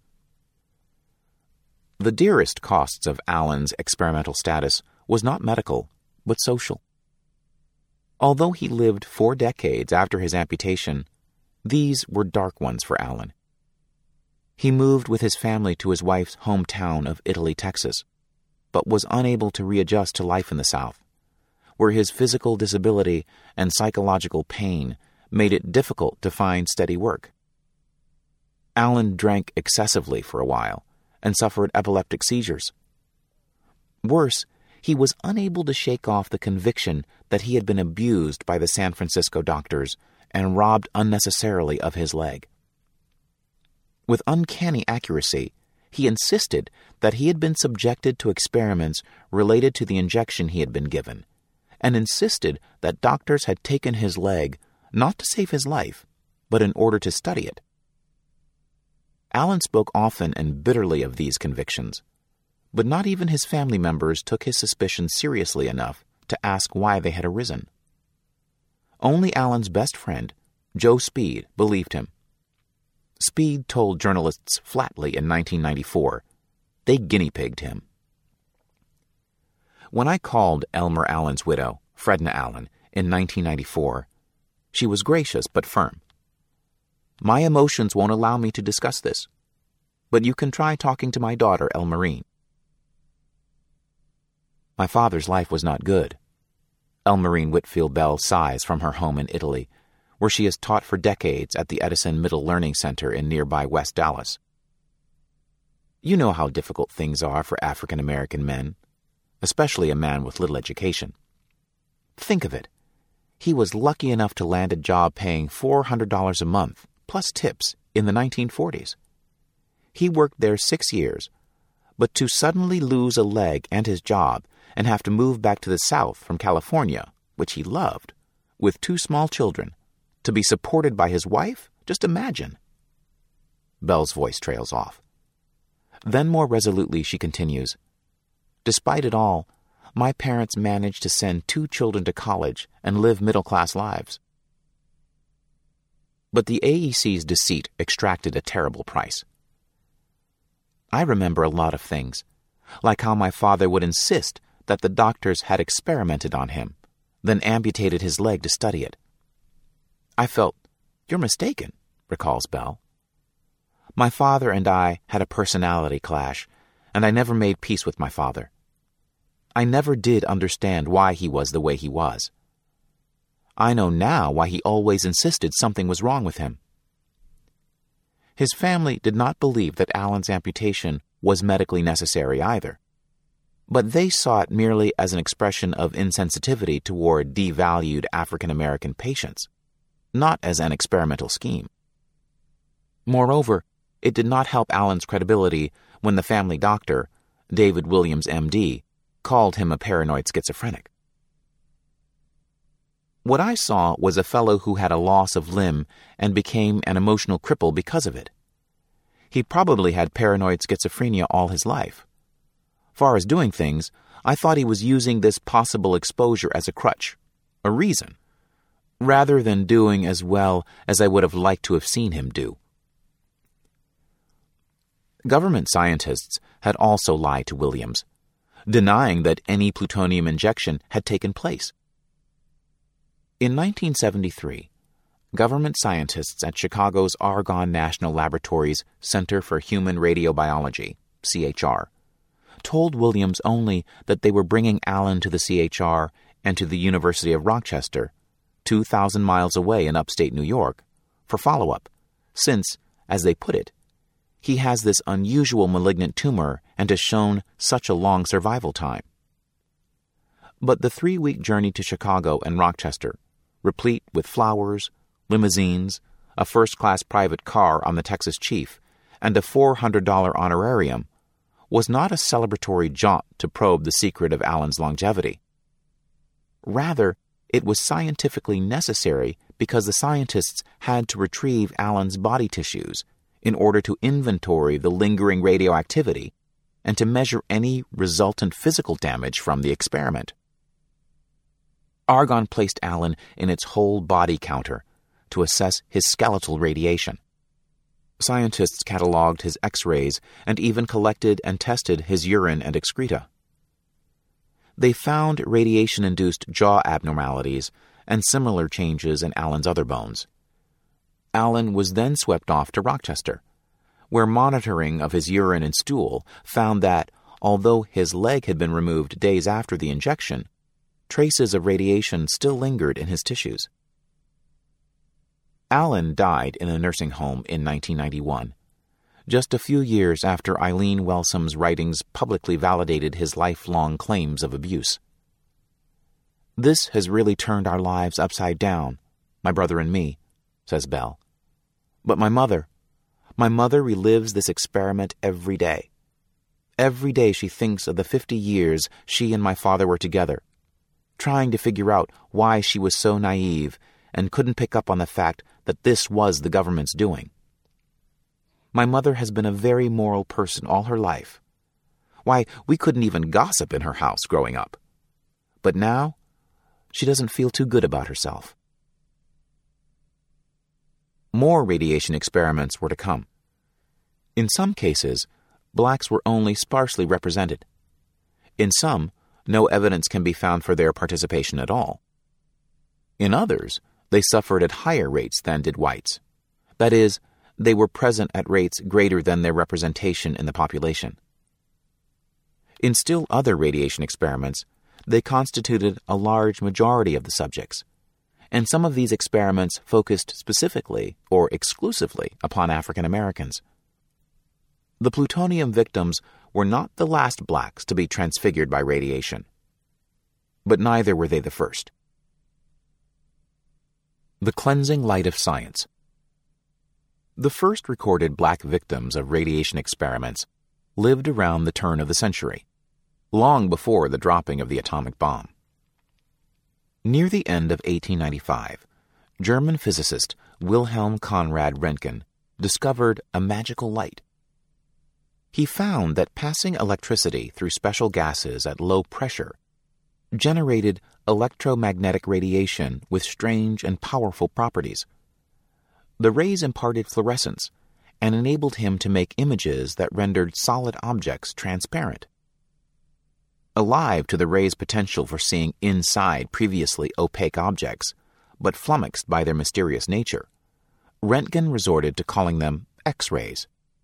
The dearest costs of Allen's experimental status was not medical, but social. Although he lived 4 decades after his amputation, these were dark ones for Allen. He moved with his family to his wife's hometown of Italy, Texas, but was unable to readjust to life in the South, where his physical disability and psychological pain made it difficult to find steady work. Allen drank excessively for a while and suffered epileptic seizures. Worse, he was unable to shake off the conviction that he had been abused by the San Francisco doctors and robbed unnecessarily of his leg. With uncanny accuracy, he insisted that he had been subjected to experiments related to the injection he had been given, and insisted that doctors had taken his leg not to save his life, but in order to study it. Allen spoke often and bitterly of these convictions, but not even his family members took his suspicions seriously enough to ask why they had arisen. Only Allen's best friend, Joe Speed, believed him. Speed told journalists flatly in 1994 they guinea-pigged him. When I called Elmer Allen's widow, Fredna Allen, in 1994, she was gracious but firm. My emotions won't allow me to discuss this, but you can try talking to my daughter, Elmarine. My father's life was not good. Elmarine Whitfield Bell sighs from her home in Italy, where she has taught for decades at the Edison Middle Learning Center in nearby West Dallas. You know how difficult things are for African American men, especially a man with little education. Think of it. He was lucky enough to land a job paying $400 a month, plus tips, in the 1940s. He worked there 6 years, but to suddenly lose a leg and his job and have to move back to the South from California, which he loved, with 2 small children, to be supported by his wife? Just imagine. Bell's voice trails off. Then more resolutely she continues, Despite it all, my parents managed to send 2 children to college and live middle-class lives. But the AEC's deceit extracted a terrible price. I remember a lot of things, like how my father would insist that the doctors had experimented on him, then amputated his leg to study it. I felt, "You're mistaken," recalls Bell. My father and I had a personality clash, and I never made peace with my father. I never did understand why he was the way he was. I know now why he always insisted something was wrong with him. His family did not believe that Allen's amputation was medically necessary either, but they saw it merely as an expression of insensitivity toward devalued African American patients, not as an experimental scheme. Moreover, it did not help Allen's credibility when the family doctor, David Williams, M.D., called him a paranoid schizophrenic. What I saw was a fellow who had a loss of limb and became an emotional cripple because of it. He probably had paranoid schizophrenia all his life. Far as doing things, I thought he was using this possible exposure as a crutch, a reason, rather than doing as well as I would have liked to have seen him do. Government scientists had also lied to Williams, denying that any plutonium injection had taken place. In 1973, government scientists at Chicago's Argonne National Laboratory's Center for Human Radiobiology, CHR, told Williams only that they were bringing Allen to the CHR and to the University of Rochester, 2,000 miles away in upstate New York, for follow-up, since, as they put it, he has this unusual malignant tumor and has shown such a long survival time. But the 3-week journey to Chicago and Rochester, replete with flowers, limousines, a first-class private car on the Texas Chief, and a $400 honorarium, was not a celebratory jaunt to probe the secret of Allen's longevity. Rather, it was scientifically necessary because the scientists had to retrieve Allen's body tissues in order to inventory the lingering radioactivity and to measure any resultant physical damage from the experiment. Argonne placed Allen in its whole body counter to assess his skeletal radiation. Scientists cataloged his X-rays and even collected and tested his urine and excreta. They found radiation-induced jaw abnormalities and similar changes in Allen's other bones. Allen was then swept off to Rochester, where monitoring of his urine and stool found that, although his leg had been removed days after the injection, traces of radiation still lingered in his tissues. Allen died in a nursing home in 1991, just a few years after Eileen Wellsom's writings publicly validated his lifelong claims of abuse. "This has really turned our lives upside down, my brother and me," says Bell. "But my mother relives this experiment every day. Every day she thinks of the 50 years she and my father were together, trying to figure out why she was so naive and couldn't pick up on the fact that this was the government's doing. My mother has been a very moral person all her life. Why, we couldn't even gossip in her house growing up. But now, she doesn't feel too good about herself." More radiation experiments were to come. In some cases, blacks were only sparsely represented. In some, no evidence can be found for their participation at all. In others, they suffered at higher rates than did whites. That is, they were present at rates greater than their representation in the population. In still other radiation experiments, they constituted a large majority of the subjects, and some of these experiments focused specifically or exclusively upon African Americans. The plutonium victims were not the last blacks to be transfigured by radiation, but neither were they the first. The cleansing light of science. The first recorded black victims of radiation experiments lived around the turn of the century, long before the dropping of the atomic bomb. Near the end of 1895, German physicist Wilhelm Conrad Röntgen discovered a magical light. He found that passing electricity through special gases at low pressure generated electromagnetic radiation with strange and powerful properties. The rays imparted fluorescence and enabled him to make images that rendered solid objects transparent. Alive to the rays' potential for seeing inside previously opaque objects, but flummoxed by their mysterious nature, Röntgen resorted to calling them X-rays.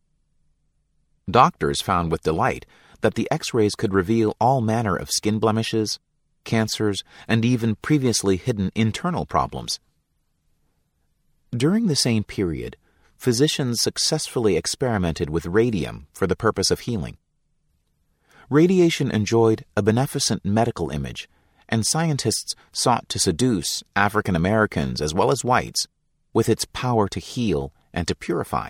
Doctors found with delight that the X-rays could reveal all manner of skin blemishes, cancers, and even previously hidden internal problems. During the same period, physicians successfully experimented with radium for the purpose of healing. Radiation enjoyed a beneficent medical image, and scientists sought to seduce African Americans as well as whites with its power to heal and to purify.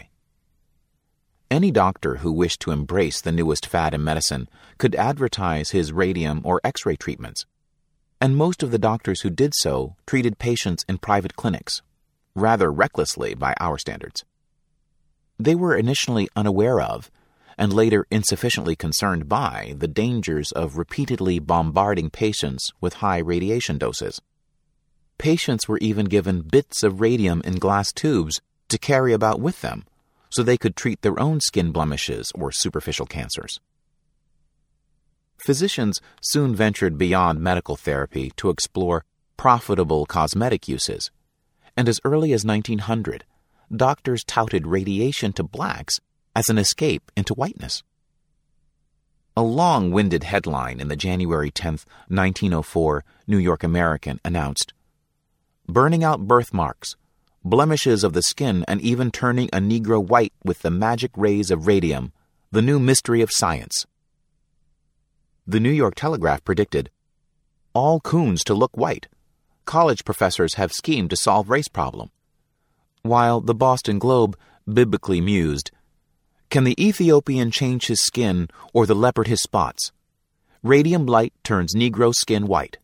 Any doctor who wished to embrace the newest fad in medicine could advertise his radium or X-ray treatments, and most of the doctors who did so treated patients in private clinics, rather recklessly by our standards. They were initially unaware of, and later insufficiently concerned by, the dangers of repeatedly bombarding patients with high radiation doses. Patients were even given bits of radium in glass tubes to carry about with them, so they could treat their own skin blemishes or superficial cancers. Physicians soon ventured beyond medical therapy to explore profitable cosmetic uses, and as early as 1900, doctors touted radiation to blacks as an escape into whiteness. A long-winded headline in the January 10, 1904 New York American announced, "Burning out birthmarks, blemishes of the skin, and even turning a Negro white with the magic rays of radium, the new mystery of science." The New York Telegraph predicted, "All coons to look white. College professors have schemed to solve race problem." While the Boston Globe biblically mused, "Can the Ethiopian change his skin or the leopard his spots? Radium light turns Negro skin white."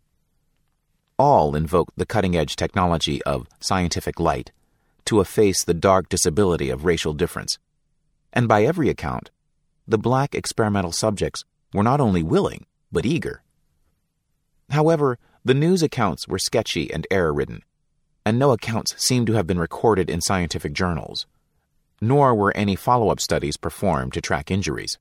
All invoked the cutting-edge technology of scientific light to efface the dark disability of racial difference. And by every account, the black experimental subjects were not only willing, but eager. However, the news accounts were sketchy and error-ridden, and no accounts seem to have been recorded in scientific journals, nor were any follow-up studies performed to track injuries.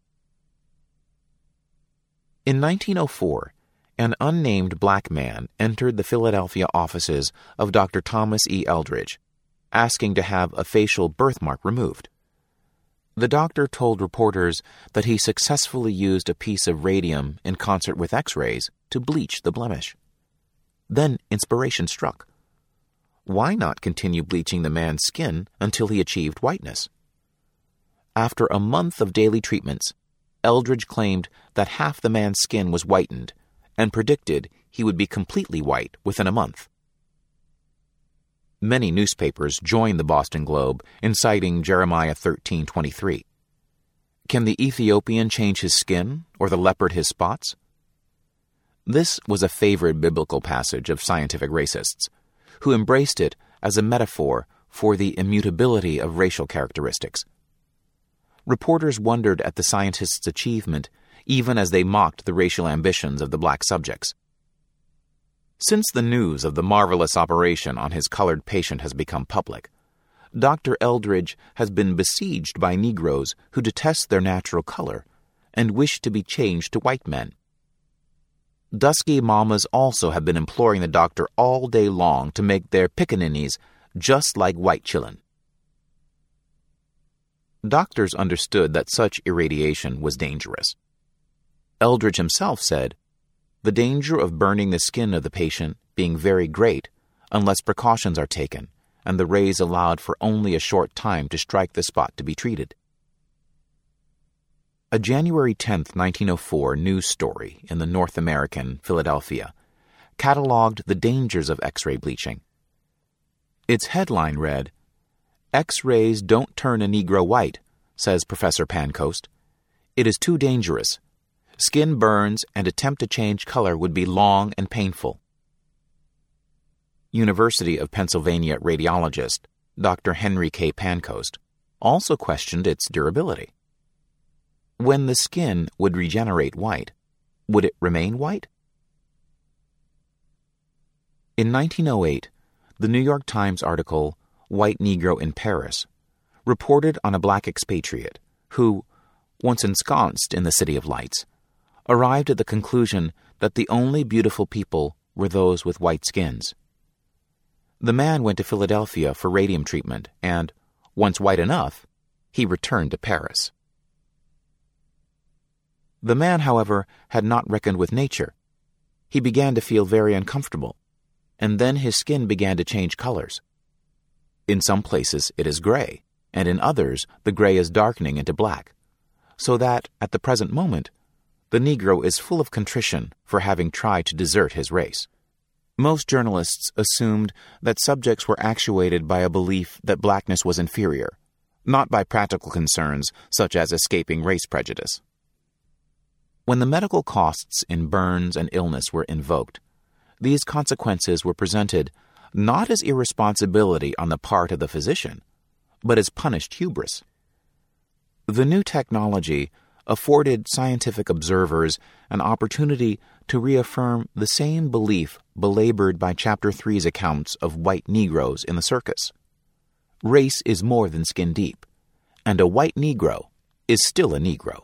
In 1904, an unnamed black man entered the Philadelphia offices of Dr. Thomas E. Eldridge, asking to have a facial birthmark removed. The doctor told reporters that he successfully used a piece of radium in concert with X-rays to bleach the blemish. Then inspiration struck. Why not continue bleaching the man's skin until he achieved whiteness? After a month of daily treatments, Eldridge claimed that half the man's skin was whitened and predicted he would be completely white within a month. Many newspapers joined the Boston Globe in citing Jeremiah 13:23. Can the Ethiopian change his skin, or the leopard his spots? This was a favorite biblical passage of scientific racists, who embraced it as a metaphor for the immutability of racial characteristics. Reporters wondered at the scientists' achievement even as they mocked the racial ambitions of the black subjects. Since the news of the marvelous operation on his colored patient has become public, Dr. Eldridge has been besieged by Negroes who detest their natural color and wish to be changed to white men. Dusky mamas also have been imploring the doctor all day long to make their pickaninnies just like white chillin'. Doctors understood that such irradiation was dangerous. Eldridge himself said, "The danger of burning the skin of the patient being very great unless precautions are taken and the rays allowed for only a short time to strike the spot to be treated." A January 10, 1904 news story in the North American, Philadelphia, cataloged the dangers of X-ray bleaching. Its headline read, "X-rays don't turn a Negro white," says Professor Pancoast. "It is too dangerous. Skin burns and attempt to change color would be long and painful." University of Pennsylvania radiologist Dr. Henry K. Pancoast also questioned its durability. When the skin would regenerate white, would it remain white? In 1908, the New York Times article, "White Negro in Paris," reported on a black expatriate who, once ensconced in the City of Lights, arrived at the conclusion that the only beautiful people were those with white skins. The man went to Philadelphia for radium treatment and, once white enough, he returned to Paris. The man, however, had not reckoned with nature. He began to feel very uncomfortable, and then his skin began to change colors. In some places it is gray, and in others the gray is darkening into black, so that, at the present moment, the Negro is full of contrition for having tried to desert his race. Most journalists assumed that subjects were actuated by a belief that blackness was inferior, not by practical concerns such as escaping race prejudice. When the medical costs in burns and illness were invoked, these consequences were presented not as irresponsibility on the part of the physician, but as punished hubris. The new technology afforded scientific observers an opportunity to reaffirm the same belief belabored by Chapter 3's accounts of white Negroes in the circus. Race is more than skin deep, and a white Negro is still a Negro.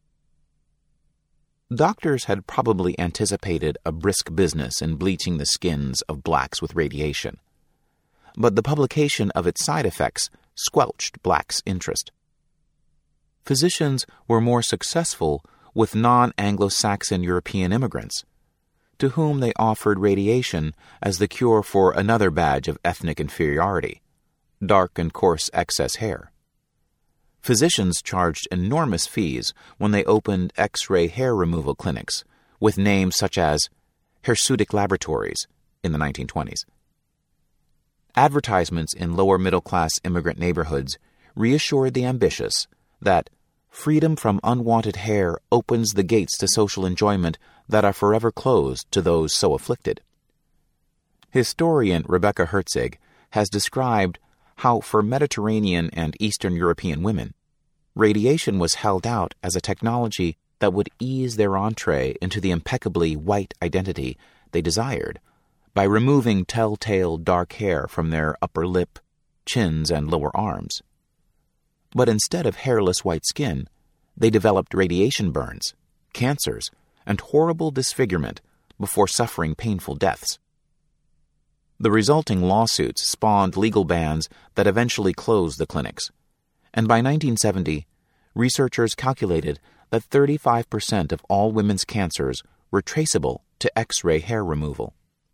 Doctors had probably anticipated a brisk business in bleaching the skins of blacks with radiation, but the publication of its side effects squelched blacks' interest. Physicians were more successful with non-Anglo-Saxon European immigrants, to whom they offered radiation as the cure for another badge of ethnic inferiority, dark and coarse excess hair. Physicians charged enormous fees when they opened X-ray hair removal clinics with names such as Hirsutic Laboratories in the 1920s. Advertisements in lower middle-class immigrant neighborhoods reassured the ambitious that freedom from unwanted hair opens the gates to social enjoyment that are forever closed to those so afflicted. Historian Rebecca Herzig has described how for Mediterranean and Eastern European women, radiation was held out as a technology that would ease their entree into the impeccably white identity they desired by removing telltale dark hair from their upper lip, chins, and lower arms. But instead of hairless white skin, they developed radiation burns, cancers, and horrible disfigurement before suffering painful deaths. The resulting lawsuits spawned legal bans that eventually closed the clinics, and by 1970, researchers calculated that 35% of all women's cancers were traceable to X-ray hair removal.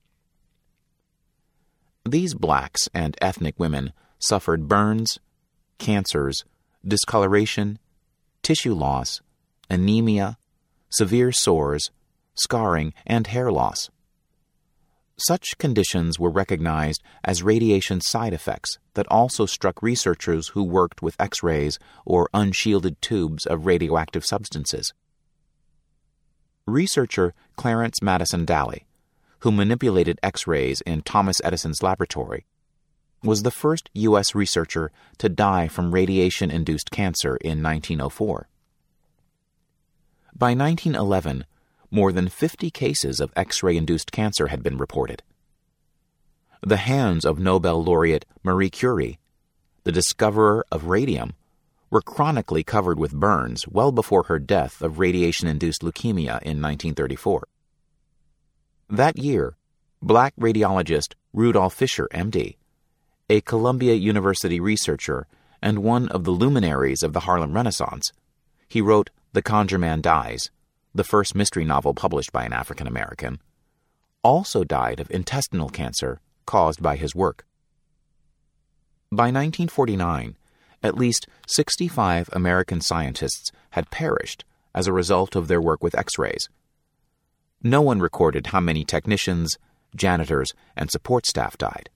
These blacks and ethnic women suffered burns, cancers, discoloration, tissue loss, anemia, severe sores, scarring, and hair loss. Such conditions were recognized as radiation side effects that also struck researchers who worked with X-rays or unshielded tubes of radioactive substances. Researcher Clarence Madison Daly, who manipulated X-rays in Thomas Edison's laboratory, was the first U.S. researcher to die from radiation-induced cancer in 1904. By 1911, more than 50 cases of X-ray-induced cancer had been reported. The hands of Nobel laureate Marie Curie, the discoverer of radium, were chronically covered with burns well before her death of radiation-induced leukemia in 1934. That year, black radiologist Rudolf Fisher, M.D., a Columbia University researcher and one of the luminaries of the Harlem Renaissance, he wrote The Conjure Man Dies, the first mystery novel published by an African American, also died of intestinal cancer caused by his work. By 1949, at least 65 American scientists had perished as a result of their work with X-rays. No one recorded how many technicians, janitors, and support staff died.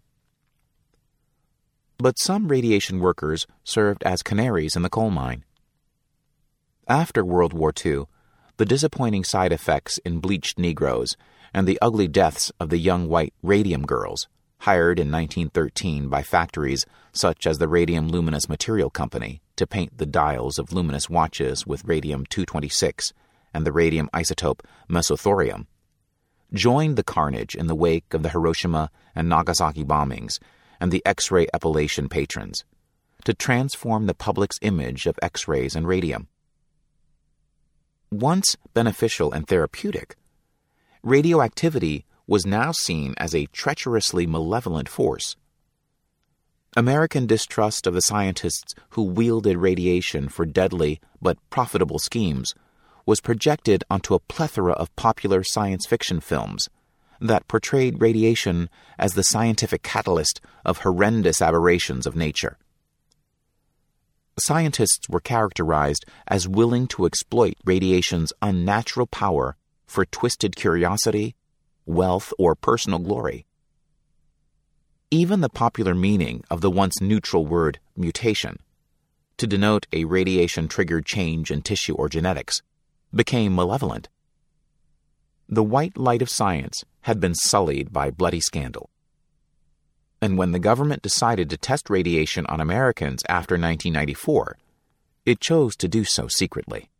But some radiation workers served as canaries in the coal mine. After World War II, the disappointing side effects in bleached Negroes and the ugly deaths of the young white radium girls, hired in 1913 by factories such as the Radium Luminous Material Company to paint the dials of luminous watches with radium-226 and the radium isotope mesothorium, joined the carnage in the wake of the Hiroshima and Nagasaki bombings and the X-ray epilation patrons, to transform the public's image of X-rays and radium. Once beneficial and therapeutic, radioactivity was now seen as a treacherously malevolent force. American distrust of the scientists who wielded radiation for deadly but profitable schemes was projected onto a plethora of popular science fiction films that portrayed radiation as the scientific catalyst of horrendous aberrations of nature. Scientists were characterized as willing to exploit radiation's unnatural power for twisted curiosity, wealth, or personal glory. Even the popular meaning of the once neutral word mutation, to denote a radiation-triggered change in tissue or genetics, became malevolent. The white light of science had been sullied by bloody scandal. And when the government decided to test radiation on Americans after 1994, it chose to do so secretly.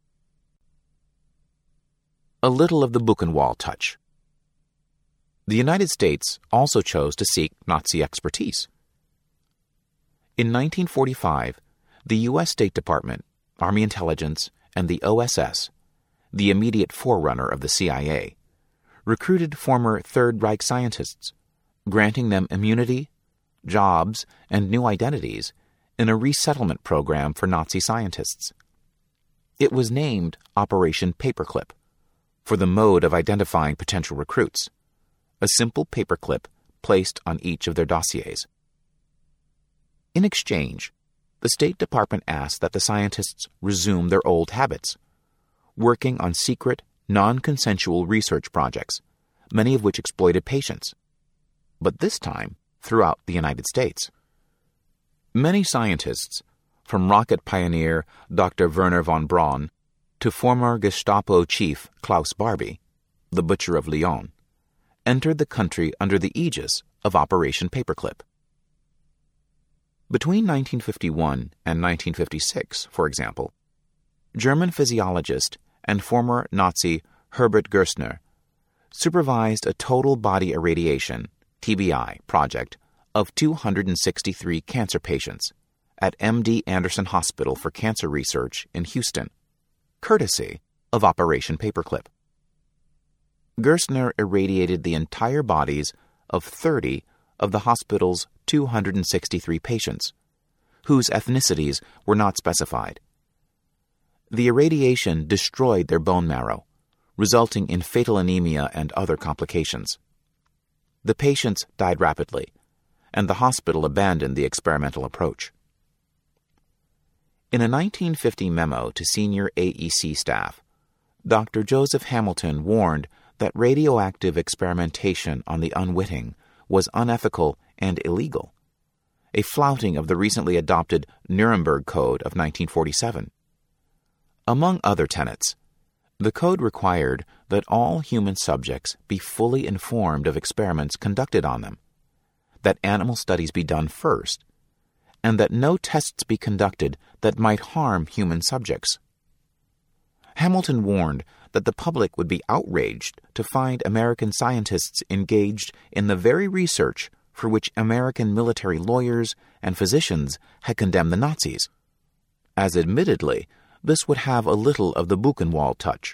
A little of the Buchenwald touch. The United States also chose to seek Nazi expertise. In 1945, the U.S. State Department, Army Intelligence, and the OSS, the immediate forerunner of the CIA, recruited former Third Reich scientists, granting them immunity, jobs, and new identities in a resettlement program for Nazi scientists. It was named Operation Paperclip, for the mode of identifying potential recruits, a simple paperclip placed on each of their dossiers. In exchange, the State Department asked that the scientists resume their old habits, working on secret, non-consensual research projects, many of which exploited patients, but this time throughout the United States. Many scientists, from rocket pioneer Dr. Werner von Braun to former Gestapo chief Klaus Barbie, the Butcher of Lyon, entered the country under the aegis of Operation Paperclip. Between 1951 and 1956, for example, German physiologist and former Nazi Herbert Gerstner supervised a total body irradiation (TBI) project of 263 cancer patients at MD Anderson Hospital for Cancer Research in Houston, courtesy of Operation Paperclip. Gerstner irradiated the entire bodies of 30 of the hospital's 263 patients, whose ethnicities were not specified. The irradiation destroyed their bone marrow, resulting in fatal anemia and other complications. The patients died rapidly, and the hospital abandoned the experimental approach. In a 1950 memo to senior AEC staff, Dr. Joseph Hamilton warned that radioactive experimentation on the unwitting was unethical and illegal, a flouting of the recently adopted Nuremberg Code of 1947. Among other tenets, the code required that all human subjects be fully informed of experiments conducted on them, that animal studies be done first, and that no tests be conducted that might harm human subjects. Hamilton warned that the public would be outraged to find American scientists engaged in the very research for which American military lawyers and physicians had condemned the Nazis, as admittedly this would have a little of the Buchenwald touch.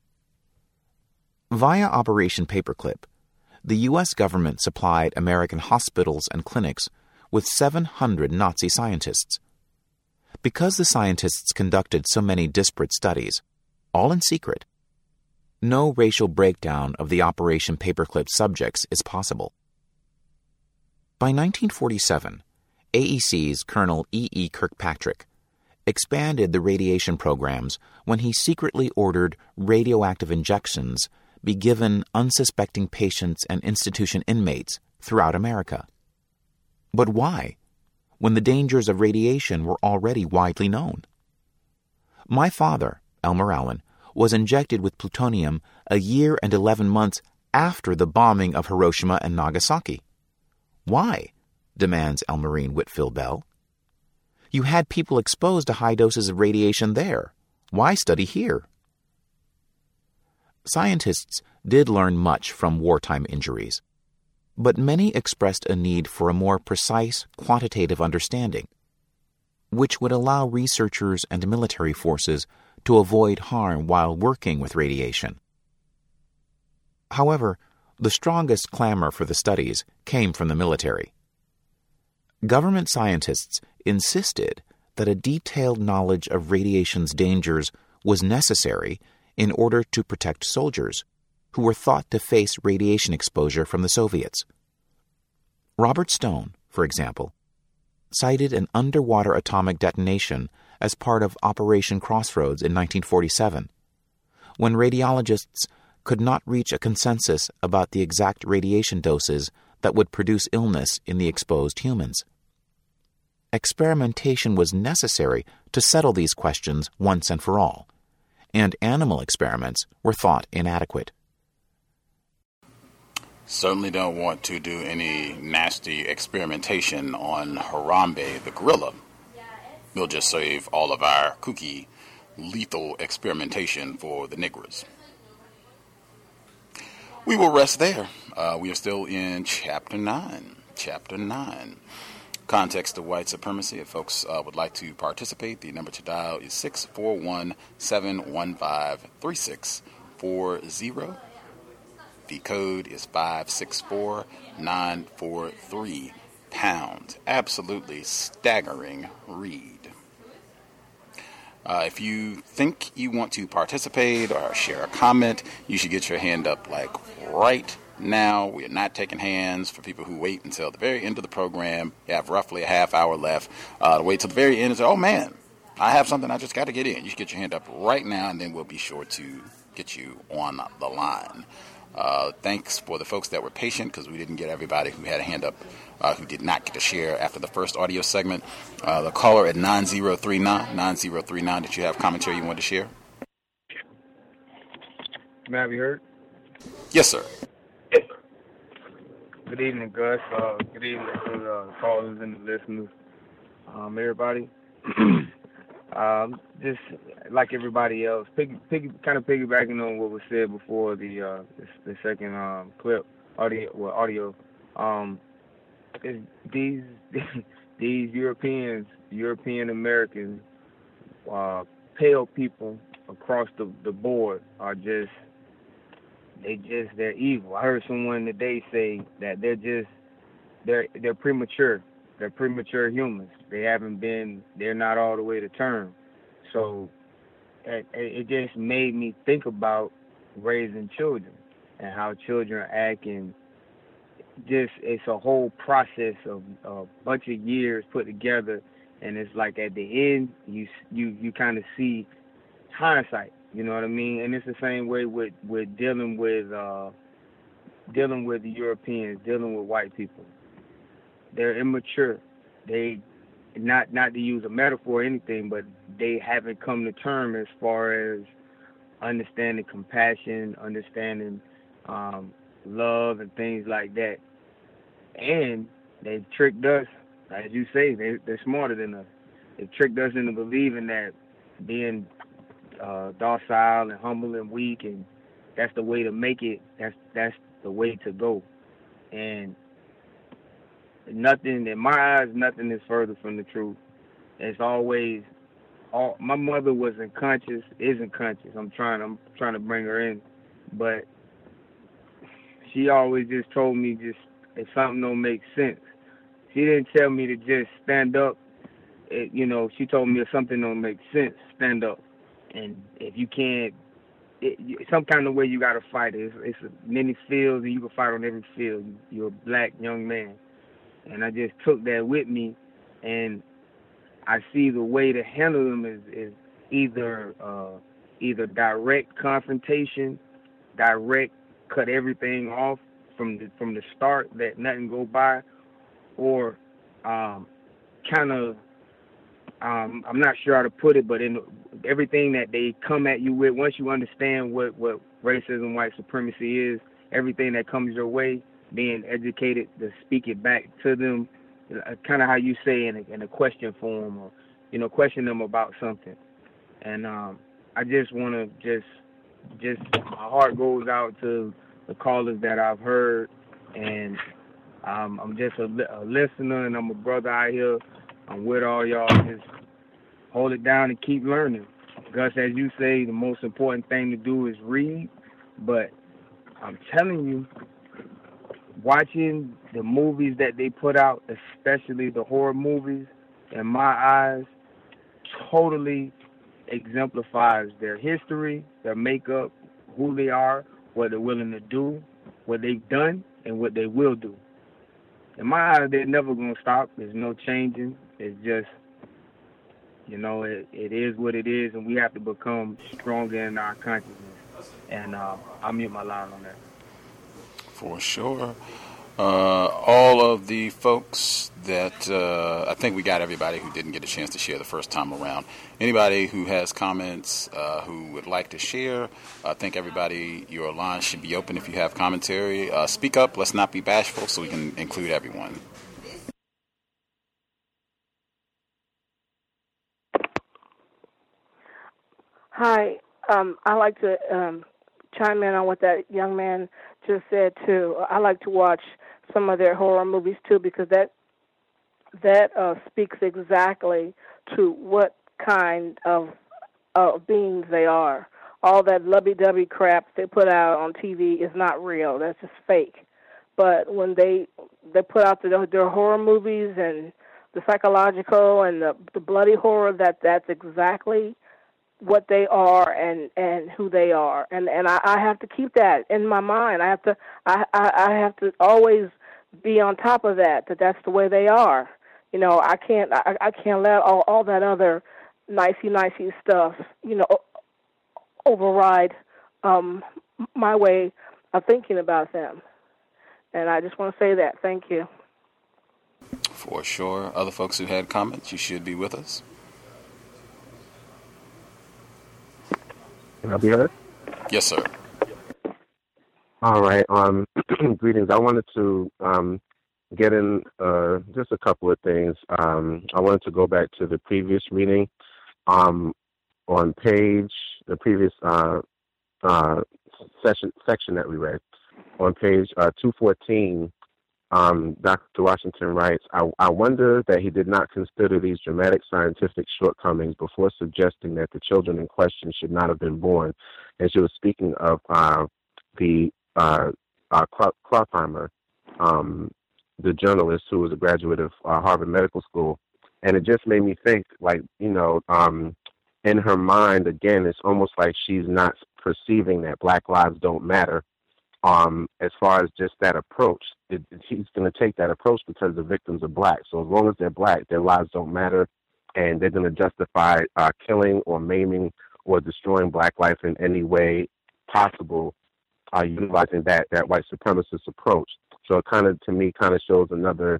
Via Operation Paperclip, the U.S. government supplied American hospitals and clinics with 700 Nazi scientists. Because the scientists conducted so many disparate studies, all in secret, no racial breakdown of the Operation Paperclip subjects is possible. By 1947, AEC's Colonel E.E. Kirkpatrick expanded the radiation programs when he secretly ordered radioactive injections be given unsuspecting patients and institution inmates throughout America. But why, when the dangers of radiation were already widely known? My father, Elmer Allen, was injected with plutonium a year and 11 months after the bombing of Hiroshima and Nagasaki. Why? Demands Elmerine Whitfield Bell. You had people exposed to high doses of radiation there. Why study here? Scientists did learn much from wartime injuries, but many expressed a need for a more precise, quantitative understanding, which would allow researchers and military forces to avoid harm while working with radiation. However, the strongest clamor for the studies came from the military. Government scientists insisted that a detailed knowledge of radiation's dangers was necessary in order to protect soldiers who were thought to face radiation exposure from the Soviets. Robert Stone, for example, cited an underwater atomic detonation as part of Operation Crossroads in 1947, when radiologists could not reach a consensus about the exact radiation doses that would produce illness in the exposed humans. Experimentation was necessary to settle these questions once and for all, and animal experiments were thought inadequate. Certainly don't want to do any nasty experimentation on Harambe the gorilla. We'll just save all of our kooky, lethal experimentation for the niggers. We will rest there. We are still in Chapter 9. Chapter 9. Context of white supremacy. If folks would like to participate, the number to dial is 641-715-3640. The code is 564943 pound. Absolutely staggering read. If you think you want to participate or share a comment, you should get your hand up like right now. We are not taking hands for people who wait until the very end of the program. You have roughly a half hour left. Wait till the very end and say, oh man, I have something I just got to get in. You should get your hand up right now, and then we'll be sure to get you on the line. Thanks for the folks that were patient, because we didn't get everybody who had a hand up who did not get to share after the first audio segment. The caller at 9039, did you have commentary you wanted to share? May I be heard? Yes, sir. Good evening, Gus. Good evening to the callers and the listeners, everybody. Just like everybody else, kind of piggybacking on what was said before the second clip, audio. Is these European Americans, pale people across the board are they're evil. I heard someone today say that they're premature. They're premature humans. They're not all the way to term. So it just made me think about raising children and how children act, and it's a whole process of a bunch of years put together, and it's like at the end you kind of see hindsight. You know what I mean? And it's the same way with dealing with the Europeans, dealing with white people. They're immature. They not to use a metaphor or anything, but they haven't come to term as far as understanding compassion, understanding love and things like that. And they've tricked us, as you say, they're smarter than us. They've tricked us into believing that being docile and humble and weak, and that's the way to make it. That's the way to go. And nothing, in my eyes, nothing is further from the truth. It's always my mother isn't conscious. I'm trying to bring her in, but she always just told me if something don't make sense. She didn't tell me to just stand up. She told me if something don't make sense, stand up. And if you can't, some kind of way you got to fight it. It's many fields, and you can fight on every field. You're a black young man. And I just took that with me, and I see the way to handle them is either direct confrontation, direct cut everything off from the start, let nothing go by, or kind of I'm not sure how to put it, but in everything that they come at you with, once you understand what racism, white supremacy is, everything that comes your way, being educated to speak it back to them, kind of how you say in a question form, or question them about something. And I just want to just my heart goes out to the callers that I've heard, and I'm just a listener, and I'm a brother out here. I'm with all y'all. Just hold it down and keep learning. Gus, as you say, the most important thing to do is read, but I'm telling you, watching the movies that they put out, especially the horror movies, in my eyes, totally exemplifies their history, their makeup, who they are, what they're willing to do, what they've done, and what they will do. In my eyes, they're never going to stop. There's no changing. It's just, it is what it is, and we have to become stronger in our consciousness. And I'll mute my line on that. For sure. All of the folks that I think we got everybody who didn't get a chance to share the first time around. Anybody who has comments, who would like to share, I think everybody, your line should be open if you have commentary. Speak up. Let's not be bashful so we can include everyone. Hi. I like to chime in on what that young man just said too. I like to watch some of their horror movies too, because that speaks exactly to what kind of beings they are. All that lovey-dovey crap they put out on TV is not real. That's just fake. But when they put out their horror movies and the psychological and the bloody horror, that's exactly what they are and who they are, and I have to keep that in my mind. I have to always be on top of that's the way they are. I can't let all that other nicey stuff override my way of thinking about them. And I just want to say that. Thank you. For sure. Other folks who had comments, you should be with us. Can I be heard? Yes, sir. All right. Greetings. I wanted to get in just a couple of things. I wanted to go back to the previous reading on the previous section that we read, on page 214, Dr. Washington writes, I wonder that he did not consider these dramatic scientific shortcomings before suggesting that the children in question should not have been born. And she was speaking of the Klopfheimer, the journalist who was a graduate of Harvard Medical School. And it just made me think, like, in her mind, again, it's almost like she's not perceiving that Black lives don't matter. As far as just that approach, he's going to take that approach because the victims are Black. So as long as they're Black, their lives don't matter, and they're going to justify killing or maiming or destroying Black life in any way possible, utilizing that white supremacist approach. So it to me shows another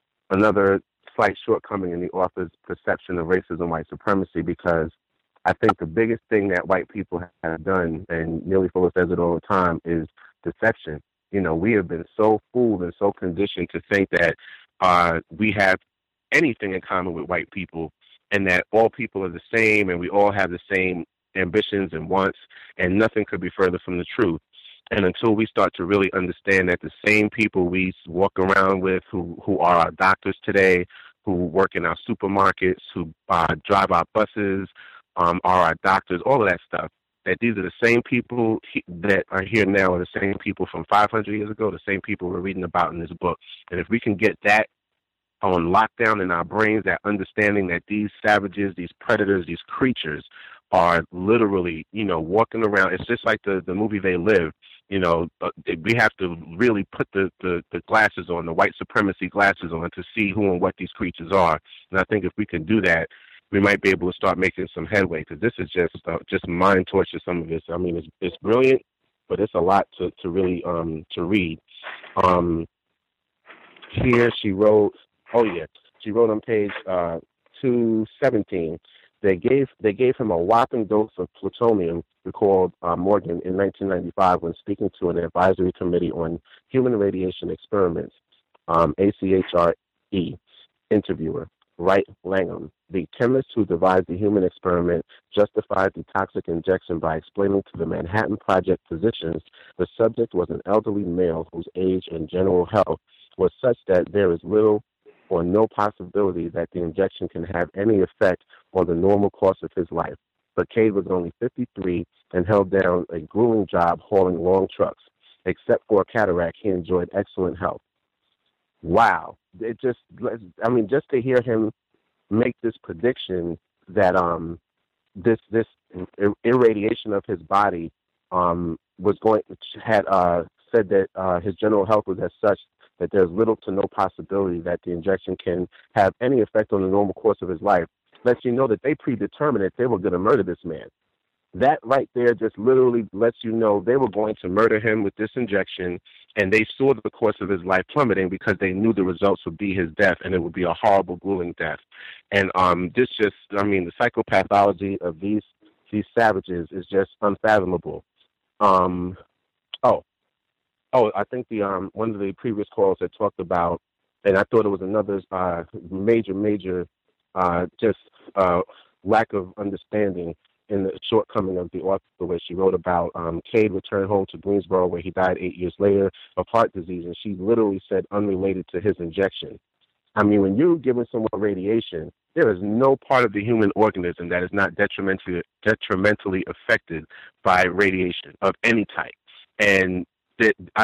slight shortcoming in the author's perception of racism, white supremacy, because I think the biggest thing that white people have done, and Neely Fuller says it all the time, is deception. We have been so fooled and so conditioned to think that we have anything in common with white people, and that all people are the same, and we all have the same ambitions and wants, and nothing could be further from the truth. And until we start to really understand that the same people we walk around with, who are our doctors today, who work in our supermarkets, who drive our buses, are our doctors, all of that stuff, that these are the same people that are here now, are the same people from 500 years ago, the same people we're reading about in this book. And if we can get that on lockdown in our brains, that understanding that these savages, these predators, these creatures are literally, walking around. It's just like the movie They Live. We have to really put the glasses on, the white supremacy glasses on, to see who and what these creatures are. And I think if we can do that, we might be able to start making some headway, because this is just mind torture, some of this. I mean, it's brilliant, but it's a lot to really to read. Here she wrote on page 217, they gave him a whopping dose of plutonium, recalled Morgan in 1995 when speaking to an advisory committee on human radiation experiments, ACHRE. Interviewer, Wright Langham, the chemist who devised the human experiment, justified the toxic injection by explaining to the Manhattan Project physicians the subject was an elderly male whose age and general health was such that there is little or no possibility that the injection can have any effect on the normal course of his life. But Cade was only 53 and held down a grueling job hauling long trucks. Except for a cataract, he enjoyed excellent health. Wow. Just to hear him make this prediction that this irradiation of his body said that his general health was as such that there's little to no possibility that the injection can have any effect on the normal course of his life, lets you know that they predetermined that they were going to murder this man. That right there just literally lets you know they were going to murder him with this injection, and they saw the course of his life plummeting because they knew the results would be his death, and it would be a horrible, grueling death. And the psychopathology of these savages is just unfathomable. I think one of the previous calls had talked about, and I thought it was another major lack of understanding in the shortcoming of the author, where she wrote about Cade returned home to Greensboro, where he died 8 years later of heart disease, and she literally said unrelated to his injection. I mean, when you're giving someone radiation, there is no part of the human organism that is not detrimentally affected by radiation of any type. And I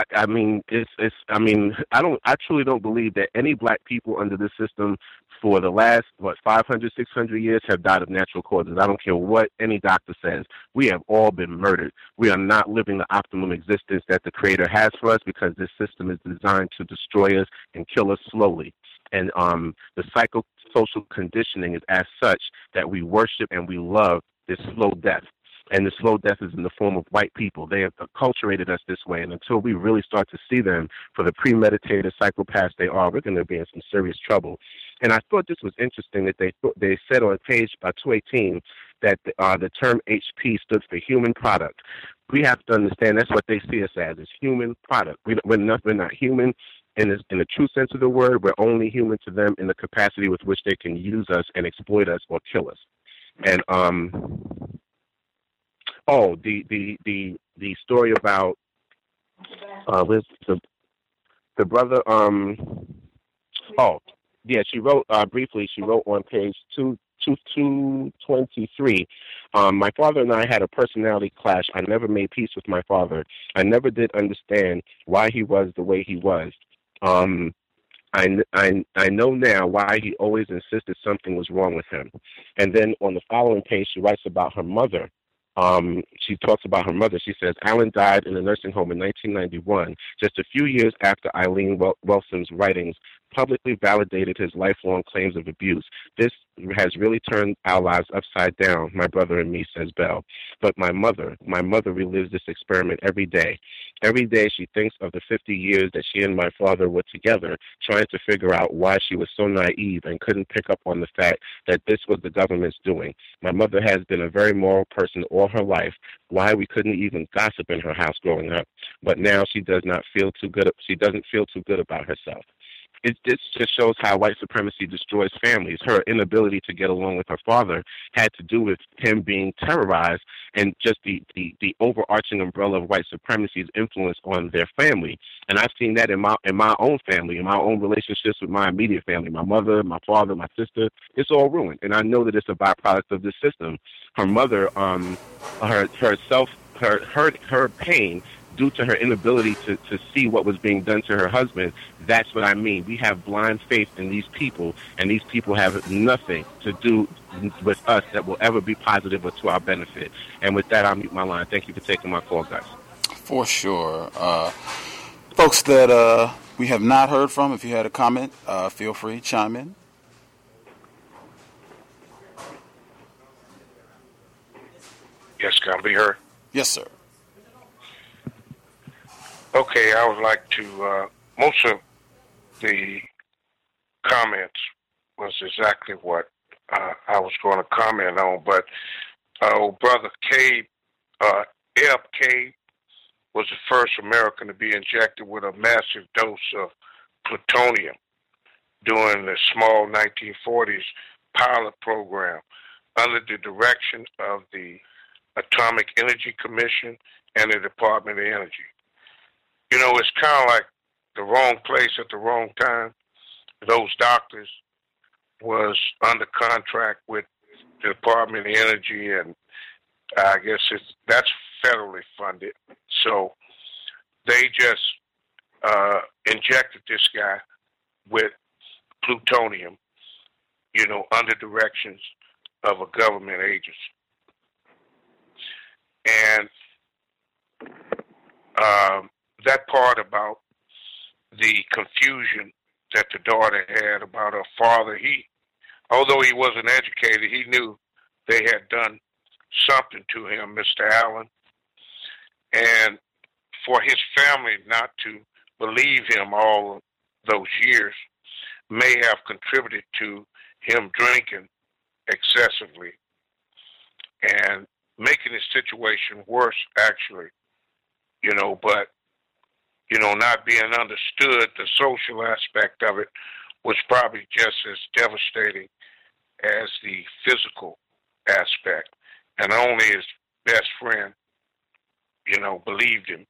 truly don't believe that any black people under this system for the last, 500, 600 years have died of natural causes. I don't care what any doctor says. We have all been murdered. We are not living the optimum existence that the Creator has for us, because this system is designed to destroy us and kill us slowly. And the psychosocial conditioning is as such that we worship and we love this slow death. And the slow death is in the form of white people. They have acculturated us this way. And until we really start to see them for the premeditated psychopaths they are, we're going to be in some serious trouble. And I thought this was interesting that they said on page 218 that the term HP stood for human product. We have to understand that's what they see us as, is human product. We're not human in the true sense of the word. We're only human to them in the capacity with which they can use us and exploit us or kill us. And the story about with the brother. She wrote briefly. She wrote on page 223. My father and I had a personality clash. I never made peace with my father. I never did understand why he was the way he was. I know now why he always insisted something was wrong with him. And then on the following page, she writes about her mother. She talks about her mother. She says, Alan died in a nursing home in 1991, just a few years after Eileen Welson's writings publicly validated his lifelong claims of abuse. This has really turned our lives upside down, my brother and me, says Bell. But my mother relives this experiment every day. Every day she thinks of the 50 years that she and my father were together, trying to figure out why she was so naive and couldn't pick up on the fact that this was the government's doing. My mother has been a very moral person all her life. Why we couldn't even gossip in her house growing up. But now she doesn't feel too good about herself. It just shows how white supremacy destroys families. Her inability to get along with her father had to do with him being terrorized and just the overarching umbrella of white supremacy's influence on their family. And I've seen that in my own family, in my own relationships with my immediate family, my mother, my father, my sister. It's all ruined. And I know that it's a byproduct of this system. Her mother, her pain due to her inability to see what was being done to her husband. That's what I mean. We have blind faith in these people, and these people have nothing to do with us that will ever be positive or to our benefit. And with that, I'll mute my line. Thank you for taking my call, guys. For sure. Folks that we have not heard from, if you had a comment, feel free, chime in. Yes, can I be heard? Yes, sir. Okay, I would like to, most of the comments was exactly what I was going to comment on, but Brother Cabe, Eb Cabe, was the first American to be injected with a massive dose of plutonium during the small 1940s pilot program under the direction of the Atomic Energy Commission and the Department of Energy. You know, it's kind of like the wrong place at the wrong time. Those doctors was under contract with the Department of Energy, and I guess that's federally funded. So they just injected this guy with plutonium, you know, under directions of a government agency. And that part about the confusion that the daughter had about her father, although he wasn't educated, he knew they had done something to him, Mr. Allen. And for his family not to believe him all those years may have contributed to him drinking excessively and making his situation worse, actually, you know, but, you know, not being understood, the social aspect of it was probably just as devastating as the physical aspect. And only his best friend, you know, believed him.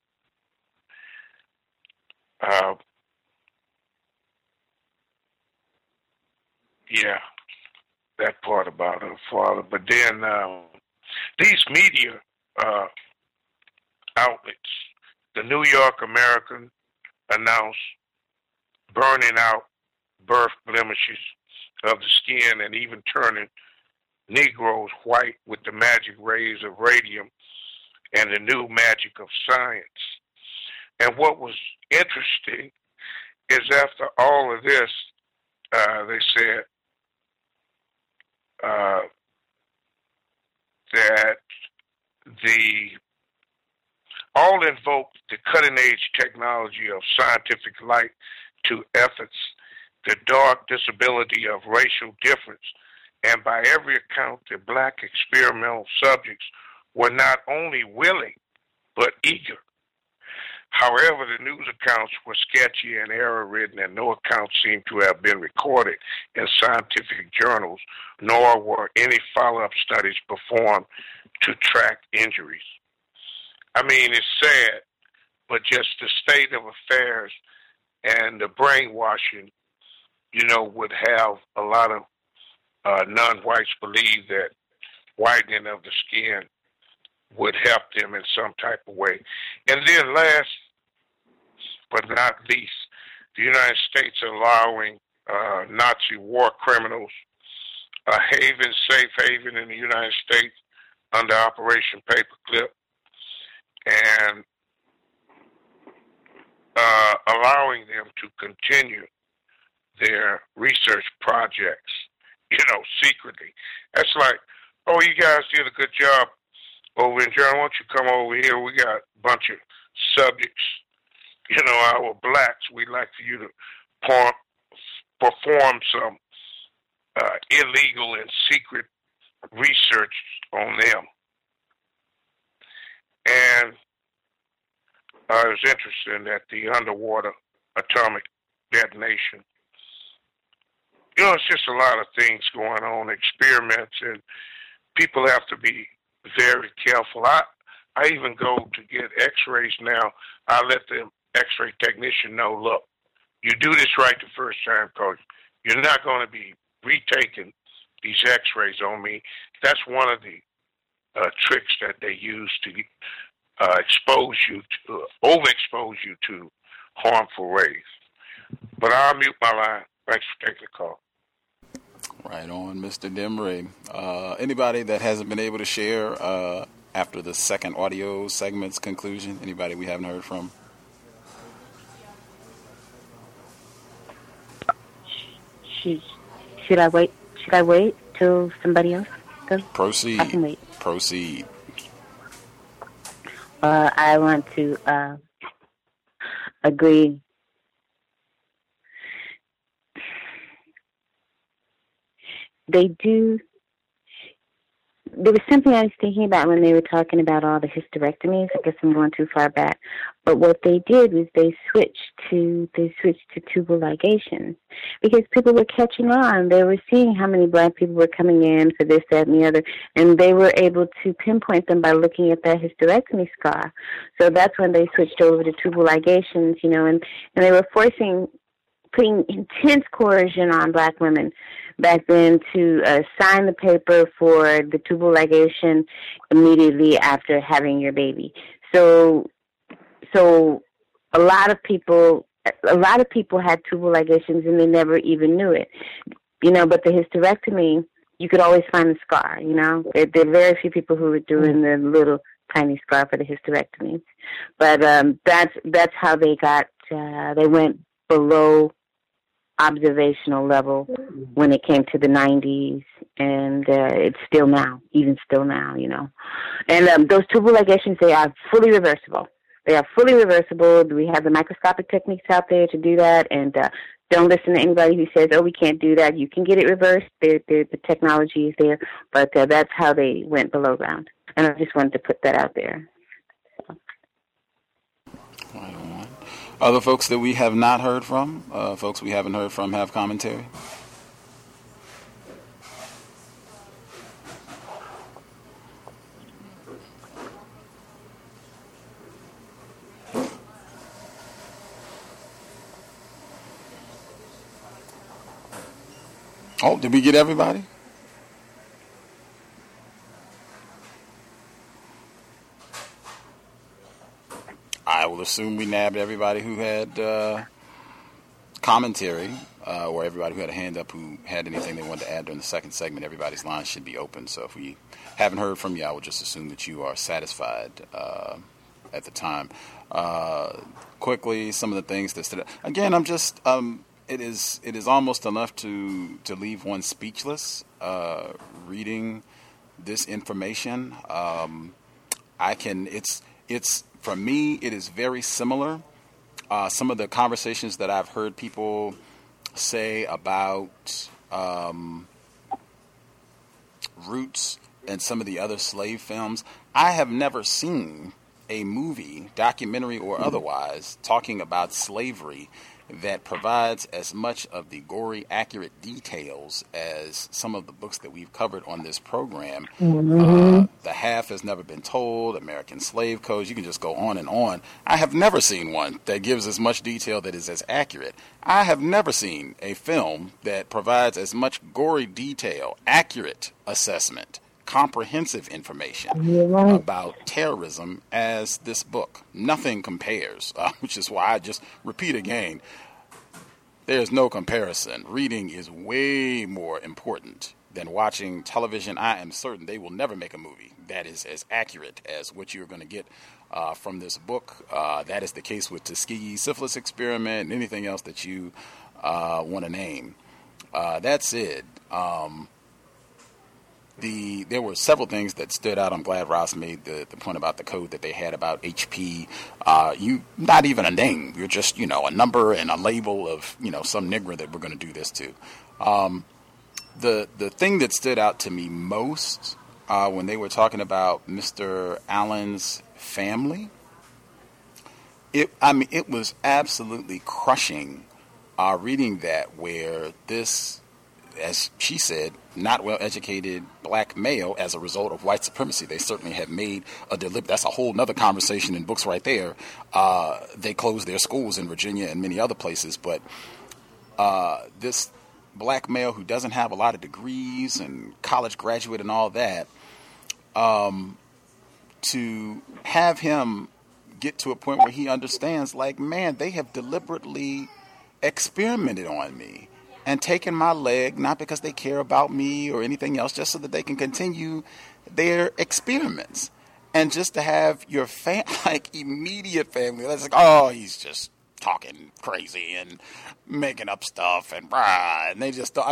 Yeah, that part about her father. But then these media outlets, the New York American announced burning out birth blemishes of the skin and even turning Negroes white with the magic rays of radium and the new magic of science. And what was interesting is after all of this, they said that all invoked the cutting-edge technology of scientific light to efforts, the dark disability of racial difference, and by every account, the black experimental subjects were not only willing, but eager. However, the news accounts were sketchy and error-ridden, and no accounts seemed to have been recorded in scientific journals, nor were any follow-up studies performed to track injuries. I mean, it's sad, but just the state of affairs and the brainwashing, would have a lot of non-whites believe that whitening of the skin would help them in some type of way. And then last but not least, the United States allowing Nazi war criminals a haven, safe haven in the United States under Operation Paperclip, and allowing them to continue their research projects, secretly. That's like, oh, you guys did a good job over in Germany. Why don't you come over here? We got a bunch of subjects, our blacks. We'd like for you to perform some illegal and secret research on them. And it was interesting that the underwater atomic detonation, it's just a lot of things going on, experiments, and people have to be very careful. I even go to get x-rays now. I let the x-ray technician know, look, you do this right the first time, because you're not going to be retaking these x-rays on me. That's one of the tricks that they use to overexpose you to harmful rays. But I'll mute my line. Thanks for taking the call. Right on, Mr. Demray. Anybody that hasn't been able to share after the second audio segment's conclusion? Anybody we haven't heard from? Should I wait? Should I wait till somebody else goes? Proceed. I can wait. Proceed. I want to agree. They do. There was something I was thinking about when they were talking about all the hysterectomies. I guess I'm going too far back. But what they did was they switched to tubal ligations, because people were catching on. They were seeing how many black people were coming in for this, that, and the other, and they were able to pinpoint them by looking at that hysterectomy scar. So that's when they switched over to tubal ligations, and they were putting intense coercion on black women back then to sign the paper for the tubal ligation immediately after having your baby. So a lot of people had tubal ligations and they never even knew it, but the hysterectomy, you could always find the scar, There are very few people who were doing the little tiny scar for the hysterectomies. But that's how they got, they went below observational level when it came to the 90s, and it's still now, even still now, And those tubal ligations, they are fully reversible. They are fully reversible. We have the microscopic techniques out there to do that, and don't listen to anybody who says, oh, we can't do that. You can get it reversed. The technology is there, but that's how they went below ground. And I just wanted to put that out there. Right on. Other folks that we have not heard from, folks we haven't heard from, have commentary? Oh, did we get everybody? I will assume we nabbed everybody who had commentary, or everybody who had a hand up who had anything they wanted to add during the second segment. Everybody's line should be open. So if we haven't heard from you, I will just assume that you are satisfied at the time. Quickly, some of the things that stood out. Again, I'm just... It is almost enough to leave one speechless reading this information. It's for me, it is very similar. Some of the conversations that I've heard people say about Roots and some of the other slave films, I have never seen a movie, documentary or otherwise, talking about slavery that provides as much of the gory, accurate details as some of the books that we've covered on this program. The Half Has Never Been Told, American Slave Codes, you can just go on and on. I have never seen one that gives as much detail that is as accurate. I have never seen a film that provides as much gory detail, accurate assessment, comprehensive information about terrorism as this book. Nothing compares, which is why I just repeat again, there's no comparison. Reading is way more important than watching television. I am certain they will never make a movie that is as accurate as what you're going to get from this book. That is the case with Tuskegee Syphilis Experiment and anything else that you want to name. That said, there were several things that stood out. I'm glad Ross made the point about the code that they had about HP. You not even a name. You're just, a number and a label of, some nigger that we're going to do this to. The thing that stood out to me most when they were talking about Mr. Allen's family, it was absolutely crushing reading that, where this, as she said, not well-educated black male as a result of white supremacy. They certainly have made a deliberate, that's a whole nother conversation in books right there. They closed their schools in Virginia and many other places, but this black male who doesn't have a lot of degrees and college graduate and all that, to have him get to a point where he understands, like, man, they have deliberately experimented on me and taken my leg, not because they care about me or anything else, just so that they can continue their experiments. And just to have your immediate family, that's like, oh, he's just talking crazy and making up stuff and rah, and they just,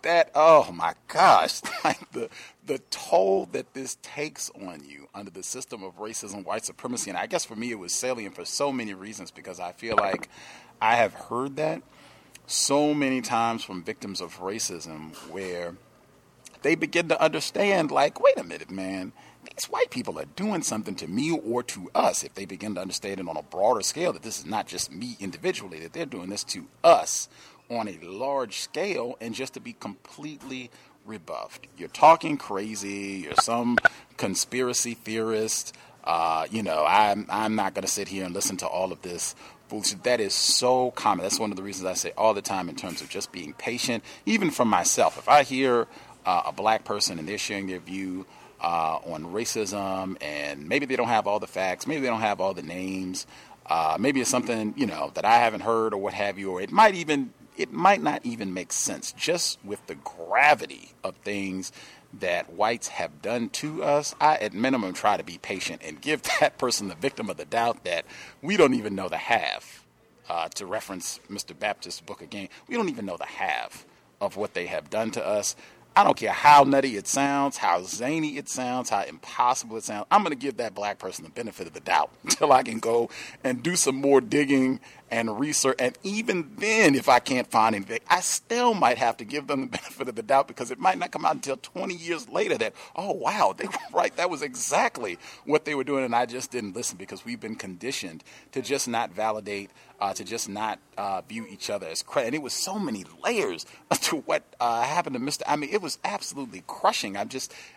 oh my gosh, like the toll that this takes on you under the system of racism, white supremacy. And I guess for me it was salient for so many reasons, because I feel like I have heard that so many times from victims of racism, where they begin to understand, like, wait a minute, man, these white people are doing something to me or to us. If they begin to understand it on a broader scale, that this is not just me individually, that they're doing this to us on a large scale, and just to be completely rebuffed. You're talking crazy, you're some conspiracy theorist, I'm not going to sit here and listen to all of this. That is so common. That's one of the reasons I say all the time in terms of just being patient, even for myself. If I hear a black person and they're sharing their view on racism, and maybe they don't have all the facts, maybe they don't have all the names, maybe it's something, that I haven't heard or what have you, or it might not even make sense, just with the gravity of things that whites have done to us. I, at minimum, try to be patient and give that person the victim of the doubt that we don't even know the half. To reference Mr. Baptist's book again, we don't even know the half of what they have done to us. I don't care how nutty it sounds, how zany it sounds, how impossible it sounds. I'm going to give that black person the benefit of the doubt until I can go and do some more digging and research. And even then, if I can't find anything, I still might have to give them the benefit of the doubt, because it might not come out until 20 years later that, oh, wow, they were right. That was exactly what they were doing, and I just didn't listen, because we've been conditioned to just not validate, to just not view each other as credit. And it was so many layers to what happened to Mr. It was absolutely crushing. I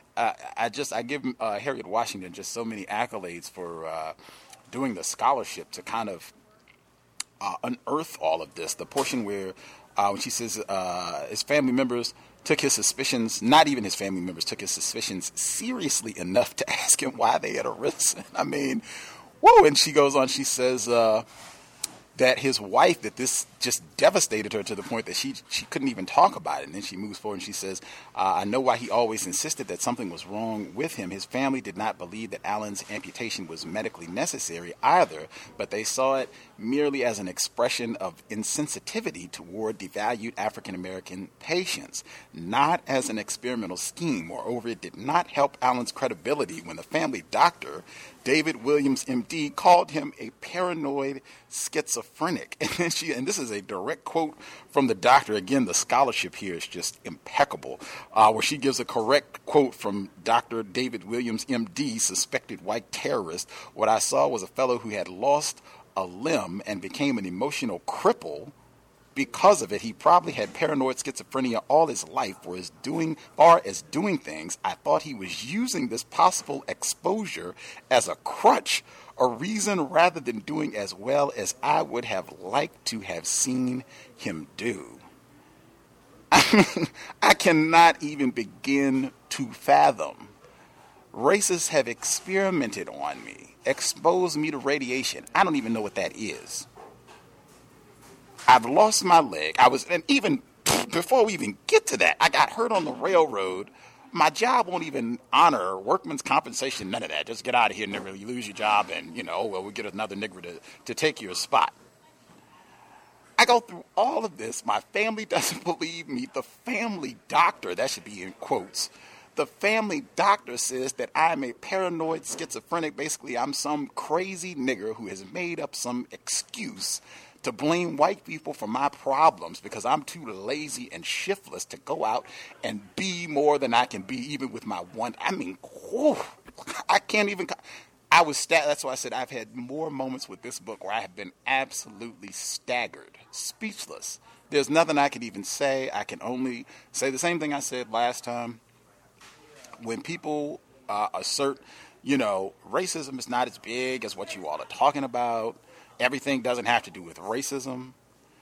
give Harriet Washington just so many accolades for doing the scholarship to kind of unearth all of this. The portion where when she says his family members took his suspicions, not even his family members took his suspicions seriously enough to ask him why they had arisen. Whoa. And she goes on, she says that his wife, that this just devastated her to the point that she couldn't even talk about it. And then she moves forward and she says, I know why he always insisted that something was wrong with him. His family did not believe that Allen's amputation was medically necessary either, but they saw it merely as an expression of insensitivity toward devalued African-American patients, not as an experimental scheme. Moreover, it did not help Allen's credibility when the family doctor David Williams, MD, called him a paranoid schizophrenic. And this is a direct quote from the doctor. Again, the scholarship here is just impeccable, where she gives a correct quote from Dr. David Williams, MD, suspected white terrorist. What I saw was a fellow who had lost a limb and became an emotional cripple because of it. He probably had paranoid schizophrenia all his life, for as far as doing things, I thought he was using this possible exposure as a crutch, a reason rather than doing as well as I would have liked to have seen him do. I cannot even begin to fathom. Racists have experimented on me, exposed me to radiation. I don't even know what that is. I've lost my leg. And even before we even get to that, I got hurt on the railroad. My job won't even honor workman's compensation, none of that. Just get out of here, nigger. You lose your job and, we'll get another nigger to take your spot. I go through all of this. My family doesn't believe me. The family doctor, that should be in quotes, the family doctor says that I'm a paranoid schizophrenic. Basically, I'm some crazy nigger who has made up some excuse to blame white people for my problems because I'm too lazy and shiftless to go out and be more than I can be, even with my one. I mean, whew, I can't even. That's why I said I've had more moments with this book where I have been absolutely staggered, speechless. There's nothing I can even say. I can only say the same thing I said last time. When people assert, racism is not as big as what you all are talking about. Everything doesn't have to do with racism.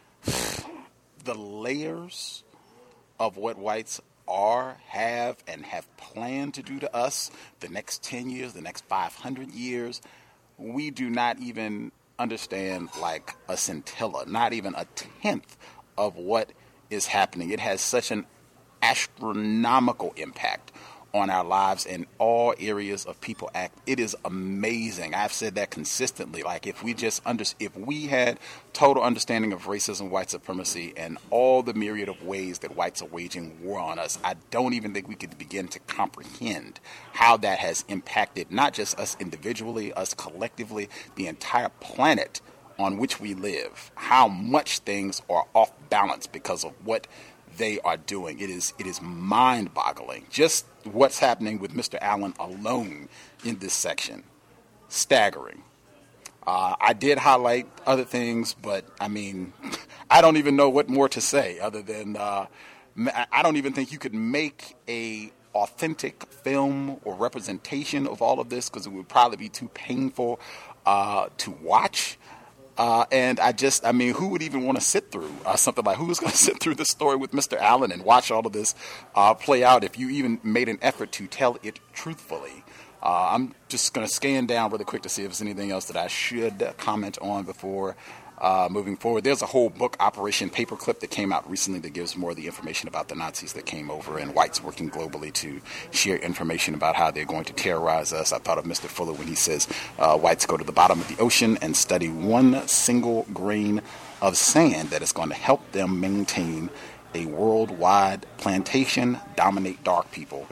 The layers of what whites have planned to do to us the next 10 years, the next 500 years, we do not even understand like a scintilla, not even a tenth of what is happening. It has such an astronomical impact on our lives in all areas of people act. It is amazing. I've said that consistently. Like if we had total understanding of racism, white supremacy, and all the myriad of ways that whites are waging war on us, I don't even think we could begin to comprehend how that has impacted not just us individually, us collectively, the entire planet on which we live. How much things are off balance because of what they are doing. It is mind-boggling. Just what's happening with Mr. Allen alone in this section. Staggering. I did highlight other things, but I mean, I don't even know what more to say other than I don't even think you could make a authentic film or representation of all of this because it would probably be too painful to watch. And who would even want to sit through something like, who's going to sit through this story with Mr. Allen and watch all of this play out if you even made an effort to tell it truthfully? I'm just going to scan down really quick to see if there's anything else that I should comment on before moving forward. There's a whole book, Operation Paperclip, that came out recently that gives more of the information about the Nazis that came over and whites working globally to share information about how they're going to terrorize us. I thought of Mr. Fuller when he says whites go to the bottom of the ocean and study one single grain of sand that is going to help them maintain a worldwide plantation, dominate dark people.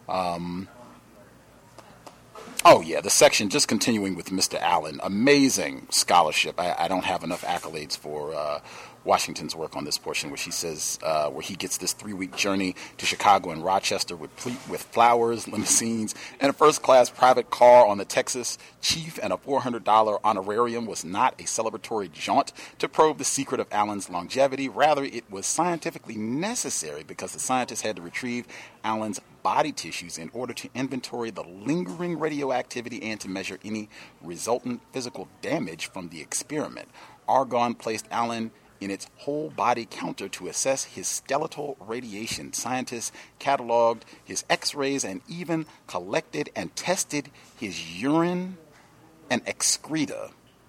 The section, just continuing with Mr. Allen, amazing scholarship. I don't have enough accolades for Washington's work on this portion, where she says, where he gets this 3-week journey to Chicago and Rochester with flowers, limousines, and a first-class private car on the Texas Chief, and a $400 honorarium was not a celebratory jaunt to probe the secret of Allen's longevity. Rather, it was scientifically necessary because the scientists had to retrieve Allen's body tissues in order to inventory the lingering radioactivity and to measure any resultant physical damage from the experiment. Argonne placed Allen in its whole body counter to assess his skeletal radiation. Scientists cataloged his x-rays and even collected and tested his urine and excreta.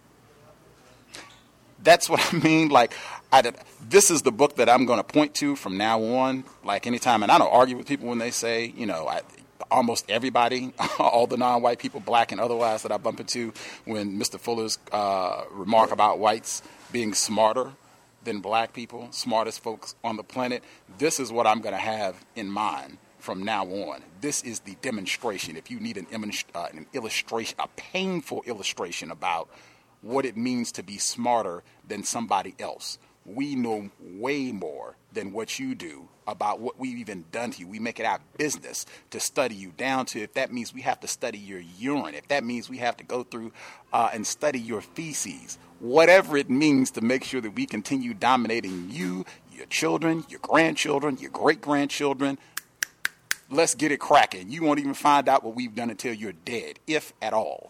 That's what I mean. This is the book that I'm going to point to from now on. Like anytime, and I don't argue with people when they say, almost everybody, all the non-white people, black and otherwise, that I bump into, when Mr. Fuller's remark about whites being smarter than black people, smartest folks on the planet, this is what I'm going to have in mind from now on. This is the demonstration. If you need an illustration, a painful illustration about what it means to be smarter than somebody else, we know way more than what you do about what we've even done to you. We make it our business to study you, down to if that means we have to study your urine, if that means we have to go through and study your feces, whatever it means to make sure that we continue dominating you, your children, your grandchildren, your great-grandchildren. Let's get it cracking. You won't even find out what we've done until you're dead, if at all.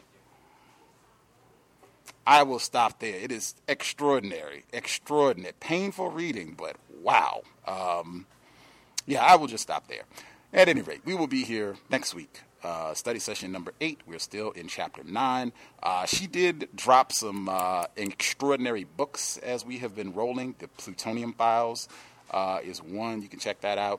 I will stop there. It is extraordinary, painful reading, but wow. I will just stop there. At any rate, we will be here next week. Study session number 8. We're still in chapter 9. She did drop some extraordinary books as we have been rolling. The Plutonium Files is one. You can check that out.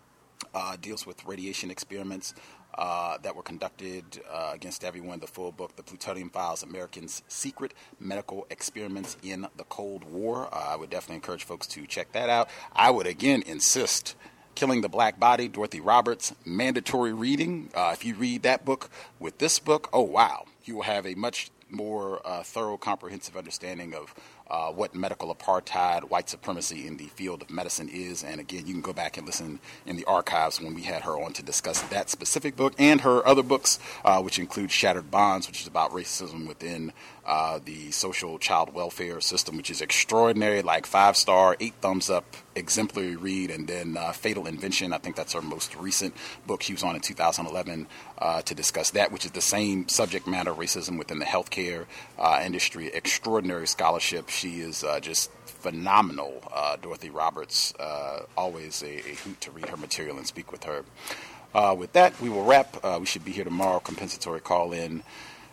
Deals with radiation experiments that were conducted against everyone. The full book, The Plutonium Files, Americans' Secret Medical Experiments in the Cold War. I would definitely encourage folks to check that out. I would again insist, Killing the Black Body, Dorothy Roberts, mandatory reading. If you read that book with this book, oh wow, you will have a much more thorough, comprehensive understanding of what medical apartheid, white supremacy in the field of medicine is. And again, you can go back and listen in the archives when we had her on to discuss that specific book and her other books, which include Shattered Bonds, which is about racism within the social child welfare system, which is extraordinary, like 5-star, 8 thumbs up, exemplary read. And then Fatal Invention, I think that's her most recent book. She was on in 2011 to discuss that, which is the same subject matter, racism within the healthcare industry. Extraordinary scholarship. She is just phenomenal, Dorothy Roberts. Always a hoot to read her material and speak with her. With that, we will wrap. We should be here tomorrow. Compensatory call-in,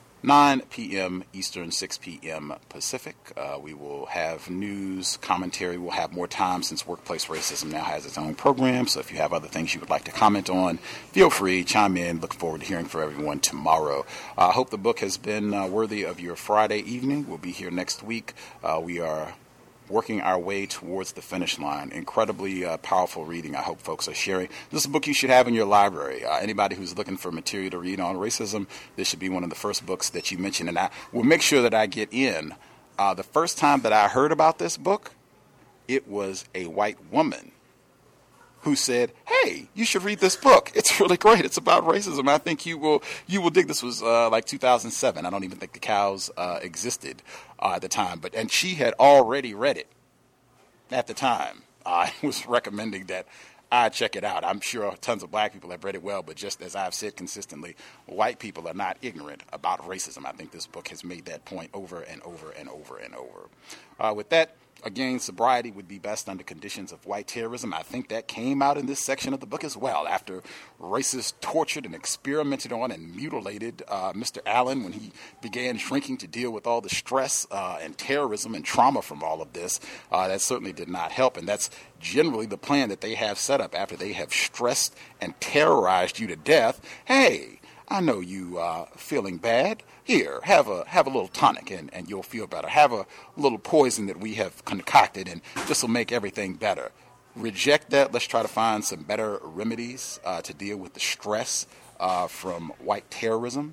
9 p.m. Eastern, 6 p.m. Pacific. We will have news, commentary. We'll have more time since Workplace Racism now has its own program. So if you have other things you would like to comment on, feel free, chime in. Look forward to hearing from everyone tomorrow. I hope the book has been worthy of your Friday evening. We'll be here next week. We are working our way towards the finish line. Incredibly powerful reading. I hope folks are sharing. This is a book you should have in your library. Anybody who's looking for material to read on racism, this should be one of the first books that you mention. And I will make sure that I get in. The first time that I heard about this book, it was a white woman who said, hey, you should read this book. It's really great. It's about racism. I think you will dig. This was like 2007. I don't even think the cows existed at the time. And she had already read it at the time. I was recommending that I check it out. I'm sure tons of black people have read it well, but just as I've said consistently, white people are not ignorant about racism. I think this book has made that point over and over and over and over. With that, again, sobriety would be best under conditions of white terrorism. I think that came out in this section of the book as well. After racists tortured and experimented on and mutilated Mr. Allen when he began shrinking to deal with all the stress and terrorism and trauma from all of this, that certainly did not help. And that's generally the plan that they have set up after they have stressed and terrorized you to death. Hey, I know you feeling bad. Here, have a little tonic and you'll feel better. Have a little poison that we have concocted and this will make everything better. Reject that. Let's try to find some better remedies to deal with the stress from white terrorism.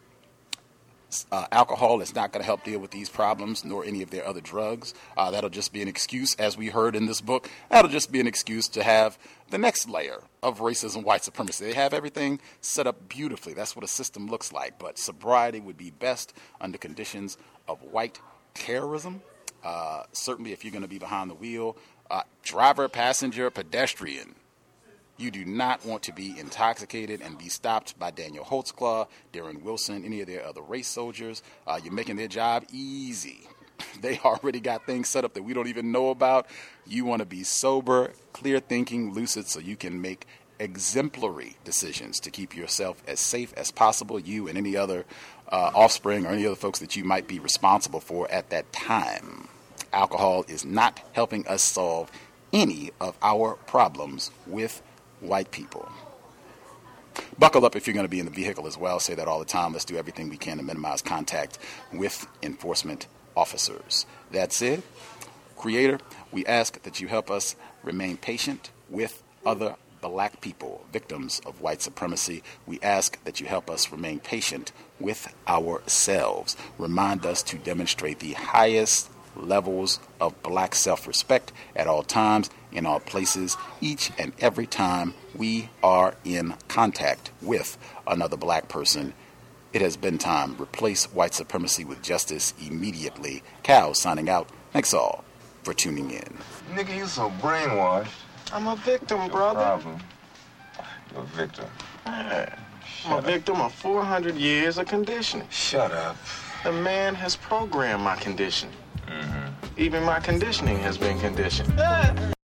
Alcohol is not going to help deal with these problems, nor any of their other drugs. That'll just be an excuse, as we heard in this book. That'll just be an excuse to have the next layer of racism, white supremacy. They have everything set up beautifully. That's what a system looks like. But sobriety would be best under conditions of white terrorism. Certainly if you're going to be behind the wheel, driver, passenger, pedestrian. You do not want to be intoxicated and be stopped by Daniel Holtzclaw, Darren Wilson, any of their other race soldiers. You're making their job easy. They already got things set up that we don't even know about. You want to be sober, clear thinking, lucid, so you can make exemplary decisions to keep yourself as safe as possible, you and any other offspring or any other folks that you might be responsible for at that time. Alcohol is not helping us solve any of our problems with white people. Buckle up if you're going to be in the vehicle as well. Say that all the time. Let's do everything we can to minimize contact with enforcement officers. That's it. Creator, we ask that you help us remain patient with other black people, victims of white supremacy. We ask that you help us remain patient with ourselves. Remind us to demonstrate the highest levels of black self-respect at all times, in all places, each and every time we are in contact with another black person. It has been time. Replace white supremacy with justice immediately. Cal signing out. Thanks all for tuning in. Nigga, you so brainwashed. I'm a victim, brother. Problem. You're a victim. I'm a victim of 400 years of conditioning. Shut up. The man has programmed my condition. Even my conditioning has been conditioned.